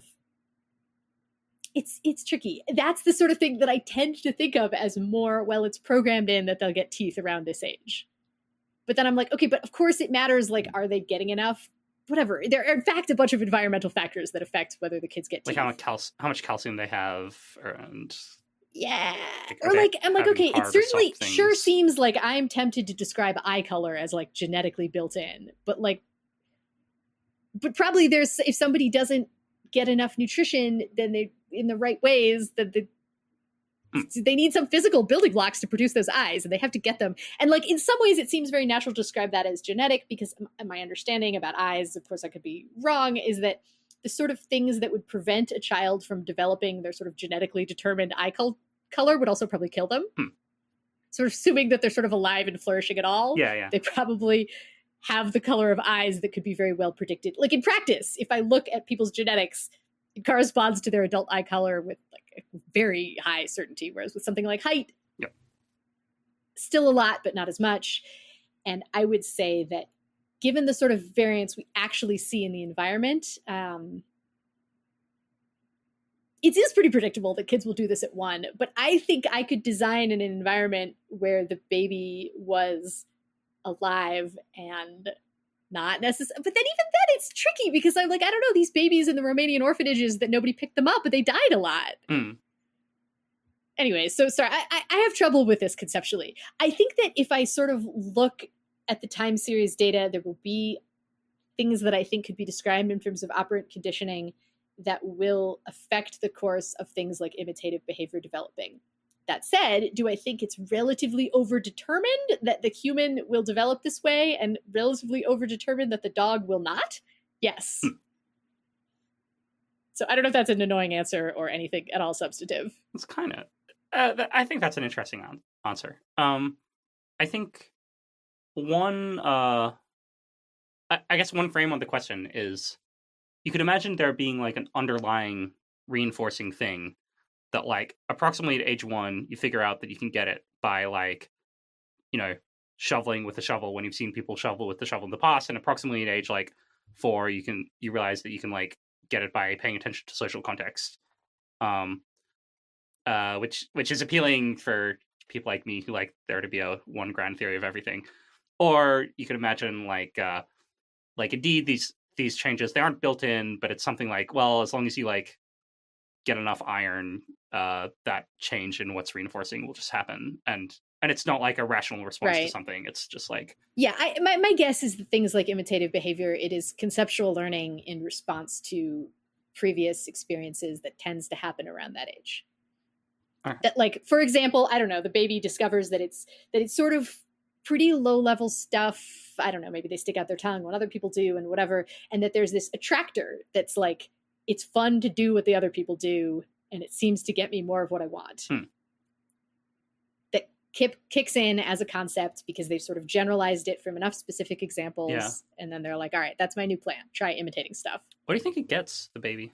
it's tricky. That's the sort of thing that I tend to think of as more, well, it's programmed in that they'll get teeth around this age. But then I'm like, okay, but of course it matters. Like, are they getting enough? Whatever. There are, in fact, a bunch of environmental factors that affect whether the kids get teeth. Like how much calcium they have, and yeah. Or like, I'm like, okay, it certainly sure seems like I'm tempted to describe eye color as like genetically built in, but probably there's, if somebody doesn't get enough nutrition, then they, in the right ways, that they need some physical building blocks to produce those eyes, and they have to get them. And like, in some ways it seems very natural to describe that as genetic, because my understanding about eyes, of course I could be wrong, is that the sort of things that would prevent a child from developing their sort of genetically determined eye color would also probably kill them. Sort of assuming that they're sort of alive and flourishing at all. Yeah. They probably have the color of eyes that could be very well predicted. Like in practice, if I look at people's genetics, it corresponds to their adult eye color with like a very high certainty, whereas with something like height, yep, still a lot, but not as much. And I would say that given the sort of variance we actually see in the environment, it is pretty predictable that kids will do this at 1. But I think I could design in an environment where the baby was alive and not necessarily, but then even then it's tricky, because I'm like, I don't know, these babies in the Romanian orphanages that nobody picked them up, but they died a lot. Anyway, so sorry, I have trouble with this conceptually. I think that if I sort of look at the time series data, there will be things that I think could be described in terms of operant conditioning that will affect the course of things like imitative behavior developing. That said, do I think it's relatively overdetermined that the human will develop this way, and relatively overdetermined that the dog will not? Yes. So I don't know if that's an annoying answer or anything at all substantive. It's kind of, I think that's an interesting answer. I think one, I guess one frame on the question is, you could imagine there being like an underlying reinforcing thing that like approximately at age 1, you figure out that you can get it by like, you know, shoveling with a shovel when you've seen people shovel with the shovel in the past. And approximately at age like 4, you realize that you can like get it by paying attention to social context. Which is appealing for people like me who like there to be a one grand theory of everything. Or you could imagine like indeed these changes, they aren't built in, but it's something like, well, as long as you like get enough iron, that change in what's reinforcing will just happen. And it's not like a rational response to something. It's just like... Yeah, my guess is that things like imitative behavior, it is conceptual learning in response to previous experiences that tends to happen around that age. That, like, for example, I don't know, the baby discovers that it's sort of pretty low level stuff. I don't know, maybe they stick out their tongue when other people do and whatever. And that there's this attractor that's like, it's fun to do what the other people do, and it seems to get me more of what I want. That kicks in as a concept because they've sort of generalized it from enough specific examples. Yeah. And then they're like, all right, that's my new plan. Try imitating stuff. What do you think it gets the baby?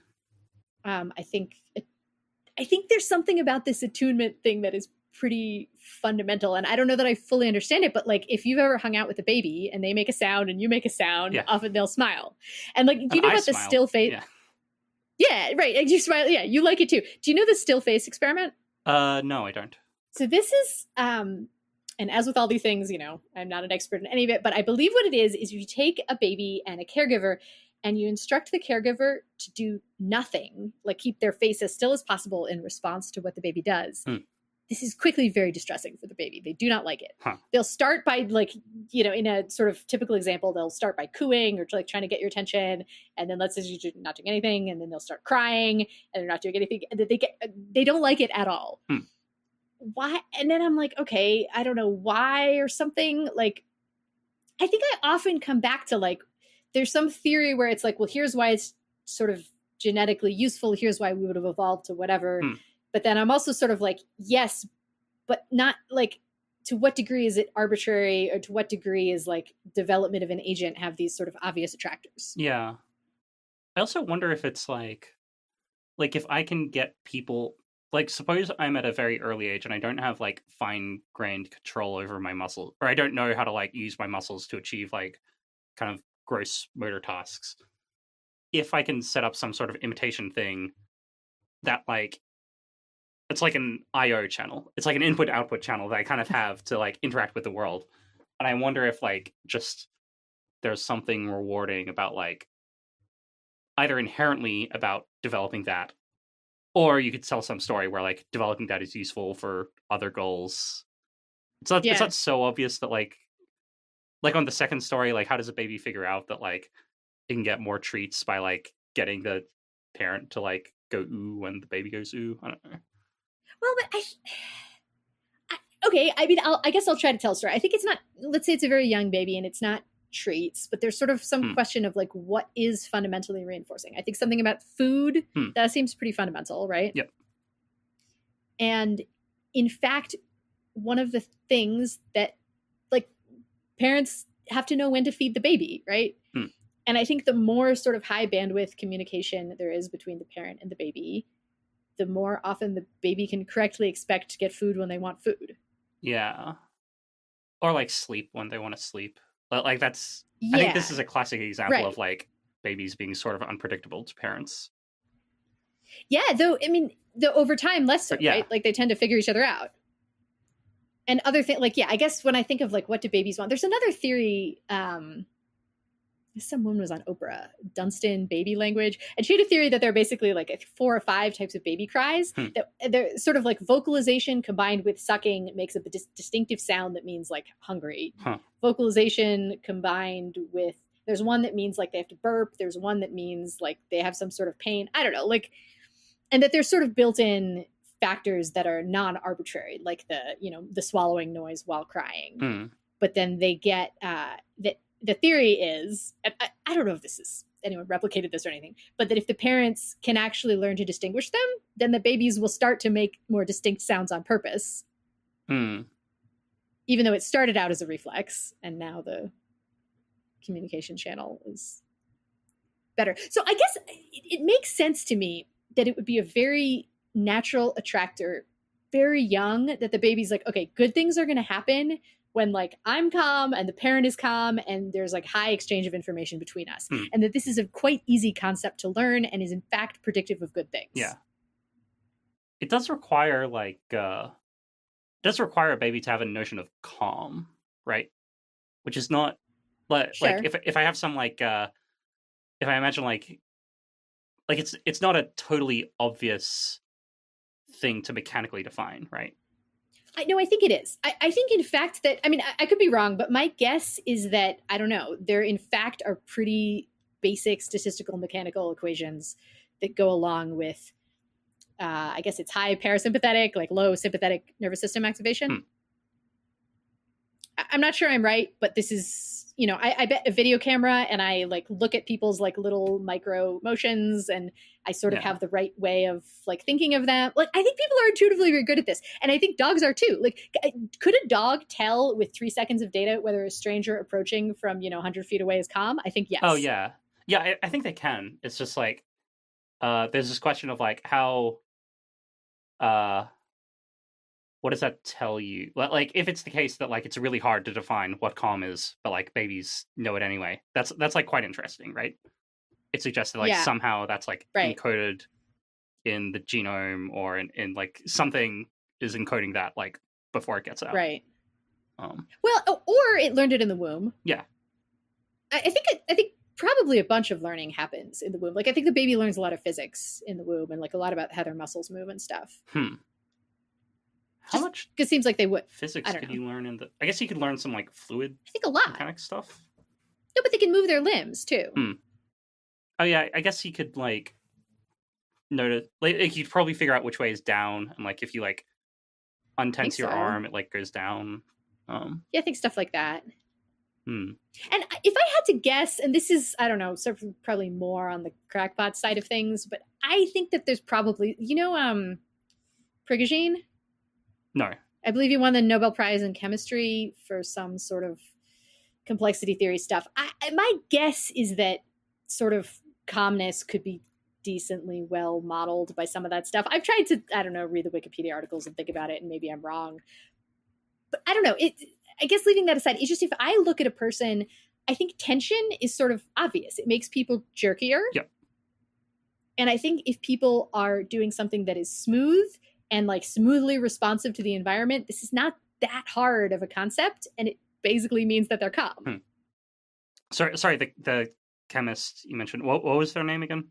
I think there's something about this attunement thing that is pretty fundamental. And I don't know that I fully understand it, but like if you've ever hung out with a baby and they make a sound and you make a sound, often they'll smile. And like, do you know about the still face? Yeah, right. And you smile. Yeah, you like it too. Do you know the still face experiment? No, I don't. So this is, and as with all these things, you know, I'm not an expert in any of it, but I believe what it is you take a baby and a caregiver and you instruct the caregiver to do nothing, like keep their face as still as possible in response to what the baby does. This is quickly very distressing for the baby. They do not like it. They'll start by like, you know, in a sort of typical example, they'll start by cooing or like trying to get your attention. And then let's say you're not doing anything. And then they'll start crying and they're not doing anything. And they don't like it at all. Why? And then I'm like, okay, I don't know why or something. Like, I think I often come back to like, there's some theory where it's like, well, here's why it's sort of genetically useful. Here's why we would have evolved to whatever. But then I'm also sort of like, yes, but not like, to what degree is it arbitrary, or to what degree is like development of an agent have these sort of obvious attractors? Yeah. I also wonder if it's like if I can get people, like suppose I'm at a very early age and I don't have like fine-grained control over my muscles, or I don't know how to like use my muscles to achieve like kind of gross motor tasks. If I can set up some sort of imitation thing that like, it's like an IO channel. It's like an input-output channel that I kind of have to like interact with the world. And I wonder if like just there's something rewarding about like either inherently about developing that, or you could tell some story where like developing that is useful for other goals. It's not so obvious that like on the second story, like how does a baby figure out that like it can get more treats by like getting the parent to like go ooh when the baby goes ooh? I don't know. Well, but okay. I mean, I guess I'll try to tell a story. I think it's not, let's say it's a very young baby and it's not treats, but there's sort of some question of like, what is fundamentally reinforcing? I think something about food, that seems pretty fundamental, right? Yep. And in fact, one of the things that like parents have to know when to feed the baby, right? And I think the more sort of high bandwidth communication there is between the parent and the baby, the more often the baby can correctly expect to get food when they want food. Yeah. Or like sleep when they want to sleep. But like that's, I think this is a classic example of like babies being sort of unpredictable to parents. Yeah, though, I mean, over time, less so, right? Like they tend to figure each other out. And other things, like, I guess when I think of like, what do babies want? There's another theory, some woman was on Oprah, Dunstan baby language. And she had a theory that there are basically like 4 or 5 types of baby cries. That they're sort of like vocalization combined with sucking makes a distinctive sound that means like hungry. Vocalization combined with, there's one that means like they have to burp. There's one that means like they have some sort of pain. I don't know, like, and that there's sort of built in factors that are non-arbitrary, like the swallowing noise while crying. But then they get that. The theory is, and I don't know if this is anyone replicated this or anything, but that if the parents can actually learn to distinguish them, then the babies will start to make more distinct sounds on purpose. Even though it started out as a reflex and now the communication channel is better. So I guess it makes sense to me that it would be a very natural attractor, very young, that the baby's like, okay, good things are going to happen when like I'm calm and the parent is calm and there's like high exchange of information between us. And that this is a quite easy concept to learn and is in fact predictive of good things. Yeah. It does require like, a baby to have a notion of calm, right? Which is not like if I have some like, if I imagine like it's not a totally obvious thing to mechanically define, right? I think it is. I think, in fact, that, I mean, I could be wrong, but my guess is that, I don't know, there, in fact, are pretty basic statistical mechanical equations that go along with, I guess it's high parasympathetic, like low sympathetic nervous system activation. I'm not sure I'm right, but this is I bet a video camera and I like look at people's like little micro motions and I sort of have the right way of like thinking of them. Like, I think people are intuitively very good at this. And I think dogs are too. Like, could a dog tell with 3 seconds of data whether a stranger approaching from, 100 feet away is calm? I think yes. Oh, yeah. Yeah, I think they can. It's just like, there's this question of like how, what does that tell you? Like, if it's the case that like it's really hard to define what calm is, but like babies know it anyway, that's like quite interesting, right? It suggests that like somehow that's like encoded in the genome or in like something is encoding that like before it gets out. Right. Well, or it learned it in the womb. Yeah. I think probably a bunch of learning happens in the womb. Like, I think the baby learns a lot of physics in the womb and like a lot about how their muscles move and stuff. How much? It seems like they would. Physics could you learn in the? I guess you could learn some like fluid. I think a lot. Mechanic stuff. No, but they can move their limbs too. Oh yeah, I guess he could like notice. Like you'd probably figure out which way is down, and like if you like untense your arm, it like goes down. Yeah, I think stuff like that. And if I had to guess, and this is, I don't know, sort of probably more on the crackpot side of things, but I think that there's probably, Prigogine? No. I believe he won the Nobel Prize in chemistry for some sort of complexity theory stuff. My guess is that sort of calmness could be decently well modeled by some of that stuff. I've tried to, I don't know, read the Wikipedia articles and think about it, and maybe I'm wrong. But I don't know. I guess leaving that aside, it's just if I look at a person, I think tension is sort of obvious. It makes people jerkier. Yep. And I think if people are doing something that is smooth and like smoothly responsive to the environment, this is not that hard of a concept. And it basically means that they're calm. Sorry, the chemist you mentioned, what was their name again?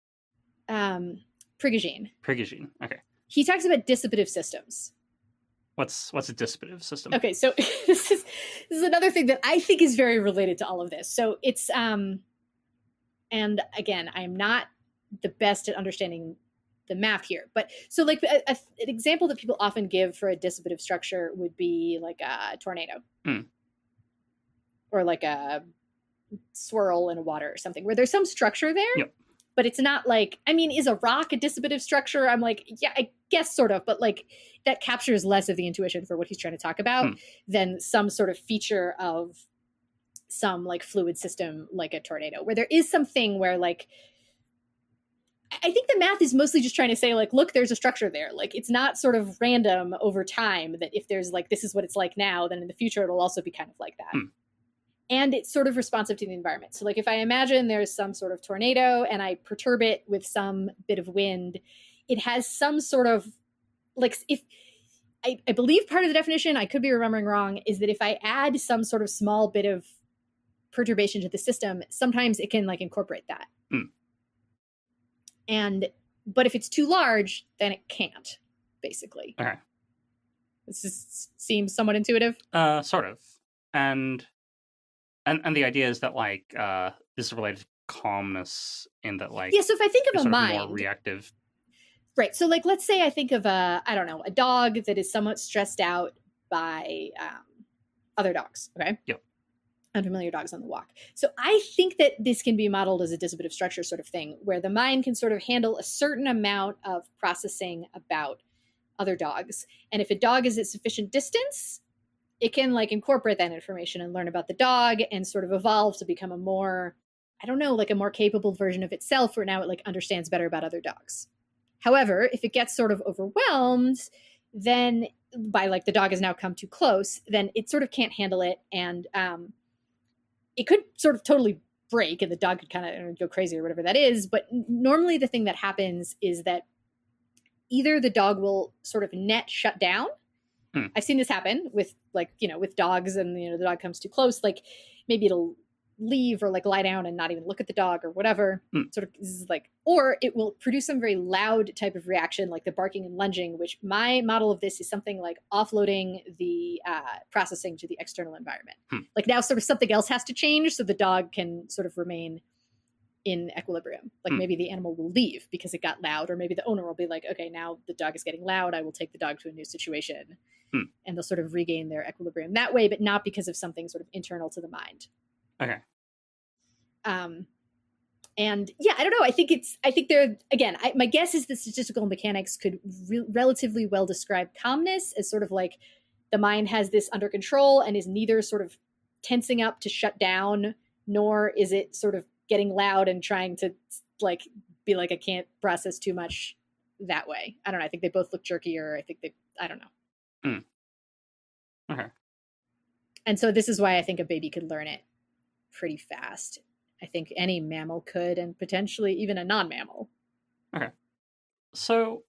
Prigogine. Prigogine. Okay. He talks about dissipative systems. What's a dissipative system? Okay, so this is another thing that I think is very related to all of this. So it's and again, I'm not the best at understanding the math here, but so like an example that people often give for a dissipative structure would be like a tornado, or like a swirl in water or something, where there's some structure there. Yep. But it's not like, I mean, is a rock a dissipative structure? I'm like, yeah, I guess sort of, but like that captures less of the intuition for what he's trying to talk about than some sort of feature of some like fluid system like a tornado, where there is something where like, I think the math is mostly just trying to say like, look, there's a structure there. Like it's not sort of random over time that if there's like, this is what it's like now, then in the future it'll also be kind of like that. And it's sort of responsive to the environment. So like if I imagine there's some sort of tornado and I perturb it with some bit of wind, it has some sort of like, if I believe part of the definition, I could be remembering wrong, is that if I add some sort of small bit of perturbation to the system, sometimes it can like incorporate that. But if it's too large, then it can't, basically. Okay. This just seems somewhat intuitive. Sort of. And the idea is that like this is related to calmness in that like, yeah, so if I think of a mind, more reactive, right? So like let's say I think of a dog that is somewhat stressed out by other dogs. Okay. Yep. Unfamiliar dogs on the walk. So I think that this can be modeled as a dissipative structure sort of thing, where the mind can sort of handle a certain amount of processing about other dogs, and if a dog is at sufficient distance, it can like incorporate that information and learn about the dog and sort of evolve to become a more, I don't know, like a more capable version of itself, where now it like understands better about other dogs. However, if it gets sort of overwhelmed, then by like the dog has now come too close, then it sort of can't handle it. And it could sort of totally break and the dog could kind of go crazy or whatever that is. But normally the thing that happens is that either the dog will sort of net shut down. I've seen this happen with like, with dogs, and, the dog comes too close, like maybe it'll leave or like lie down and not even look at the dog or whatever. Sort of is like, or it will produce some very loud type of reaction, like the barking and lunging, which my model of this is something like offloading the processing to the external environment. Like now sort of something else has to change so the dog can sort of remain in equilibrium. Like maybe the animal will leave because it got loud, or maybe the owner will be like, okay, now the dog is getting loud, I will take the dog to a new situation. And they'll sort of regain their equilibrium that way, but not because of something sort of internal to the mind. Okay. And yeah, I don't know. I think they're, again, my guess is the statistical mechanics could relatively well describe calmness as sort of like the mind has this under control and is neither sort of tensing up to shut down, nor is it sort of getting loud and trying to like be like, I can't process too much that way. I don't know. I think they both look jerkier. I don't know. Okay. And so this is why I think a baby could learn it pretty fast. I think any mammal could, and potentially even a non-mammal. Okay. So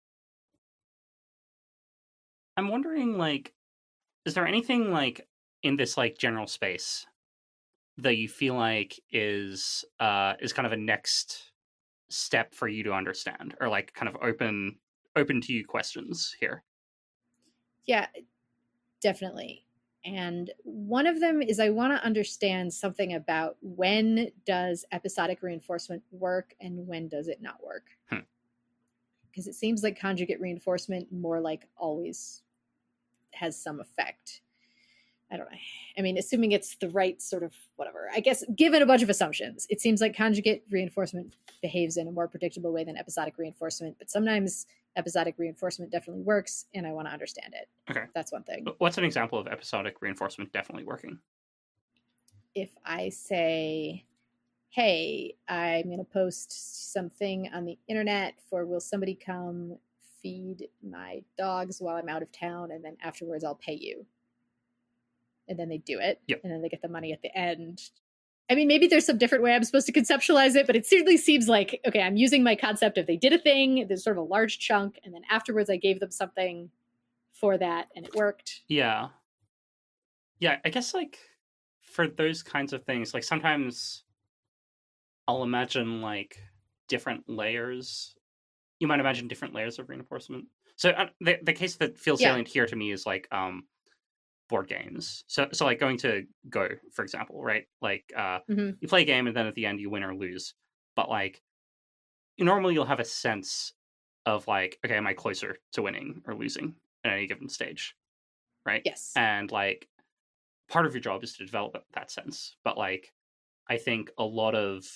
I'm wondering, like, is there anything like in this like general space that you feel like is kind of a next step for you to understand, or like kind of open to you questions here? Yeah, definitely. And one of them is I want to understand something about when does episodic reinforcement work and when does it not work? Because it seems like conjugate reinforcement more like always has some effect. I don't know. I mean, assuming it's the right sort of whatever, I guess, given a bunch of assumptions, it seems like conjugate reinforcement behaves in a more predictable way than episodic reinforcement, but sometimes episodic reinforcement definitely works, and I want to understand it. Okay. That's one thing. What's an example of episodic reinforcement definitely working? If I say, hey, I'm going to post something on the internet for will somebody come feed my dogs while I'm out of town, and then afterwards I'll pay you. And then they do it, yep. And then they get the money at the end. I mean, maybe there's some different way I'm supposed to conceptualize it, but it certainly seems like, okay, I'm using my concept of they did a thing, there's sort of a large chunk, and then afterwards I gave them something for that, and it worked. Yeah. Yeah, I guess, like, for those kinds of things, like, sometimes I'll imagine, like, different layers. You might imagine different layers of reinforcement. So the case that feels salient here to me is, like, board games. So like going to Go, for example, right? Like you play a game and then at the end you win or lose. But like normally you'll have a sense of like, okay, am I closer to winning or losing at any given stage? Right? Yes. And like part of your job is to develop that sense. But like I think a lot of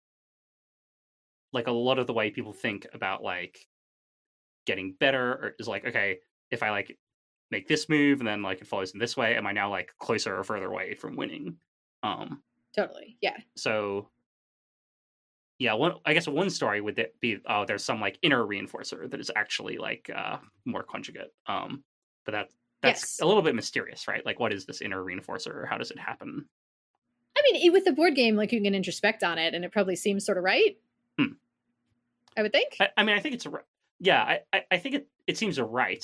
the way people think about like getting better is like, okay, if I like make this move and then like it follows in this way, am I now like closer or further away from winning? Totally. Yeah. So yeah, I guess one story would be there's some like inner reinforcer that is actually like more conjugate. But that's a little bit mysterious, right? Like what is this inner reinforcer or how does it happen? I mean, with the board game, like you can introspect on it and it probably seems sort of right. I would think. I mean, I think it's yeah, I think it seems right.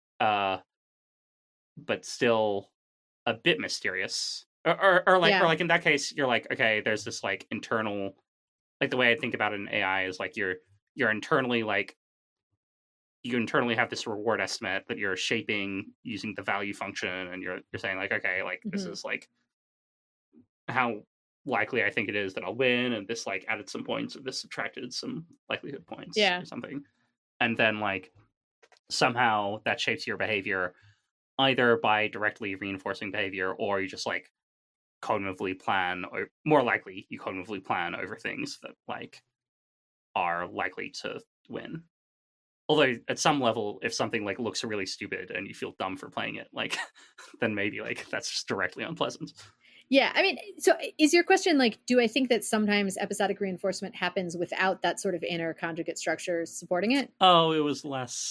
But still a bit mysterious, or like in that case, you're like, okay, there's this like internal, like the way I think about it in AI is like you're internally like you internally have this reward estimate that you're shaping using the value function, and you're saying like, okay, like this is like how likely I think it is that I'll win, and this like added some points, or this subtracted some likelihood points, or something, and then like somehow that shapes your behavior either by directly reinforcing behavior or you just like cognitively plan, or more likely you cognitively plan over things that like are likely to win. Although at some level, if something like looks really stupid and you feel dumb for playing it, like then maybe like that's just directly unpleasant. Yeah, I mean, so is your question like, do I think that sometimes episodic reinforcement happens without that sort of inner conjugate structure supporting it? Oh, it was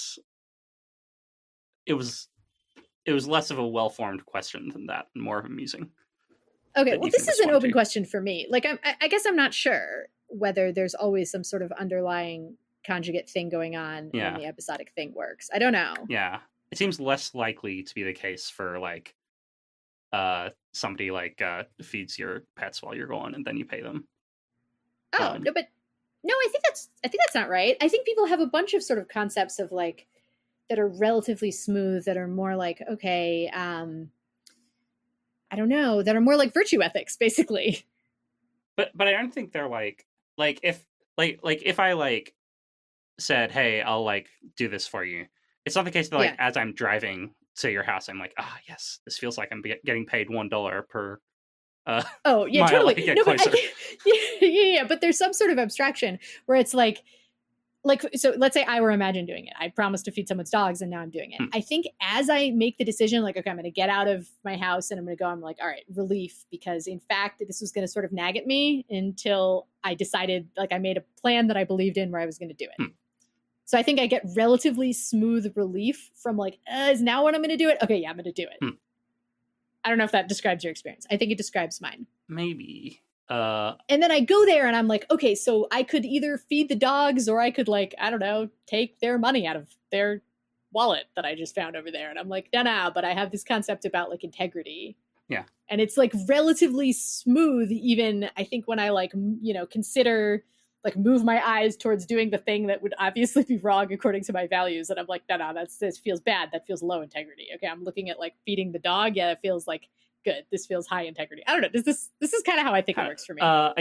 less of a well-formed question than that, and more amusing. Okay, well, this is an open question for me. Like, I guess I'm not sure whether there's always some sort of underlying conjugate thing going on when the episodic thing works. I don't know. Yeah, it seems less likely to be the case for like somebody like feeds your pets while you're gone and then you pay them. Oh no, but no, I think that's not right. I think people have a bunch of sort of concepts of like that are relatively smooth, that are more like, okay, I don't know, that are more like virtue ethics, basically. But I don't think they're like if I like said, hey, I'll like do this for you. It's not the case that like as I'm driving to your house, I'm like, yes, this feels like I'm getting paid $1 per Oh yeah, Maya, totally. like, get No, but closer. yeah. But there's some sort of abstraction where it's like, so let's say I were imagined doing it. I promised to feed someone's dogs, and now I'm doing it. I think as I make the decision, like, okay, I'm going to get out of my house and I'm going to go, I'm like, all right, relief, because in fact, this was going to sort of nag at me until I decided, like, I made a plan that I believed in where I was going to do it. So I think I get relatively smooth relief from like, is now when I'm going to do it? Okay, yeah, I'm going to do it. I don't know if that describes your experience. I think it describes mine. Maybe. And then I go there and I'm like, okay, so I could either feed the dogs or I could, like, I don't know, take their money out of their wallet that I just found over there. And I'm like, no, but I have this concept about like integrity. Yeah. And it's like relatively smooth, even I think when I like, consider like move my eyes towards doing the thing that would obviously be wrong according to my values. And I'm like, no, this feels bad. That feels low integrity. Okay, I'm looking at like feeding the dog. Yeah, it feels like good. This feels high integrity. I don't know. This is kind of how I think it works for me.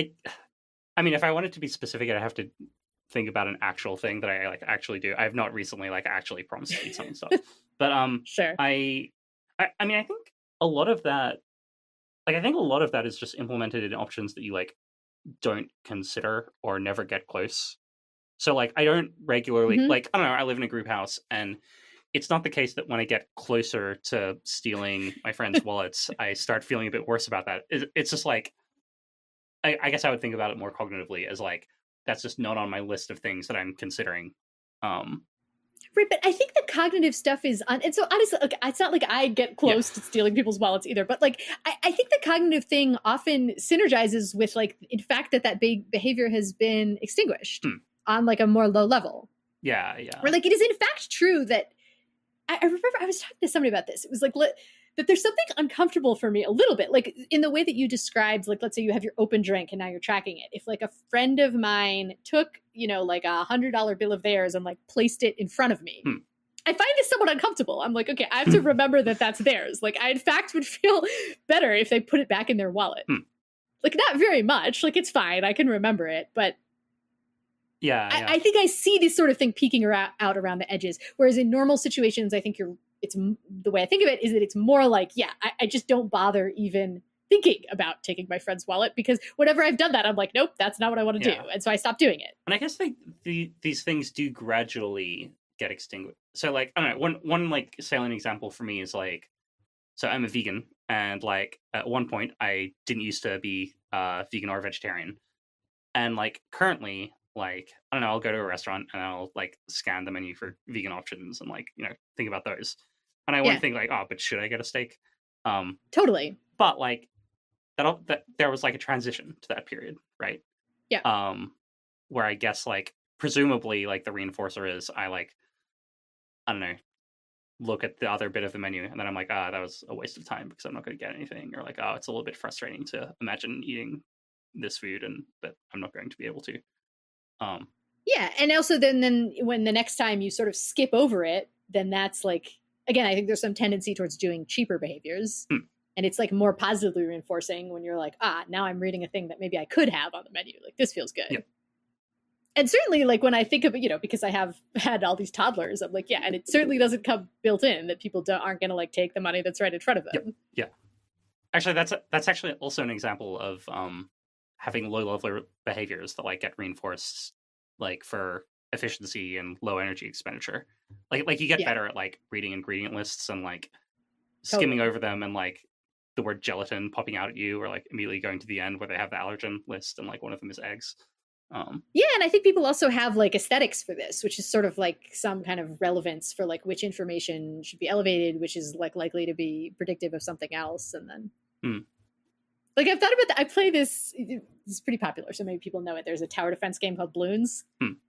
I mean, if I wanted to be specific, I'd have to think about an actual thing that I like actually do. I have not recently like actually promised to feed someone stuff, but sure. I mean, I think a lot of that, is just implemented in options that you like don't consider or never get close. So like, I don't regularly like, I don't know, I live in a group house, and it's not the case that when I get closer to stealing my friends' wallets, I start feeling a bit worse about that. It's just like, I guess I would think about it more cognitively as like, that's just not on my list of things that I'm considering. Right, but I think the cognitive stuff is and so honestly, like, it's not like I get close to stealing people's wallets either, but like I think the cognitive thing often synergizes with like, in fact, that big behavior has been extinguished on like a more low level. Yeah. Where like, it is in fact true that I remember I was talking to somebody about this. It was like that there's something uncomfortable for me a little bit, like in the way that you described, like, let's say you have your open drink and now you're tracking it. If like a friend of mine took, like $100 bill of theirs and like placed it in front of me, I find this somewhat uncomfortable. I'm like, okay, I have to remember that that's theirs. Like, I in fact would feel better if they put it back in their wallet. Like, not very much. Like, it's fine. I can remember it, but yeah. I think I see this sort of thing peeking out around the edges. Whereas in normal situations, I think it's the way I think of it is that it's more like, I just don't bother even thinking about taking my friend's wallet, because whenever I've done that, I'm like, nope, that's not what I want to do. And so I stopped doing it. And I guess these things do gradually get extinguished. So like, I don't know, one like salient example for me is like, so I'm a vegan, and like at one point I didn't used to be vegan or vegetarian. And like currently, like, I don't know, I'll go to a restaurant and I'll like scan the menu for vegan options and like, think about those. And I wouldn't think like, oh, but should I get a steak? Totally. But like that there was like a transition to that period, right? Yeah. Where I guess like presumably like the reinforcer is I don't know, look at the other bit of the menu and then I'm like, that was a waste of time because I'm not going to get anything, or like, oh, it's a little bit frustrating to imagine eating this food but I'm not going to be able to. Yeah, and also then when the next time you sort of skip over it, then that's like, again, I think there's some tendency towards doing cheaper behaviors. And it's like more positively reinforcing when you're like, now I'm reading a thing that maybe I could have on the menu. Like, this feels good. Yep. And certainly, like, when I think of it, because I have had all these toddlers, I'm like, and it certainly doesn't come built in that people aren't going to like take the money that's right in front of them. Yeah. Actually, that's actually also an example of having low level behaviors that like get reinforced like for efficiency and low energy expenditure. Like you get better at like reading ingredient lists and like skimming over them, and like the word gelatin popping out at you, or like immediately going to the end where they have the allergen list and like one of them is eggs. Yeah, and I think people also have like aesthetics for this, which is sort of like some kind of relevance for like which information should be elevated, which is like likely to be predictive of something else. And then like, I've thought about that. I play this. It's pretty popular, so maybe people know it. There's a tower defense game called Bloons.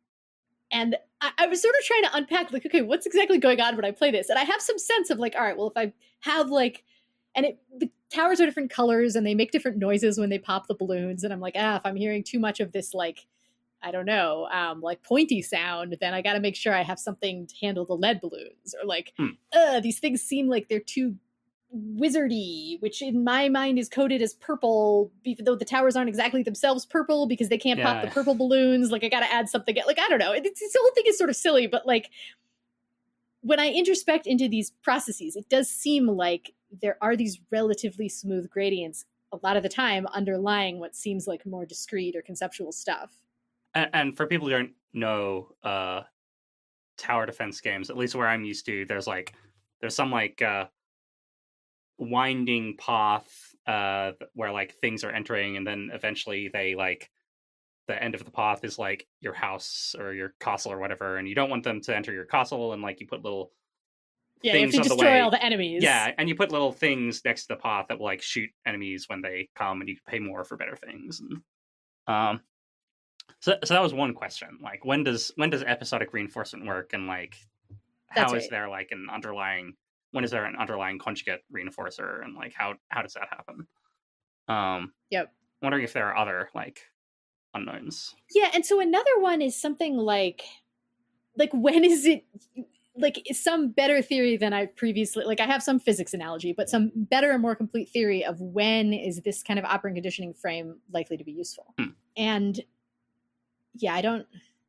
And I was sort of trying to unpack, like, okay, what's exactly going on when I play this? And I have some sense of like, all right, well, if I have like, and the towers are different colors and they make different noises when they pop the balloons. And I'm like, if I'm hearing too much of this, like, I don't know, like pointy sound, then I got to make sure I have something to handle the lead balloons. Or like, these things seem like they're too wizardy, which in my mind is coded as purple, even though the towers aren't exactly themselves purple because they can't pop the purple balloons. Like, I gotta add something, like, I don't know, this whole thing is sort of silly, but like, when I introspect into these processes, it does seem like there are these relatively smooth gradients a lot of the time underlying what seems like more discrete or conceptual stuff. And for people who don't know tower defense games, at least where I'm used to, there's some like winding path where like things are entering, and then eventually they like the end of the path is like your house or your castle or whatever, and you don't want them to enter your castle, and like you put little things you have to on the destroy way. all the enemies. Yeah, and you put little things next to the path that will like shoot enemies when they come, and you pay more for better things. And so that was one question. Like, when does episodic reinforcement work, and like how is there like an underlying conjugate reinforcer, and like how does that happen? Yep. Wondering if there are other like unknowns. Yeah, and so another one is something like when is it like some better theory than I previously, like I have some physics analogy, but some better and more complete theory of when is this kind of operant conditioning frame likely to be useful. And yeah, I don't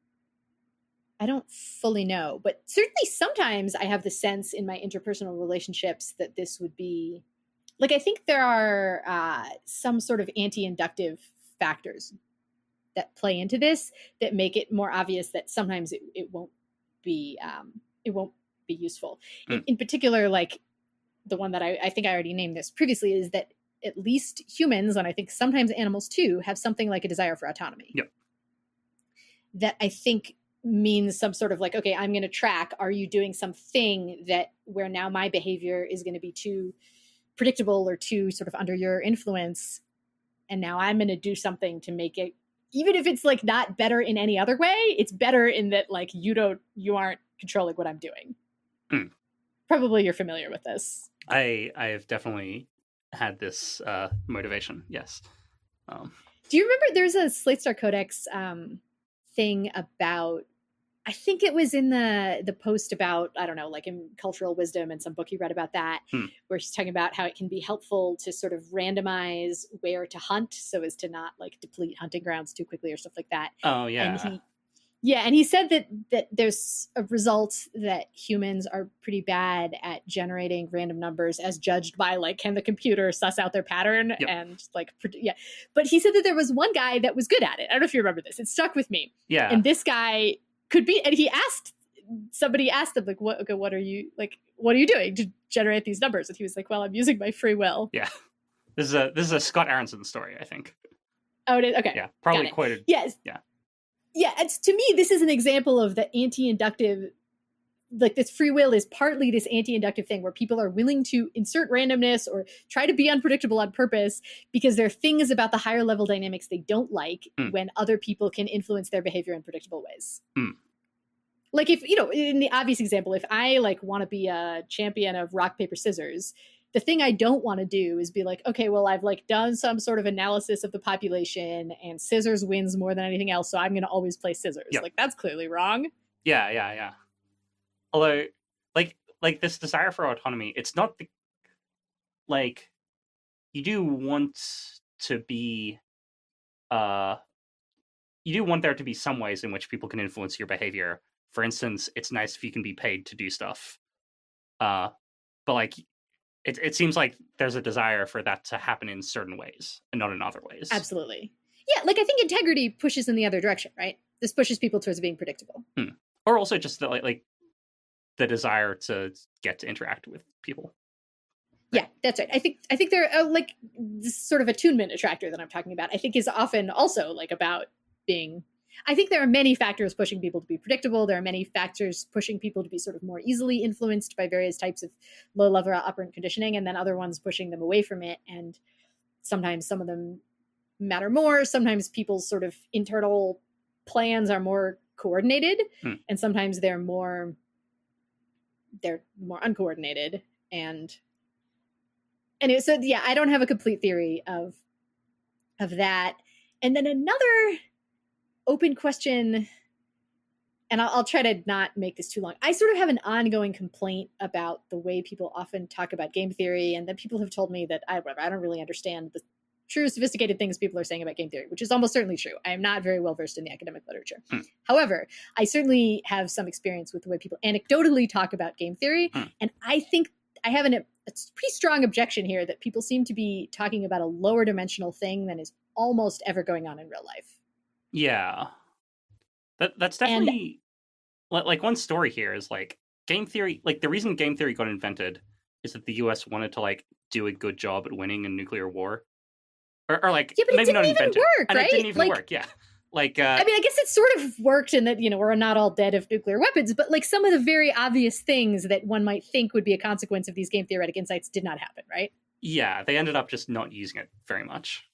fully know, but certainly sometimes I have the sense in my interpersonal relationships that this would be like, I think there are some sort of anti-inductive factors that play into this that make it more obvious that sometimes it won't be useful. In particular, like the one that I think I already named this previously is that at least humans, and I think sometimes animals too, have something like a desire for autonomy. Yep. That I think means some sort of like, okay, I'm going to track, are you doing something that where now my behavior is going to be too predictable or too sort of under your influence, and now I'm going to do something to make it, even if it's like not better in any other way, it's better in that like you aren't controlling what I'm doing. Probably you're familiar with this. I have definitely had this motivation. Yes. Do you remember there's a Slate Star Codex thing about, I think it was in the post about, I don't know, like in Cultural Wisdom and some book he read about that, where he's talking about how it can be helpful to sort of randomize where to hunt so as to not like deplete hunting grounds too quickly or stuff like that. Oh, yeah. And he said that there's a result that humans are pretty bad at generating random numbers as judged by like, can the computer suss out their pattern? Yep. And like, yeah. But he said that there was one guy that was good at it. I don't know if you remember this. It stuck with me. Yeah. And this guy could be, and somebody asked him like, what are you doing to generate these numbers? And he was like, well, I'm using my free will. Yeah. This is a Scott Aronson story, I think. Oh, it is? Okay. Yeah. Probably quoted. Yes. Yeah. Yeah, to me, this is an example of the anti-inductive, like this free will is partly this anti-inductive thing where people are willing to insert randomness or try to be unpredictable on purpose because there are things about the higher level dynamics they don't like when other people can influence their behavior in predictable ways. Like if, in the obvious example, if I like want to be a champion of rock, paper, scissors, the thing I don't want to do is be like, okay, well, I've like done some sort of analysis of the population and scissors wins more than anything else. So I'm going to always play scissors. Yep. Like that's clearly wrong. Yeah. Although like this desire for autonomy, it's not the, like you do want to be, you do want there to be some ways in which people can influence your behavior. For instance, it's nice if you can be paid to do stuff. But like, it seems like there's a desire for that to happen in certain ways and not in other ways. Absolutely. Yeah, like I think integrity pushes in the other direction, right? This pushes people towards being predictable. Or also just the, like the desire to get to interact with people. Yeah, that's right. I think there are like this sort of attunement attractor that I'm talking about. I think is often also like about being. I think there are many factors pushing people to be predictable. There are many factors pushing people to be sort of more easily influenced by various types of low-level operant conditioning, and then other ones pushing them away from it. And sometimes some of them matter more. Sometimes people's sort of internal plans are more coordinated, and sometimes they're more uncoordinated. And anyway, so yeah, I don't have a complete theory of that. And then another open question, and I'll try to not make this too long. I sort of have an ongoing complaint about the way people often talk about game theory, and then people have told me that I don't really understand the true sophisticated things people are saying about game theory, which is almost certainly true. I am not very well versed in the academic literature. However, I certainly have some experience with the way people anecdotally talk about game theory, and I think I have a pretty strong objection here that people seem to be talking about a lower dimensional thing than is almost ever going on in real life. Yeah. That's definitely like one story here is like game theory. Like the reason game theory got invented is that the US wanted to like do a good job at winning a nuclear war. Or like yeah, but maybe it not didn't even invented. work, And right? it didn't even Like, work, yeah. Like I mean, I guess it sort of worked in that, we're not all dead of nuclear weapons, but like some of the very obvious things that one might think would be a consequence of these game theoretic insights did not happen, right? Yeah, they ended up just not using it very much.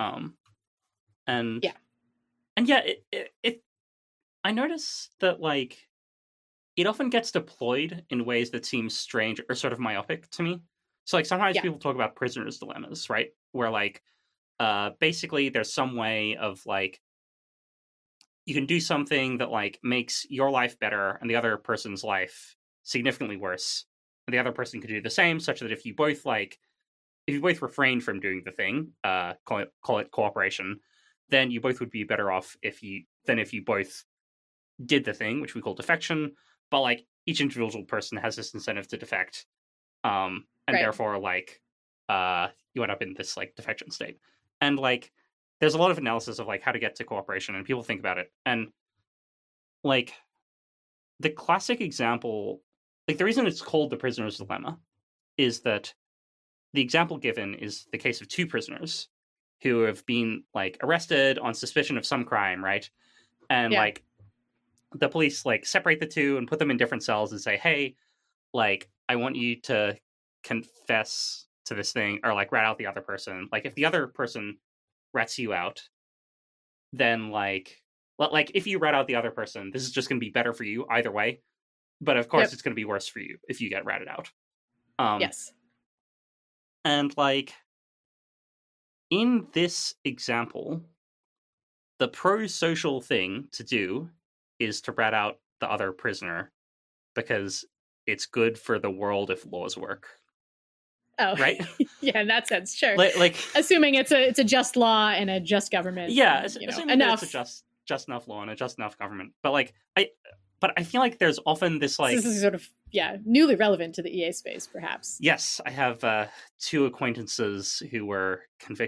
And yeah, I notice that like it often gets deployed in ways that seem strange or sort of myopic to me. So like sometimes people talk about prisoners' dilemmas, right? Where like basically there's some way of like you can do something that like makes your life better and the other person's life significantly worse. And the other person could do the same, such that if you both refrain from doing the thing, call it cooperation, then you both would be better off if you both did the thing, which we call defection. But like each individual person has this incentive to defect, and therefore like you end up in this like defection state. And like there's a lot of analysis of like how to get to cooperation, and people think about it. And like the classic example, like the reason it's called the prisoner's dilemma is that the example given is the case of two prisoners who have been like arrested on suspicion of some crime, right? And like the police like separate the two and put them in different cells and say, hey, like I want you to confess to this thing or like rat out the other person. Like if the other person rats you out, then like if you rat out the other person, this is just going to be better for you either way. But of course, it's going to be worse for you if you get ratted out. Yes. And like in this example, the pro-social thing to do is to rat out the other prisoner because it's good for the world if laws work. Oh, right. Yeah, in that sense, sure. Like assuming it's a just law and a just government. Yeah, and, assuming enough. It's a just enough law and a just enough government. But like I feel like there's often this like this is sort of newly relevant to the EA space, perhaps. Yes, I have two acquaintances who were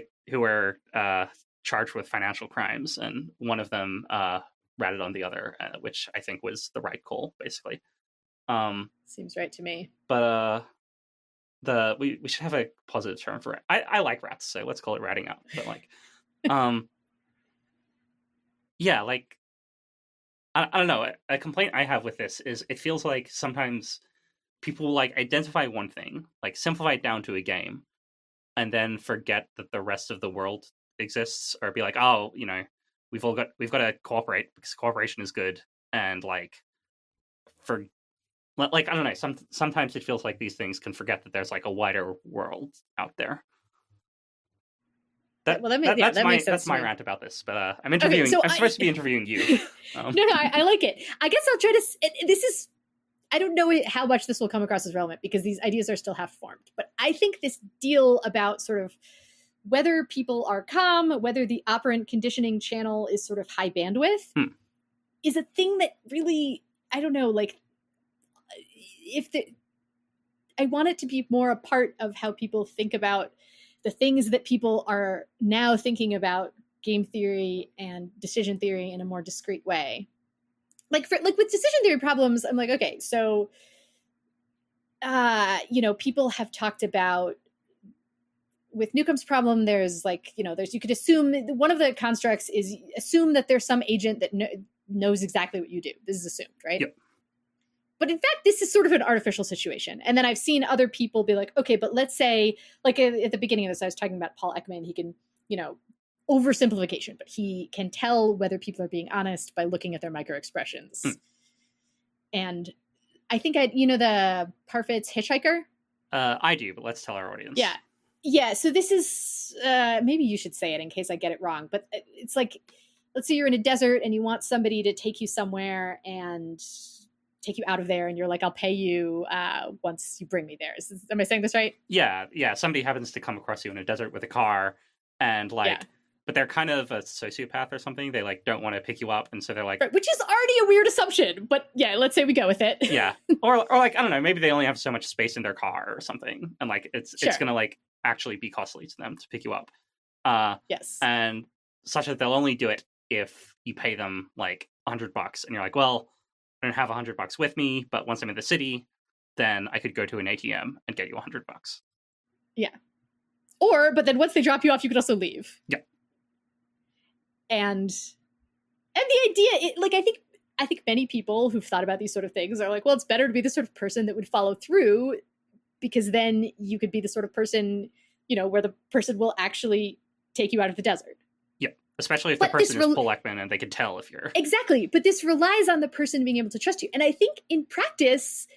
charged with financial crimes, and one of them ratted on the other, which I think was the right call, basically. Seems right to me. But we should have a positive term for it. I like rats, so let's call it ratting out. But like, yeah, like I don't know. A complaint I have with this is it feels like sometimes people like identify one thing, like simplify it down to a game, and then forget that the rest of the world exists, or be like, oh, we've got to cooperate because cooperation is good, and like I don't know. Sometimes it feels like these things can forget that there's like a wider world out there. That's my rant about this. But I'm interviewing. Okay, I'm supposed to be interviewing you. No, I like it. I guess I'll try to. This is. I don't know how much this will come across as relevant because these ideas are still half formed. But I think this deal about sort of whether people are calm, whether the operant conditioning channel is sort of high bandwidth, is a thing that really, I don't know, like I want it to be more a part of how people think about the things that people are now thinking about game theory and decision theory in a more discrete way. Like with decision theory problems, I'm like, okay, so people have talked about with Newcomb's problem, there's like, you could assume one of the constructs is assume that there's some agent that knows exactly what you do. This is assumed, right? Yep. But in fact, this is sort of an artificial situation. And then I've seen other people be like, okay, but let's say, like at the beginning of this, I was talking about Paul Ekman. He can, oversimplification, but he can tell whether people are being honest by looking at their microexpressions. And I think the Parfit's Hitchhiker? I do, but let's tell our audience. Yeah. Yeah, so this is, maybe you should say it in case I get it wrong, but it's like, let's say you're in a desert and you want somebody to take you somewhere and take you out of there, and you're like, I'll pay you once you bring me there. Am I saying this right? Yeah. Somebody happens to come across you in a desert with a car, and like but they're kind of a sociopath or something. They like don't want to pick you up, and so they're like, right, which is already a weird assumption. But yeah, let's say we go with it. yeah, or like I don't know, maybe they only have so much space in their car or something, and like it's gonna like actually be costly to them to pick you up. Yes, and such that they'll only do it if you pay them like $100, and you're like, well, I don't have $100 with me, but once I'm in the city, then I could go to an ATM and get you $100. Yeah. But then once they drop you off, you could also leave. Yeah. And the idea, I think many people who've thought about these sort of things are like, well, it's better to be the sort of person that would follow through, because then you could be the sort of person, where the person will actually take you out of the desert. Yeah, especially if the person is Paul Ekman and they can tell if you're... Exactly, but this relies on the person being able to trust you. And I think in practice,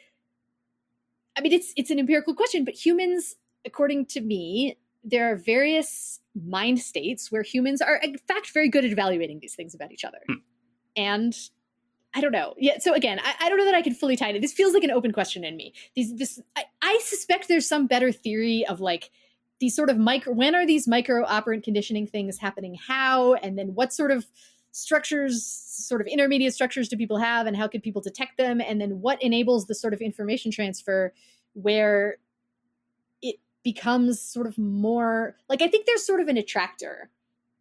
I mean, it's an empirical question, but humans, according to me, there are various mind states where humans are, in fact, very good at evaluating these things about each other. And I don't know. Yeah. So again, I don't know that I can fully tie it. This feels like an open question in me. I suspect there's some better theory of like these sort of when are these micro operant conditioning things happening? How? And then what sort of structures, sort of intermediate structures do people have, and how could people detect them? And then what enables the sort of information transfer where it becomes sort of more like, I think there's sort of an attractor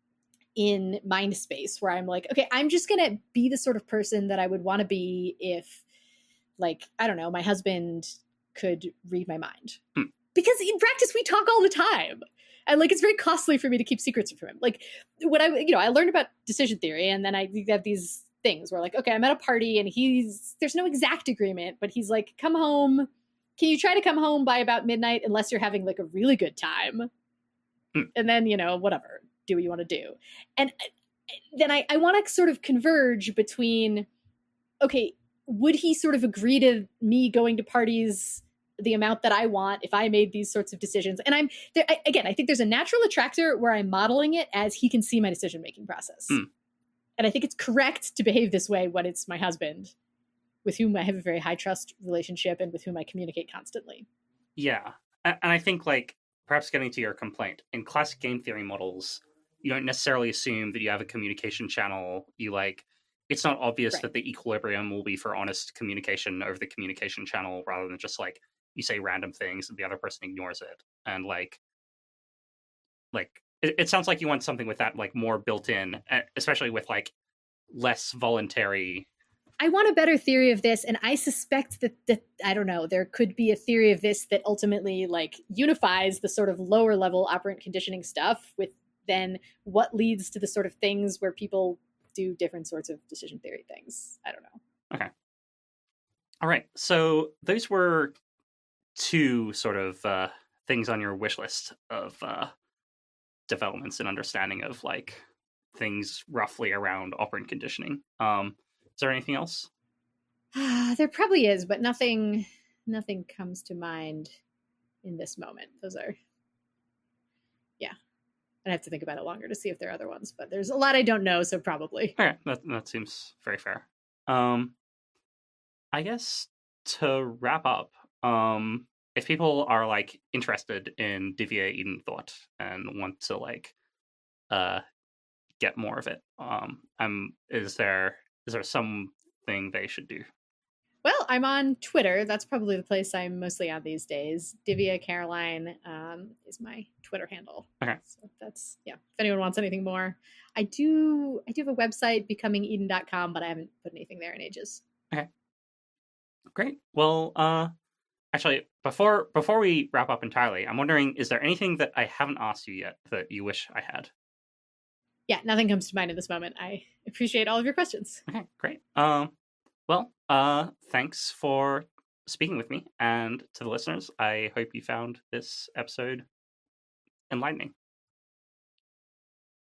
in mind space where I'm like, okay, I'm just going to be the sort of person that I would want to be if, like, I don't know, my husband could read my mind. Because in practice, we talk all the time. And like, it's very costly for me to keep secrets from him. Like when I learned about decision theory, and then I have these things where like, okay, I'm at a party and there's no exact agreement, but he's like, come home. Can you try to come home by about midnight unless you're having like a really good time? And then, whatever, do what you want to do. And then I want to sort of converge between, okay, would he sort of agree to me going to parties the amount that I want if I made these sorts of decisions? And I'm there again, I think there's a natural attractor where I'm modeling it as he can see my decision-making process. And I think it's correct to behave this way when it's my husband, with whom I have a very high trust relationship and with whom I communicate constantly. Yeah. And I think like perhaps getting to your complaint, in classic game theory models, you don't necessarily assume that you have a communication channel. It's not obvious that the equilibrium will be for honest communication over the communication channel, rather than just like you say random things and the other person ignores it. And like it sounds like you want something with that like more built in, especially with like less voluntary. I want a better theory of this, and I suspect that I don't know, there could be a theory of this that ultimately like unifies the sort of lower level operant conditioning stuff with then what leads to the sort of things where people do different sorts of decision theory things. I don't know. Okay. All right. So those were two sort of things on your wish list of developments and understanding of like things roughly around operant conditioning. Is there anything else? There probably is, but nothing comes to mind in this moment. Those are, yeah. I'd have to think about it longer to see if there are other ones, but there's a lot I don't know, so probably. Okay, that seems very fair. I guess to wrap up, if people are like interested in Divya Eden Thought and want to like get more of it, is there something they should do? Well, I'm on Twitter. That's probably the place I'm mostly on these days. Divya Caroline is my Twitter handle. Okay. So that's, yeah. If anyone wants anything more, I do have a website, becomingeden.com, but I haven't put anything there in ages. Okay. Great. Well, actually, before we wrap up entirely, I'm wondering, is there anything that I haven't asked you yet that you wish I had? Yeah, nothing comes to mind at this moment. I appreciate all of your questions. Okay, great. Well, thanks for speaking with me, and to the listeners, I hope you found this episode enlightening.